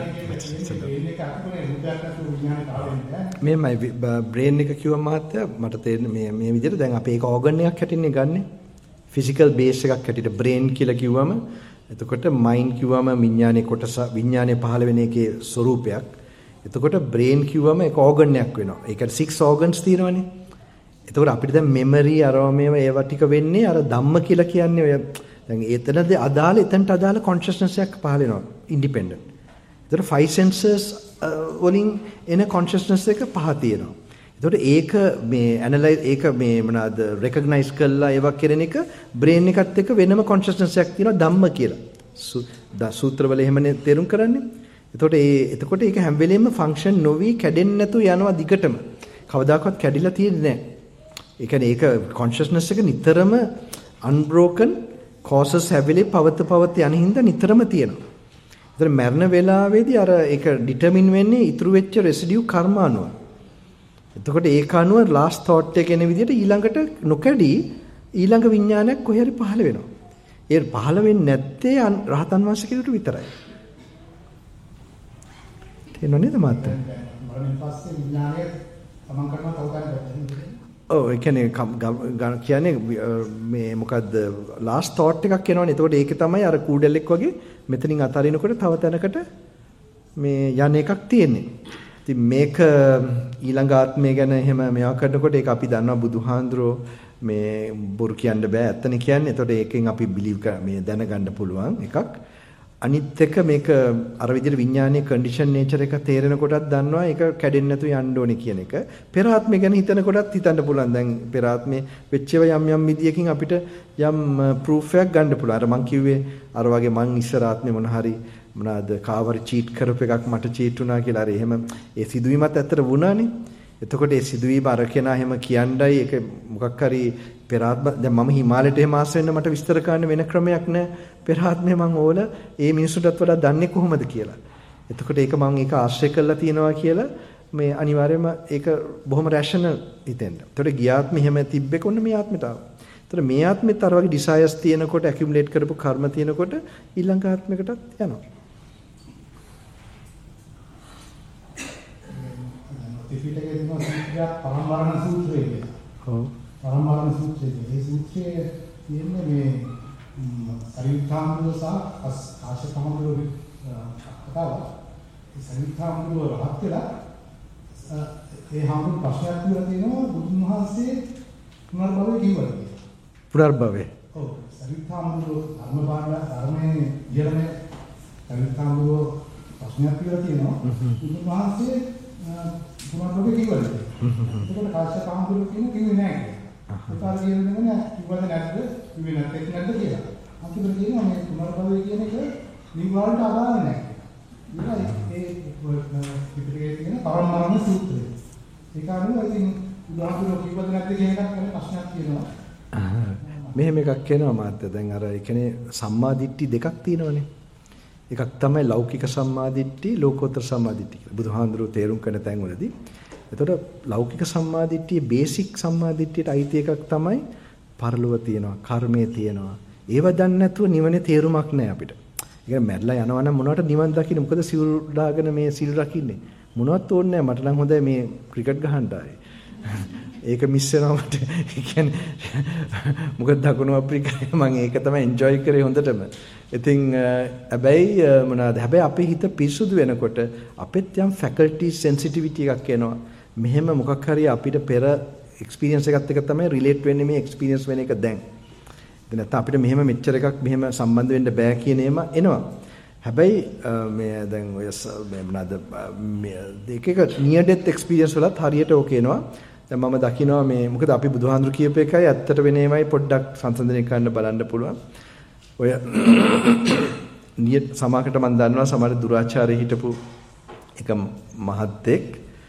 මේමයි බ්‍රේන් එක කිව්ව මහත්තයා මට තේරෙන්නේ මේ විදිහට දැන් අපි ඒක ඕගන් එකක් හැටින්නේ ගන්නෙ. ෆිසිකල් බේස් එකක් හැටියට බ්‍රේන් කියලා කිව්වම එතකොට මයින්ඩ් කිව්වම විඥානයේ කොටස විඥානයේ පහළ වෙන එකේ ස්වરૂපයක්. එතකොට බ්‍රේන් කිව්වම ඒක ඕගන් එකක් වෙනවා. ඒකට 6 organs තියෙනවනේ. එතකොට අපිට දැන් මෙමරි අරව මේවා ඒවා ටික වෙන්නේ අර ධම්ම කියලා කියන්නේ ඔය දැන් එතනද අදාළ එතනට අදාළ කොන්ෂස්නස් එකක් පහළ වෙනවා ඉන්ඩිපෙන්ඩන්ට්. ඒතර 5 senses වලින් එන කොන්ෂස්නස් එක පහ තියෙනවා. ඒතකොට ඒක මේ ඇනලයිස් ඒක මේ මොනවාද රෙකග්නයිස් කරලා ඒවා කරන එක බ්‍රේන් එකත් එක්ක වෙනම කොන්ෂස්නස් එකක් තියෙනවා ධම්ම කියලා. සූත්‍රවල එහෙමනේ තේරුම් කරන්නේ. එතකොට ඒක හැම වෙලෙම ෆන්ක්ෂන් නොවි කැඩෙන්නේ නැතු යනවා දිගටම. කවදාකවත් කැඩිලා තියෙන්නේ නැහැ. ඒ කියන්නේ ඒක කොන්ෂස්නස් එක නිතරම unbroken causes හැවිලේ පවත යන හින්දා නිතරම තියෙනවා. ඒතර මරණ වේලාවේදී අර ඒක ඩිටර්මින් වෙන්නේ ඉතුරු වෙච්ච රෙසිඩියු කර්ම අනුව. එතකොට ඒක අනුව last thought එක එන විදිහට ඊළඟට නොකඩී ඊළඟ විඥානයක් කොහේ හරි පහළ වෙනවා. ඒ පහළ වෙන්නේ නැත්තේ රහතන් වහන්සේ කෙනෙකුට විතරයි. තේරෙනව නේද මාත්‍යා? මරණයෙන් පස්සේ විඥානය තමන් කරනවා තව ගන්න. ඔව් ඒ කියන්නේ මේ මොකද්ද last thought එකක් එනවනේ. එතකොට ඒකේ තමයි අර කූඩලෙක් වගේ මෙතනින් අතරිනකොට තව තැනකට මේ යන එකක් තියෙන්නේ. ඉතින් මේක ඊළඟ ආත්මය ගැන එහෙම මේවා කරනකොට ඒක අපි දන්නවා බුදුහාඳුරෝ මේ බොරු කියන්න බෑ ඇත්තනේ කියන්නේ. එතකොට ඒකෙන් අපි බිලීව් මේ දැනගන්න පුළුවන් එකක්. අනිත් එක මේක අර විදිහට විඥානයේ කන්ඩිෂන් නේචර් එක තේරෙන කොටත් දන්නවා ඒක කැඩෙන්නේ නැතු යන්න ඕනේ කියන එක. පෙර ආත්මය ගැන හිතන කොටත් හිතන්න පුළුවන්. දැන් පෙර ආත්මේ වෙච්චව යම් විදියකින් අපිට යම් ප්‍රූෆ් එකක් ගන්න පුළුවන්. අර මං කිව්වේ අර වගේ මං ඉස්සර ආත්මේ මොන හරි මොනවාද කාවරි චීට් කරපු එකක් මට චීට් වුණා කියලා. අර එහෙම ඒ සිදුවීමත් ඇත්තට වුණානේ. එතකොට ඒ සිදුවීම අර කෙනා එහෙම කියන්නයි ඒක මොකක් හරි පෙර ආත්ම දැන් මම හිමාලයට එහෙම ආස වෙන්න මට විස්තර කරන්න වෙන ක්‍රමයක් නැහැ. පෙර ආත්මේ මං ඕල ඒ මිනිසුන්ටත් වඩා දන්නේ කොහොමද කියලා. එතකොට ඒක මං ඒක ආශ්‍රය කරලා තියනවා කියලා මේ අනිවාර්යයෙන්ම ඒක බොහොම රැෂනල් හිතෙන්න. ඒතකොට ගියාත්ම එහෙම තිබ්බේ කොන්න මේ ආත්මෙට ආවා. ඒතකොට මේ ආත්මෙත් අර වගේ ඩිසයර්ස් තියෙනකොට ඇකියුමුලේට් කරපු කර්ම තියෙනකොට ඊළඟ ආත්මයකටත් යනවා. ත්‍රිපිටකයේ තියෙන සූත්‍රය පරම්පරණ සූත්‍රය කියලා. ඔව්. පරම්පරණ සූත්‍රය. මේ සූත්‍රයේ කියන්නේ මේ සරියුත්ථාමතුරු සහ ආශකමතුරු කතාව. ඒ සරියුත්ථාමතුරු රහත් වෙලා ඒ හැමෝම ප්‍රශ්නයක් කියලා තියෙනවා බුදුන් වහන්සේ පුනර්භවය කිව්වද කියලා. පුනර්භවය. ඔව්. සරියුත්ථාමතුරු ධර්මයේ ඉහළම සරියුත්ථාමතුරු ප්‍රශ්නයක් කියලා තියෙනවා බුදුන් වහන්සේ පුනර්භවය කිව්වද? ඒකට කාශ්‍යප හාමුදුරුවෝ කිව්වේ නෑ කියලා. ඒකාර කියන්නේ නෑ කිව්වද නැද්ද? කිව්වේ නැත්නම් කියලා. අන්තිමට කියනවා මේ පුනර්භවය කියන එක නිවාරණට අදාළ නෑ කියලා. ඒ පිටකයේ තියෙන පරම්පරණ සූත්‍රය. ඒක අනුව ඉතින් උදාහරණ කිව්වද නැද්ද කියන එකක් ගැන ප්‍රශ්නයක් තියෙනවා. මෙහෙම එකක් එනවා මාත්‍ය. දැන් අර ඒ කියන්නේ සම්මාදිට්ඨි දෙකක් තියෙනවනේ. එකක් තමයි ලෞකික සම්මාදිට්ඨි, ලෝකෝත්තර සම්මාදිට්ඨි කියලා. බුදුහාඳුරෝ තේරුම් කරන තැන්වලදී. එතකොට ලෞකික සම්මාදිට්ඨියේ බේසික් සම්මාදිට්ඨියට අයිති එකක් තමයි පරලොව තියෙනවා, කර්මයේ තියෙනවා. ඒව දන්නේ නැතුව නිවනේ තේරුමක් නැහැ අපිට. ඒ කියන්නේ මැරලා යනවා නම් මොනවට නිවන් දකින්න? මොකද සිල් දාගෙන මේ සිල් රකින්නේ. මොනවත් ඕනේ නැහැ. මට නම් හොඳයි මේ ක්‍රිකට් ගහන්න ආයේ. ඒක මිස් වෙනවා මට. ඒ කියන්නේ මොකද දකුණු අප්‍රිකාවේ මම ඒක තමයි එන්ජොයි කරේ හොඳටම. ඉතින් හැබැයි මොනවාද? හැබැයි අපේ හිත පිරිසුදු වෙනකොට අපෙත් යම් ෆැකල්ටි සෙන්සිටිවිටි එකක් එනවා. මෙහෙම මොකක් හරි අපිට පෙර එක්ස්පීරියන්ස් එකත් එක තමයි රිලේට් වෙන්නේ මේ එක්ස්පීරියන්ස් වෙන එක දැන්. ඉතින් නැත්නම් අපිට මෙහෙම මෙච්චර එකක් මෙහෙම සම්බන්ධ වෙන්න බෑ කියන ඒම එනවා. හැබැයි මේ දැන් ඔය මොනවාද මේක නියර් ඩෙත් එක්ස්පීරියන්ස් වලත් හරියට ඕකේ එනවා. දැන් මම දකිනවා මේ මොකද අපි බුදුහාඳුරු කියප එකයි ඇත්තට වෙන ඒවායි පොඩ්ඩක් සංසන්දනය කරන්න බලන්න පුළුවන්. ඔය නියත් සමාකට මම දන්නවා සමහර දුරාචාරයේ හිටපු එක මහත්තෙක්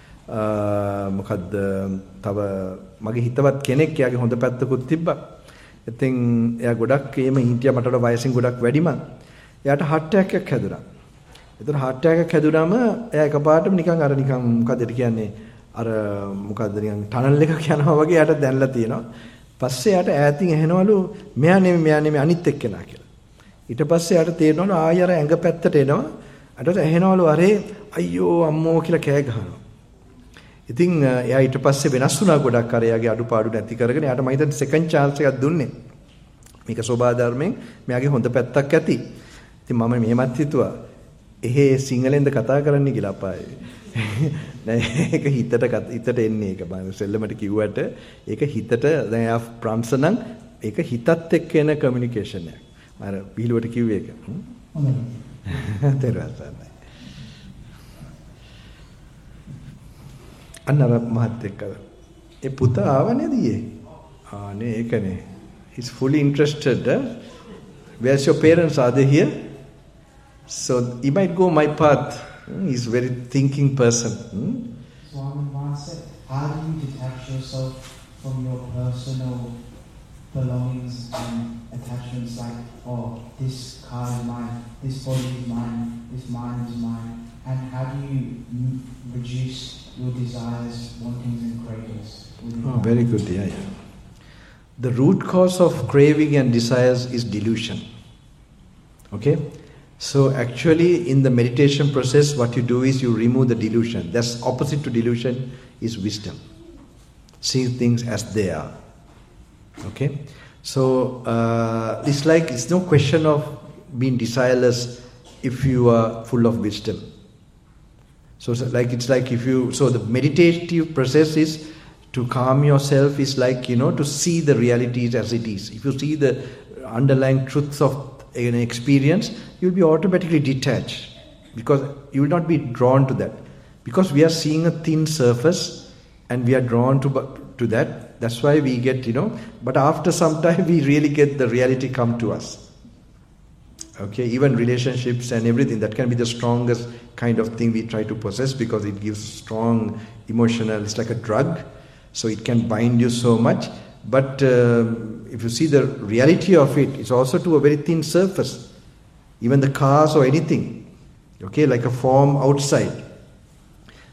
මොකද්ද තව මගේ හිතවත් කෙනෙක් එයාගේ හොඳ පැත්තකුත් තිබ්බා. ඉතින් එයා ගොඩක් එහෙම හිටියා මට වඩා වයසින් ගොඩක් වැඩිම. එයාට heart attack එකක් හැදුනා. ඒතර heart attack එකක් හැදුනාම එයා එකපාරටම නිකන් අර නිකන් මොකද කියන්නේ අර මොකද්ද නිකන් ටනල් එකක් යනවා වගේ එයාට දැනලා තියෙනවා. පස්සේ එයාට ඈතින් ඇහෙනවලු මෙයා නෙමෙයි අනිත් එක්කෙනා කියලා. ඊට පස්සේ එයාට තේරෙනවලු ආයෙ අර ඇඟ පැත්තට එනවා. අරට ඇහෙනවලු අරේ අයියෝ අම්මෝ කියලා කෑ ගහනවා. ඉතින් එයා ඊට පස්සේ වෙනස් වුණා ගොඩක් අර එයාගේ අඩුපාඩු නැති කරගෙන එයාට මම හිතන්නේ සෙකන්ඩ් chance එකක් දුන්නේ. මේක සෝබා ධර්මයෙන් මෙයාගේ හොඳ පැත්තක් ඇති. ඉතින් මම මෙහෙමත් හිතුවා එහෙ සිංහලෙන්ද කතා කරන්න කියලා අපායේ. නෑ ඒක හිතට එන්නේ ඒක බං සෙල්ලමට කිව්වට ඒක හිතට දැන් එයා ප්‍රංශ නම් ඒක හිතත් එක්ක එන කමියුනිකේෂන් එකක්. මම පිළිවෙලට කිව්වේ ඒක. හොඳයි. අන්නර මහත්තයෙක් ඒ පුතා ආවනේ දියේ. ආනේ ඒකනේ. He's fully interested. Where's your parents? Are they here? So he might go my path. He's a very thinking person. Swami Master, how do you detach yourself from your personal belongings and attachments like, oh, this car is mine, this body is mine, this mind is mine, and how do you reduce your desires, wantings and cravings? Oh, very good, yeah. The root cause of craving and desires is delusion. Okay? So actually in the meditation process what you do is you remove the delusion. That's opposite to delusion is wisdom. Seeing things as they are. Okay? So it's like it's no question of being desireless if you are full of wisdom. So it's like if you so the meditative process is to calm yourself is like to see the realities as it is. If you see the underlying truths of an experience, you will be automatically detached because you will not be drawn to that. Because we are seeing a thin surface and we are drawn to that. That's why we get, but after some time we really get the reality come to us. Okay, even relationships and everything, that can be the strongest kind of thing we try to possess because it gives strong emotional, it's like a drug. So it can bind you so much. But if you see the reality of it, it's also to a very thin surface. Even the cars or anything, okay, like a form outside.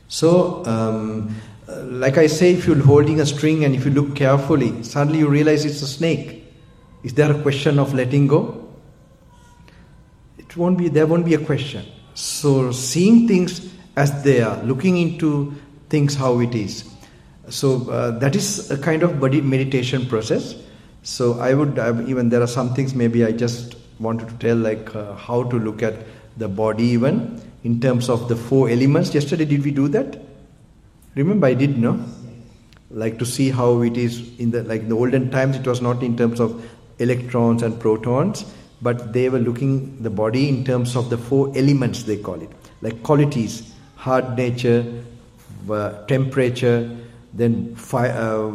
So, like I say, if you're holding a string and if you look carefully, suddenly you realize it's a snake. Is there a question of letting go? It won't be. There won't be a question. So, seeing things as they are, looking into things how it is. So that is a kind of body meditation process. So I would even there are some things maybe I just wanted to tell, like how to look at the body even in terms of the 4 elements. Yesterday did we do that? Remember I did, no? Like to see how it is in the olden times. It was not in terms of electrons and protons, but they were looking the body in terms of the 4 elements, they call it, like qualities: hard nature, temperature, then fire,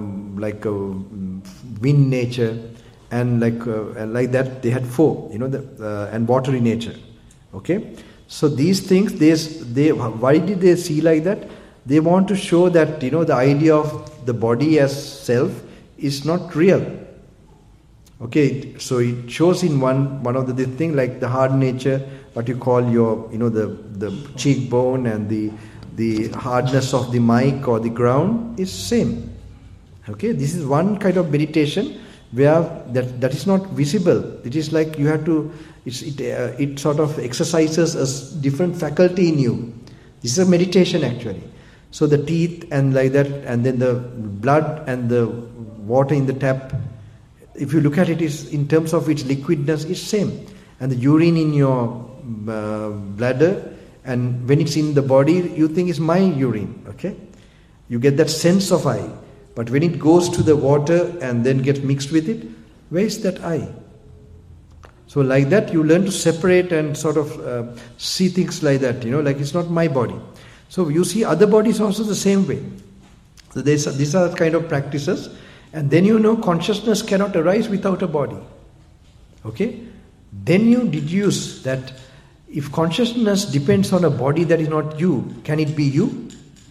wind nature, and like that they had 4, and watery nature. Okay, so these things, why did they see like that? They want to show that the idea of the body as self is not real. Okay, so it shows in one of the thing, like the hard nature, what you call your the cheekbone and the hardness of the mic or the ground is same. Okay, this is one kind of meditation where that is not visible. It is like you have to. It sort of exercises a different faculty in you. This is a meditation actually. So the teeth and like that, and then the blood and the water in the tap. If you look at it, is in terms of its liquidness, is same. And the urine in your bladder. And when it's in the body, you think it's my urine, okay? You get that sense of I. But when it goes to the water and then gets mixed with it, where is that I? So like that, you learn to separate and sort of see things like that, like it's not my body. So you see other bodies also the same way. So these are kind of practices. And then consciousness cannot arise without a body. Okay? Then you deduce that if consciousness depends on a body that is not you, can it be you?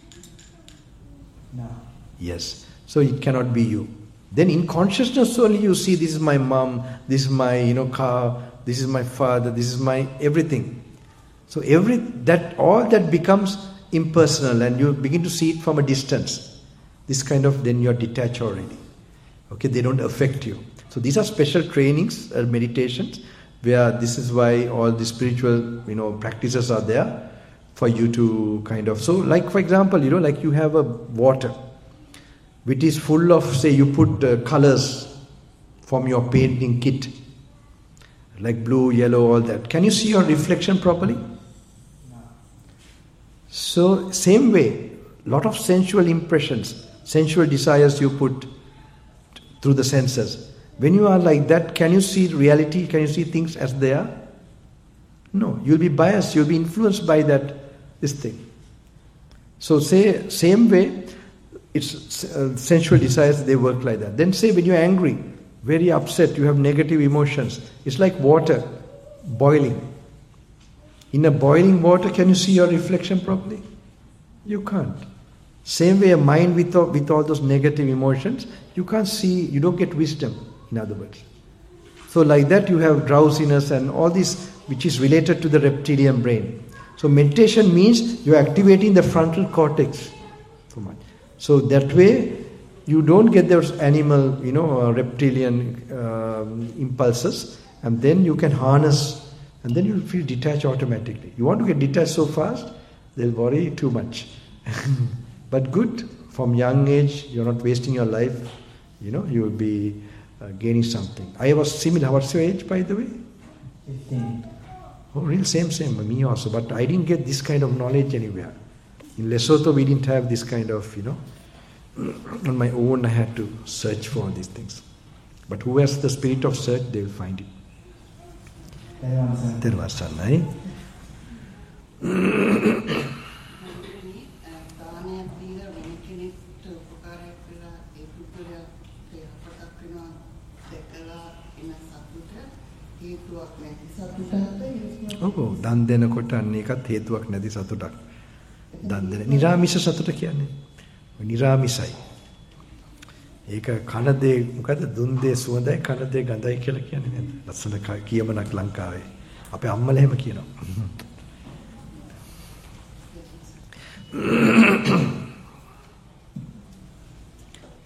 No. Yes. So it cannot be you. Then in consciousness only you see, this is my mom, this is my car, this is my father, this is my everything. So all that becomes impersonal, and you begin to see it from a distance. This kind of, then you are detached already. Okay, they don't affect you. So these are special trainings, meditations, where this is why all the spiritual, practices are there for you to kind of. So, like for example, like you have a water, which is full of, say, you put colors from your painting kit, like blue, yellow, all that. Can you see your reflection properly? No. So, same way, lot of sensual impressions, sensual desires you put through the senses. When you are like that, can you see reality? Can you see things as they are? No, you'll be biased, you'll be influenced by this thing. So say, same way, it's sensual desires, they work like that. Then say when you're angry, very upset, you have negative emotions. It's like water boiling. In a boiling water, can you see your reflection properly? You can't. Same way a mind with all those negative emotions, you can't see, you don't get wisdom. In other words. So like that you have drowsiness and all this which is related to the reptilian brain. So meditation means you are activating the frontal cortex. So that way you don't get those animal, reptilian impulses, and then you can harness, and then you'll feel detached automatically. You want to get detached so fast, they'll worry too much. But good, from young age, you're not wasting your life, you will be gaining something. I was similar. What's your age, by the way? 15. Oh, really? Same. Me also. But I didn't get this kind of knowledge anywhere. In Lesotho, we didn't have this kind of, on my own, I had to search for these things. But who has the spirit of search, they will find it. Tervasanai. ඔව් දන් දෙනකොට අන්න ඒකත් හේතුවක් නැති සතුටක්. දන් දෙන නිරාමිෂ සතුට කියන්නේ. නිරාමිෂයි. ඒක කන දේ මොකද දුන් දේ සුවඳයි කන දේ ගඳයි කියලා කියන්නේ නේද? ලස්සන කියමනක් ලංකාවේ. අපේ අම්මලා එහෙම කියනවා.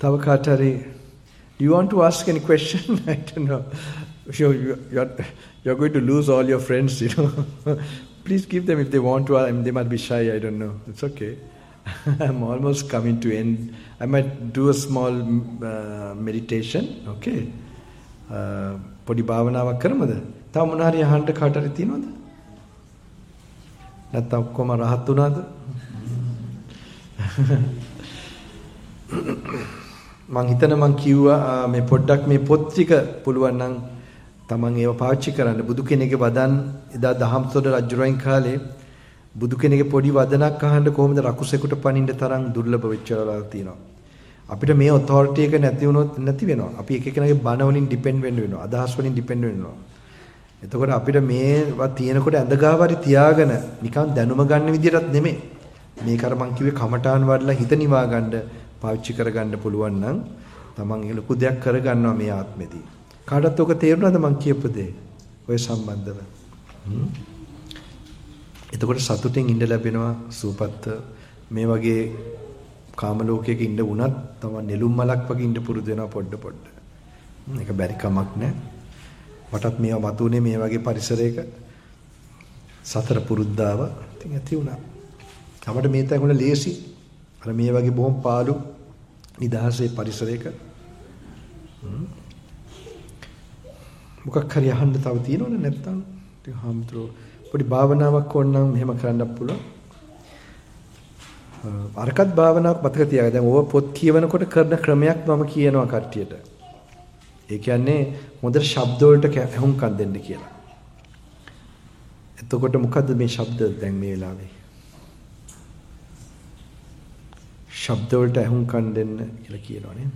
Tavakatari, do you want to ask any question? I don't know. You're going to lose all your friends, you know. Please give them if they want to. I mean, they might be shy, I don't know. It's okay. I'm almost coming to end. I might do a small meditation. Okay. Podi bhavanaවක් කරමුද? තව මොන හරි අහන්න කාට හරි තියෙනවද? නැත්නම් ඔක්කොම රහත් වුණාද? මං හිතන මං කිව්වා මේ පොඩ්ඩක් මේ පොත් ටික පුළුවන් නම් තමන් ඒව පාවිච්චි කරන්න. බුදු කෙනෙක්ගේ වදන් එදා දහම්සොඬ රජුරයින් කාලේ බුදු කෙනෙක්ගේ පොඩි වදනක් අහන්න කොහොමද රකුසෙකුට පනින්න තරම් දුර්ලභ වෙච්ච වෙලාවක් තියෙනවා. අපිට මේ ඔතොරිටි එක නැති වුණොත් නැති වෙනවා. අපි එක එකනගේ බණ වලින් ඩිපෙන්ඩ් වෙන්න වෙනවා. අදහස් වලින් ඩිපෙන්ඩ් වෙනවා. එතකොට අපිට මේවා තියෙනකොට ඇඳගාවරි තියාගෙන නිකන් දැනුම ගන්න විදියටත් නෙමෙයි. මේක අර මං කිව්වේ කමඨාන් වඩලා හිත නිවා ගන්න පාවිච්චි කරගන්න පුළුවන් නම් තමන් ඒ ලොකු දෙයක් කරගන්නවා මේ ආත්මෙදී. කාටත් ඔක තේරුණාද මං කියපු දේ? ඔය සම්බන්ධව. එතකොට සතුටින් ඉඳ ලැබෙනවා සූපත්ත මේ වගේ කාම ලෝකයක ඉඳ වුණත් තමන් නෙළුම් මලක් වගේ ඉඳ පුරුදු වෙනවා පොඩ පොඩ. ඒක බැරි කමක් නෑ. මටත් මේවා මතුනේ මේ වගේ පරිසරයක සතර පුරුද්දාව ඉතින් ඇති වුණා. අපිට මේ තැඟුණ ලේසි. අර මේ වගේ බොහොම පාළු නිදහසේ පරිසරයක මොකක් හරි අහන්න තව තියෙනවද නැත්නම් ඉතින් හම්තුරෝ පොඩි භාවනාවක් ඕන නම් මෙහෙම කරන්නත් පුළුවන්. අරකට භාවනාවක් මතක තියාගන්න. දැන් ඕව පොත් කියවනකොට කරන ක්‍රමයක් මම කියනවා කට්ටියට. ඒ කියන්නේ හොඳට ශබ්ද වලට ඇහුම්කන් දෙන්න කියලා. එතකොට මොකද්ද මේ ශබ්ද දැන් මේ වෙලාවේ? ශබ්ද වලට ඇහුම්කන් දෙන්න කියලා කියනවා නේද?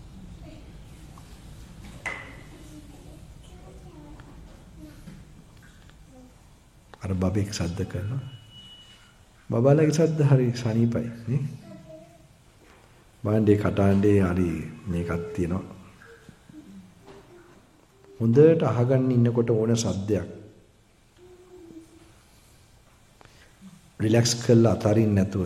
අර බබෙක් සද්ද කරනවා. බබාලගේ සද්ද හරි සනීපයි නේ. බාණ්ඩේ කටාණ්ඩේ හරි මේකක් තියෙනවා. හොඳට අහගන්න ඉන්නකොට ඕන සද්දයක්. රිලැක්ස් කරලා අතරින් නැතුව.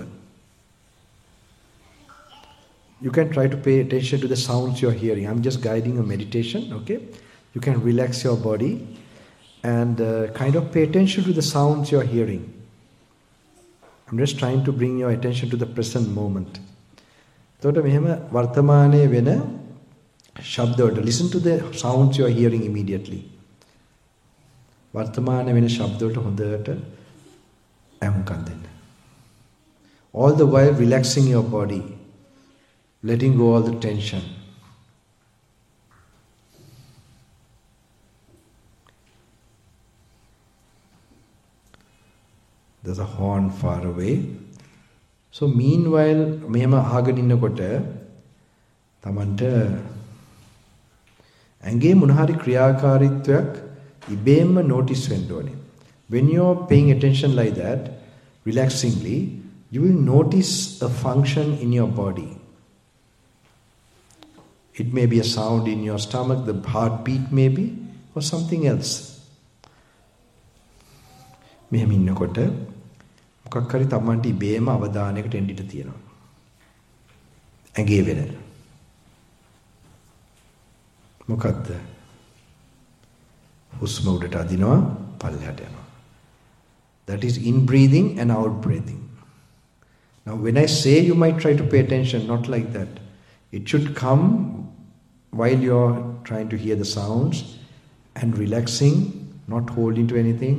You can try to pay attention to the sounds you're hearing. I'm just guiding a meditation, okay? You can relax your body and kind of pay attention to the sounds you're hearing. I'm just trying to bring your attention to the present moment. එතකොට මෙහෙම වර්තමානයේ වෙන ශබ්ද වලට listen to the sounds you're hearing immediately. වර්තමානයේ වෙන ශබ්ද වලට හොඳට ඇහුම්කන් දෙන්න. All the while relaxing your body, letting go all the tension. There's a horn far away. So meanwhile, මෙහෙම අහගෙන ඉන්නකොට තමන්ට ඇඟේ මොන හරි ක්‍රියාකාරීත්වයක් ඉබේම notice වෙන්න ඕනේ. When you're paying attention like that, relaxingly, you will notice a function in your body. It may be a sound in your stomach, the heartbeat maybe, or something else. මෙහෙම ඉන්නකොට මොකක් හරි තමන්ට ඉබේම අවධානයකට එන්න ඉඩ තියෙනවා. ඇඟේ වෙන. මොකද්ද? හුස්ම උඩට අදිනවා, පල්ලෙහාට යනවා. That is in breathing and out breathing. Now when I say, you might try to pay attention, not like that. It should come while you're trying to hear the sounds and relaxing, not holding to anything.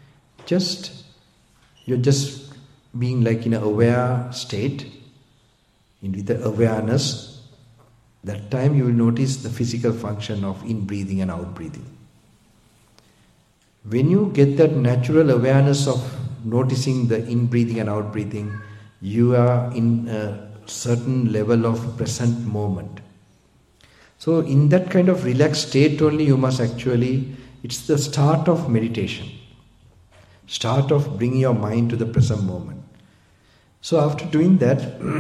You're just being like in an aware state, with the awareness. That time you will notice the physical function of in-breathing and out-breathing. When you get that natural awareness of noticing the in-breathing and out-breathing, you are in a certain level of present moment. So in that kind of relaxed state only you must actually, it's the start of meditation. Start of bringing your mind to the present moment. So after doing that,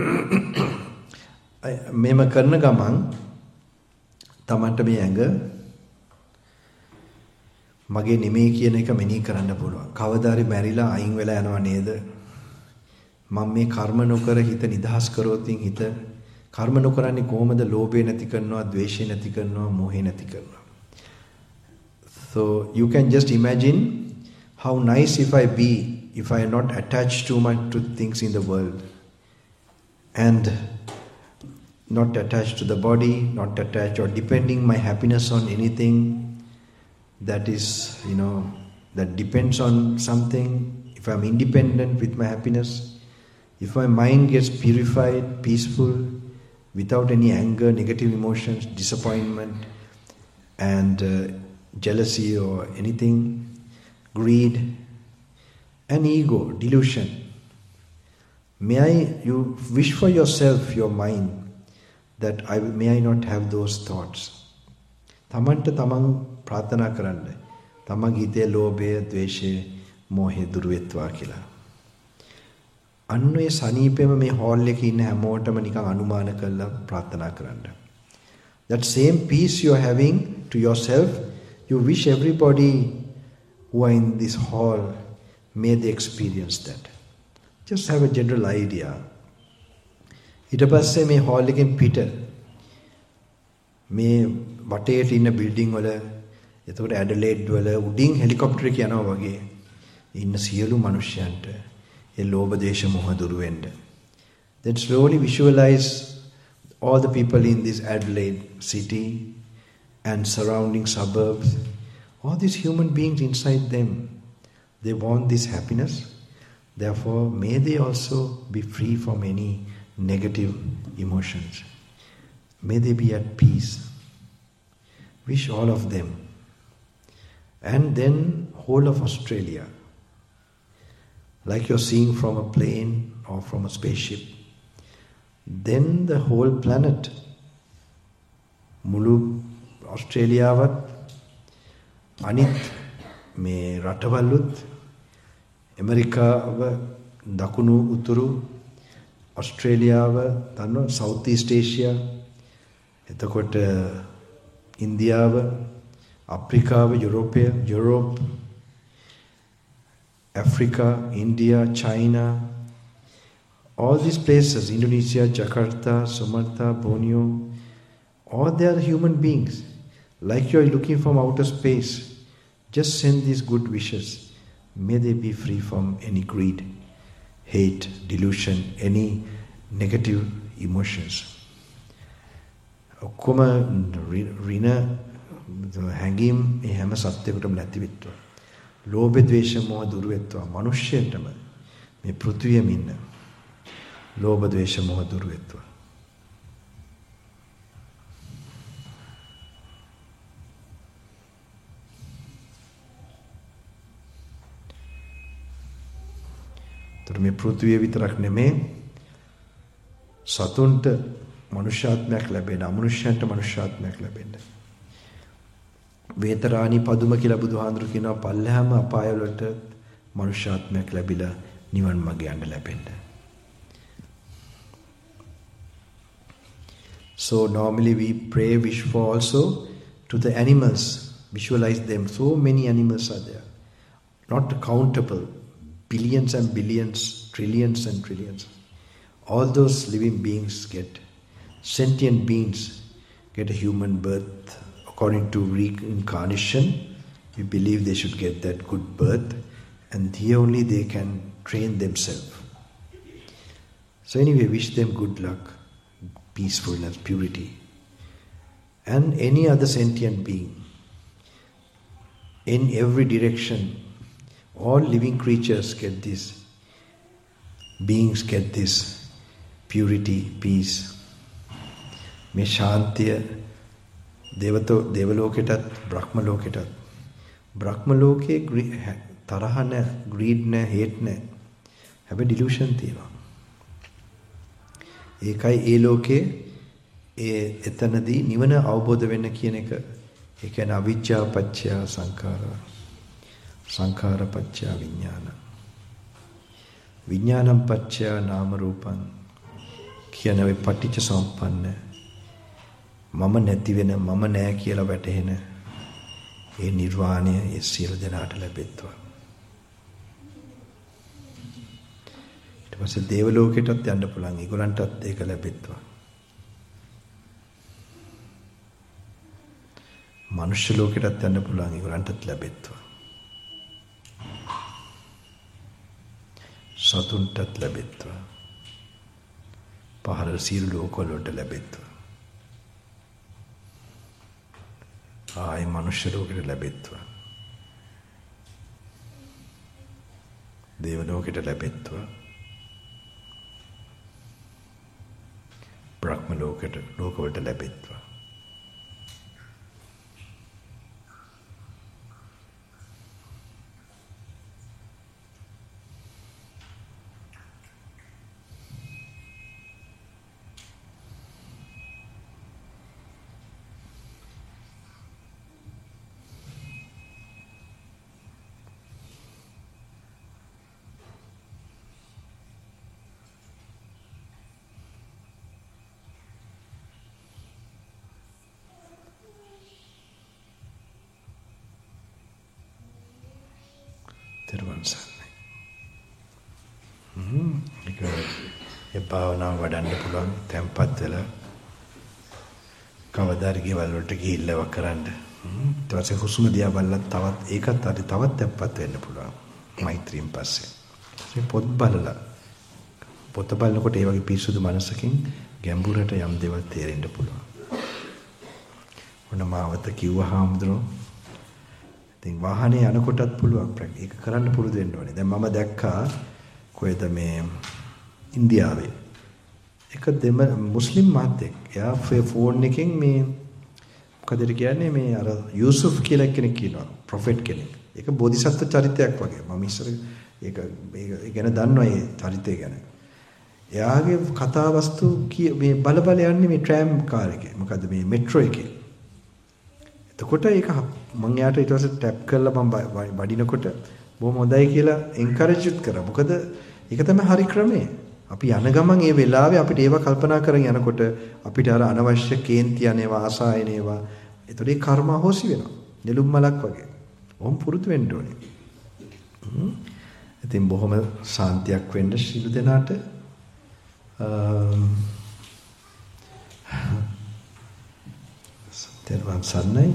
මෙම කරන ගමන් තමන්ට මේ ඇඟ මගේ නෙමෙයි කියන එක මෙනෙහි කරන්න පුළුවන්. කවදාරි මැරිලා අයින් වෙලා යනවා නේද? මම මේ කර්ම නොකර හිත නිදහස් කරොත් හිත කර්ම නොකරන්නේ කොහොමද? ලෝභය නැති කරනවා, ද්වේෂය නැති කරනවා, මෝහය නැති කරනවා. So you can just imagine how nice if I am not attached too much to things in the world, and not attached to the body, not attached or depending my happiness on anything that is, that depends on something. If I'm independent with my happiness, if my mind gets purified, peaceful, without any anger, negative emotions, disappointment, and jealousy or anything, greed, and ego, delusion. You wish for yourself, your mind, that may I not have those thoughts. තමන්ට තමන් ප්‍රාර්ථනා කරන්න. තමන්ගේ හිතේ ලෝභය, ද්වේෂය, මෝහය දුරු වෙත්වා කියලා. අන්න ඒ සනීපෙම මේ හෝල් එකේ ඉන්න හැමෝටම නිකන් අනුමාන කරලා ප්‍රාර්ථනා කරන්න. That same peace you are having to yourself, you wish everybody who are in this hall, may they experience that. Just have a general idea. ඊට පස්සේ මේ හෝල් එකෙන් පිට මේ වටේට ඉන්න බිල්ඩින් වල, එතකොට ඇඩලේඩ් වල උඩින් හෙලිකොප්ටර් එක යනවා වගේ ඉන්න සියලු මිනිස්යන්ට ඒ ලෝභ දේශ මොහ දුරු වෙන්න. Then slowly visualize all the people in this Adelaide city and surrounding suburbs, all these human beings inside them, they want this happiness. Therefore, may they also be free from any negative emotions. May they be at peace. Wish all of them. And then whole of Australia, like you're seeing from a plane or from a spaceship. Then the whole planet, මුළු ඔස්ට්‍රේලියාවත් අනිත් මේ රටවලුත් ඇමරිකාව දකුණු උතුරු ඔස්ට්‍රේලියාව දන්නවා south east Asia එතකොට ඉන්දියාව අප්‍රිකාව Europe Africa, India, China, all these places, Indonesia, Jakarta, Sumatra, Borneo, all they are human beings. Like you are looking from outer space, just send these good wishes. May they be free from any greed, hate, delusion, any negative emotions. ඔක්කොම ඍණ හැඟීම් මේ හැම සත්‍යයකටම නැති වෙත්වා. ලෝභ ද්වේෂ මොහ දුරු වෙත්වා. මනුෂ්‍යයන්ටම මේ පෘථිවියම ඉන්න ලෝභ ද්වේෂ මොහ දුරු වෙත්වා. මේ පෘථිවිය විතරක් නෙමේ සතුන්ට මනුෂ්‍යාත්මයක් ලැබෙන, අමනුෂ්‍යයන්ට මනුෂ්‍යාත්මයක් ලැබෙන්න. වේතරාණි පදුම කියලා බුදුහාඳුරු කියනවා පල්ලෙහාම අපාය වලට මනුෂ්‍යාත්මයක් ලැබිලා නිවන් මඟ යන්න ලැබෙන්න. So normally we pray, wish for also to the animals. Visualize them. So many animals are there. Not countable. Billions and billions, trillions and trillions. All those living beings get, sentient beings get a human birth. According to reincarnation, we believe they should get that good birth, and here only they can train themselves. So anyway, wish them good luck, peacefulness, purity. And any other sentient being, in every direction, all living creatures get this, beings get this purity, peace. May Shantiya දේවලෝකෙටත් බ්‍රහ්ම ලෝකෙටත් බ්‍රහ්ම ලෝකේ තරහ නැ, greed නැ, hate නැ. හැබැයි delusion තියෙනවා. ඒකයි ඒ ලෝකේ එතනදී නිවන අවබෝධ වෙන්න කියන එක. ඒ කියන්නේ අවිජ්ජා පත්‍ය සංඛාර, සංඛාර පත්‍ය විඥාන, විඥානම් පත්‍ය නාම රූපං කියන ඔය පටිච්ච සමුප්පන්න මම නැති වෙන, මම නෑ කියලා වැටහෙන ඒ නිර්වාණය ඒ සියලු දෙනාට ලැබෙත්වා. ඊට පස්සේ දේව ලෝකෙටත් යන්න පුළුවන්. ඒගොල්ලන්ටත් ඒක ලැබෙත්වා. මනුෂ්‍ය ලෝකෙටත් යන්න පුළුවන් ඒගොල්ලන්ටත් ලැබෙත්වා. සතුන්ටත් ලැබෙත්වා. පහළ සියලු ලෝකවලට ලැබෙත්වා. ආයි මනුෂ්‍ය ලෝකෙට ලැබෙත්වා. දේව ලෝකෙට ලැබෙත්වා. බ්‍රහ්ම ලෝකවලට ලැබෙත්වා. භාවනාව වඩන්න පුළුවන් තැම්පත් වෙලා කවදාද ගෙවල් වලට ගිහිල්ලා කරන්න. ඊට පස්සේ හුස්ම දිහා බලලා තවත් ඒකත් හරි තවත් තැම්පත් වෙන්න පුළුවන්. මෛත්‍රියෙන් පස්සේ. ඒ පොත් බලනකොට ඒ වගේ පිරිසුදු මනසකින් ගැඹුරට යම් දේවල් තේරෙන්න පුළුවන්. ඔන්න මාවත කිව්වා හාමුදුරුවෝ. ඉතින් වාහනේ යනකොටත් පුළුවන් ඒක කරන්න පුරුදු වෙන්න ඕනේ. දැන් මම දැක්කා කොහෙද මේ ඉන්දියාවේ එක මුස්ලිම් මහත්තයෙක් එයා ෆෝන් එකෙන් මේ මොකද කියන්නේ මේ අර යූසුෆ් කියලා කෙනෙක් කියනවා ප්‍රොෆෙට් කෙනෙක්. ඒක බෝධිසත්ව චරිතයක් වගේ. මම ඉස්සර ඒක ගැන දන්නවා ඒ චරිතය ගැන. එයාගේ කතා වස්තු මේ බල යන්නේ මේ ට්‍රෑම් කාර් එකේ. මොකද මේ මෙට්‍රෝ එකේ. එතකොට ඒක මම යාට ඊට පස්සේ ටැප් කරලා මම වඩිනකොට බොහොම හොඳයි කියලා එන්කරේජ් කරා. මොකද ඒක තමයි හරි ක්‍රමය. අපි යන ගමන් ඒ වෙලාවේ අපිට ඒව කල්පනා කරගෙන යනකොට අපිට අර අනවශ්‍ය කේන්ති යනේවා ආසායනේවා ඒතකොට ඒ කර්ම හොසි වෙනවා. නෙළුම් මලක් වගේ. ඔහොම පුරුදු වෙන්න ඕනේ. ඉතින් බොහොම සාන්තියක් වෙන්න සිළු දෙනාට තෙරුවන් සරණයි.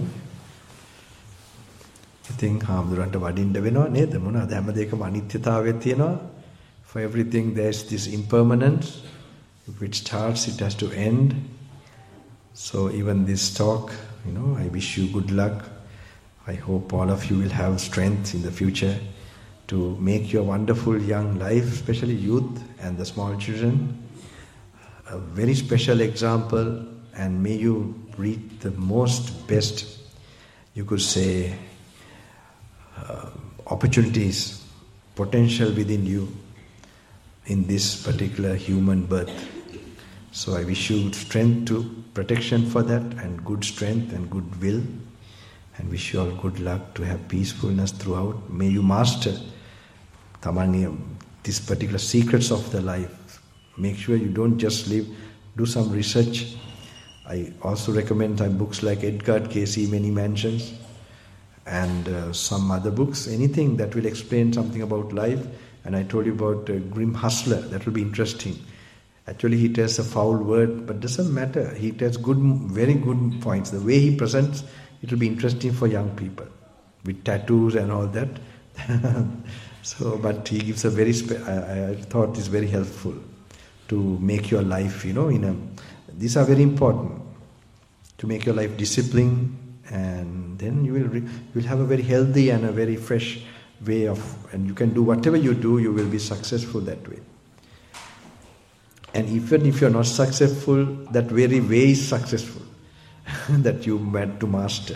ඉතින් හාමුදුරන්ට වඩින්න වෙනව නේද? මොනවාද හැම දෙයකම අනිත්‍යතාවය තියෙනවා. For everything there's this impermanence. If it starts, it has to end. So even this talk, I wish you good luck. I hope all of you will have strength in the future to make your wonderful young life, especially youth and the small children, a very special example, and may you reach the most best, you could say, opportunities, potential within you in this particular human birth. So I wish you strength to protection for that, and good strength and good will, and wish you all good luck to have peacefulness throughout. May you master these particular secrets of the life. Make sure you don't just live, do some research. I also recommend some books like Edgar Cayce, Many Mansions, and some other books, anything that will explain something about life. And I told you about Grim Hustler, that will be interesting. Actually he tells a foul word, but doesn't matter. He tells very good points. The way he presents, it will be interesting for young people with tattoos and all that. So, but he gives a very, I thought is very helpful to make your life, these are very important to make your life disciplined, and then you will have a very healthy and a very fresh way of, and you can do whatever you do, you will be successful that way. And even if you're not successful, that very way is successful that you meant to master.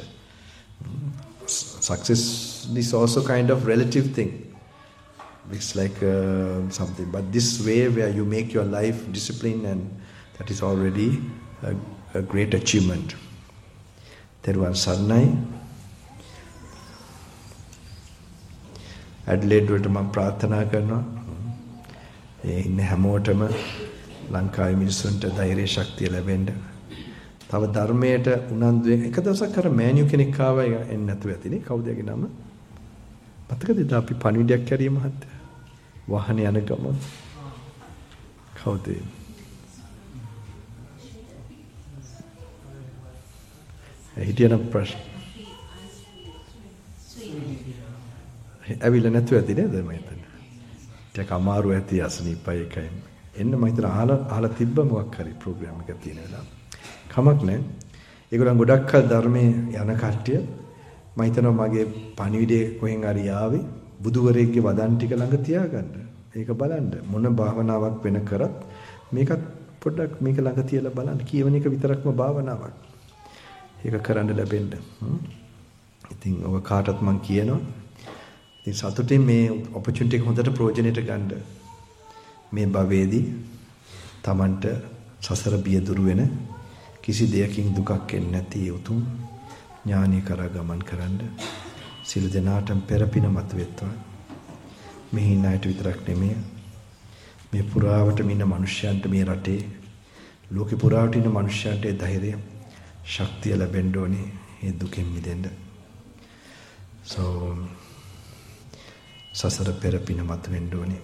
Success is also kind of relative thing. It's like something, but this way where you make your life disciplined, and that is already a great achievement. Teruvan Sarnai. Adelaide වලට මම ප්‍රාර්ථනා කරනවා ඒ ඉන්න හැමෝටම ලංකාවේ මිනිස්සුන්ට ධෛර්ය ශක්තිය ලැබෙන්න. තව ධර්මයට උනන්දුවෙන් එක දවසක් අර මෑනියු කෙනෙක් ආවා එන්නේ නැතුව ඇතිනේ. කවුද ඒගේ නම? මතකද අපි පණිවිඩයක් කැරිය මහත්තයා? වාහනේ යන ගමන්. කවුද? හිටියන ප්‍රශ්න. ඇවිල්ලා නැතුව ඇති නේද මම හිතන්නේ. ටික අමාරු ඇති අසනීපයි එකයි. එන්න මම හිතන අහලා තිබ්බ මොකක් හරි ප්‍රෝග්‍රෑම් එකක් තියෙන වෙලාව. කමක් නැහැ. ඒගොල්ලන් ගොඩක් කල් ධර්මයේ යන කට්ටිය මම හිතනවා මගේ පණිවිඩේ කොහෙන් හරි ආවේ බුදුවරයෙක්ගේ වදන් ටික ළඟ තියාගන්න. ඒක බලන්න මොන භාවනාවක් වෙන කරත් මේකත් පොඩ්ඩක් මේක ළඟ තියලා බලන්න. කියවන එක විතරක්ම භාවනාවක්. ඒක කරන්න ලැබෙන්න. ඉතින් ඔය කාටත් මම කියනවා. ඉතින් සතුටින් මේ ඔපචුනිටි එක හොඳට ප්‍රයෝජනෙට ගන්න. මේ භවයේදී Tamanට සසර බිය දුරු වෙන කිසි දෙයකින් දුකක් එන්නේ නැති උතුම් ඥානය කරා ගමන් කරන්න. සියලු දෙනාටම පෙරපින මතුවෙත්වා. මෙහි ණයට විතරක් නෙමෙයි මේ පුරාවටම ඉන්න මිනිස්යන්ට මේ රටේ ලෝකේ පුරාවට ඉන්න මිනිස්යන්ට ධෛර්යය ශක්තිය ලැබෙන්න ඕනේ මේ දුකෙන් මිදෙන්න. සසර පෙරපින මතුවෙන්න ඕනේ.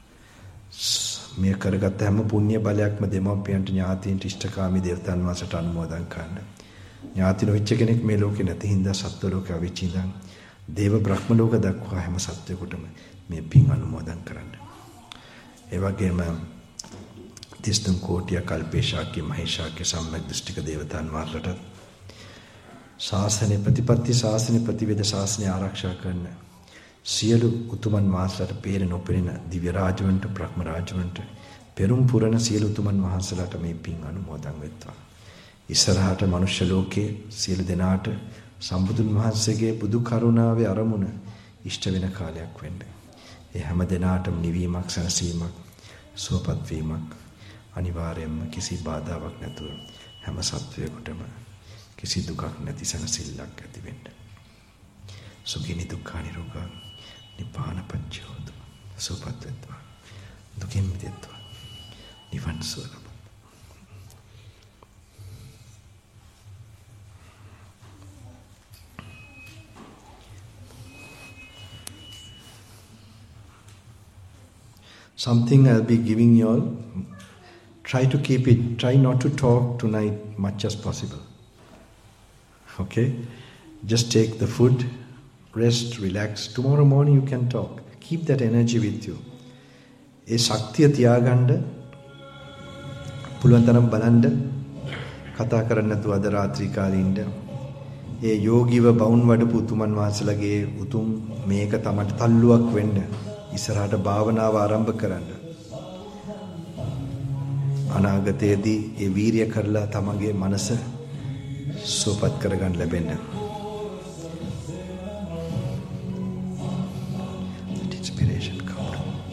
මේ කරගත්ත හැම පුණ්‍ය බලයක්ම දෙමව්පියන්ට ඥාතීන්ට ඉෂ්ඨකාමී දේවතාන් වහන්සේට අනුමෝදන් කරන්න. ඥාති නොවිච්ච කෙනෙක් මේ ලෝකේ නැති හින්දා සත්ව ලෝකේ අවිච්ච ඉඳන් දේව බ්‍රහ්ම ලෝක දක්වා හැම සත්වයකටම මේ පින් අනුමෝදන් කරන්න. ඒ වගේම 33 කෝටිය කල්පේශාක්‍ය මහේශාක්‍ය සම්මෙක් දෘෂ්ටික දේවතාන් වහන්සේට ශාසන ප්‍රතිපත්ති ශාසන ප්‍රතිවේද ශාසනය ආරක්ෂා කරන සියලු උතුමන් වහන්සේලාට පේන නොපෙනෙන දිව්‍ය රාජවන්ට බ්‍රහ්ම රාජවන්ට පෙරම් පුරණ සියලු උතුමන් වහන්සේලාට මේ පින් අනුමෝදන් වෙත්වා. ඉස්සරහට මනුෂ්‍ය ලෝකේ සියලු දෙනාට සම්බුදුන් වහන්සේගේ බුදු කරුණාවේ අරමුණ ඉෂ්ට වෙන කාලයක් වෙන්න. ඒ හැම දිනාටම නිවීමක් සැනසීමක් සුවපත් වීමක් අනිවාර්යයෙන්ම කිසි බාධාවක් නැතුව හැම සත්වයකටම කිසි දුකක් නැති සැනසෙල්ලක් ඇති වෙන්න. සුඛිනි දුක්ඛානි රෝගා නිපාන පච්චයෝතු සුවපත් වෙත්වා. දුකින් මිදෙත්වා. නිවන් සුව ලබ. Something I'll be giving you all. Try to keep it. Try not to talk tonight much as possible. Okay? Just take the food, rest, relax. Tomorrow morning you can talk. Keep that energy with you. ඒ ශක්තිය තියාගන්න පුළුවන් තරම් බලන්න කතා කරන්න නැතුව අද රාත්‍රී කාලේ ඉන්න. ඒ යෝගීව බවුන් වඩපු උතුමන් වහන්සේලාගේ උතුම් මේක තමයි තල්ලුවක් වෙන්න. ඉස්සරහට භාවනාව ආරම්භ කරන්න. අනාගතයේදී ඒ වීරිය කරලා තමගේ මනස සුවපත් කරගන්න ලැබෙන්න. Inspiration come.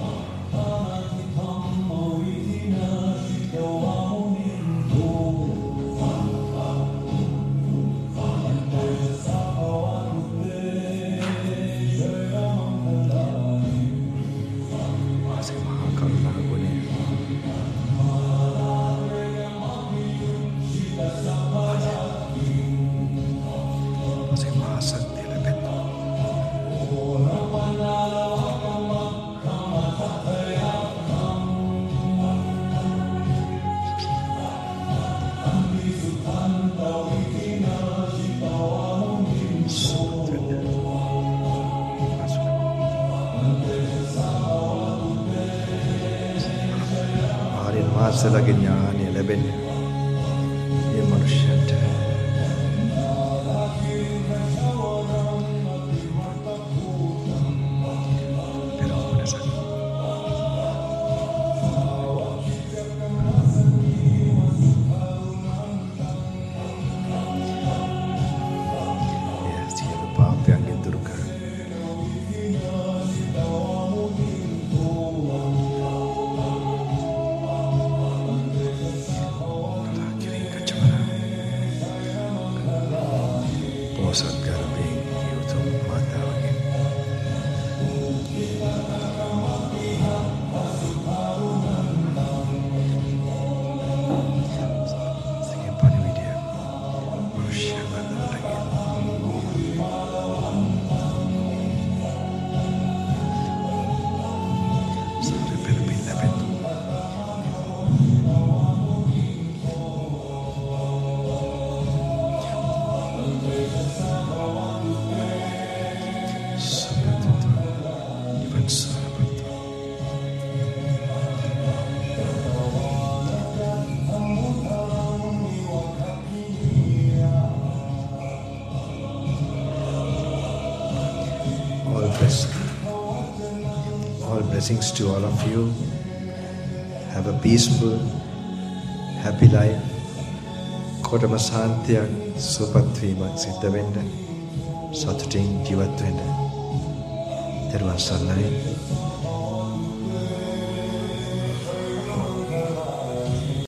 මාසලගේ ඥානය ලැබෙන්නේ මේ මනුෂ්‍යයට. bless. All blessings to all of you. Have a peaceful, happy life. Kodama Shantiyak සුවපත් වීමක් සිද්ධ වෙන්න. සතුටින් ජීවත් වෙන්න. ත්වන් සරණයි.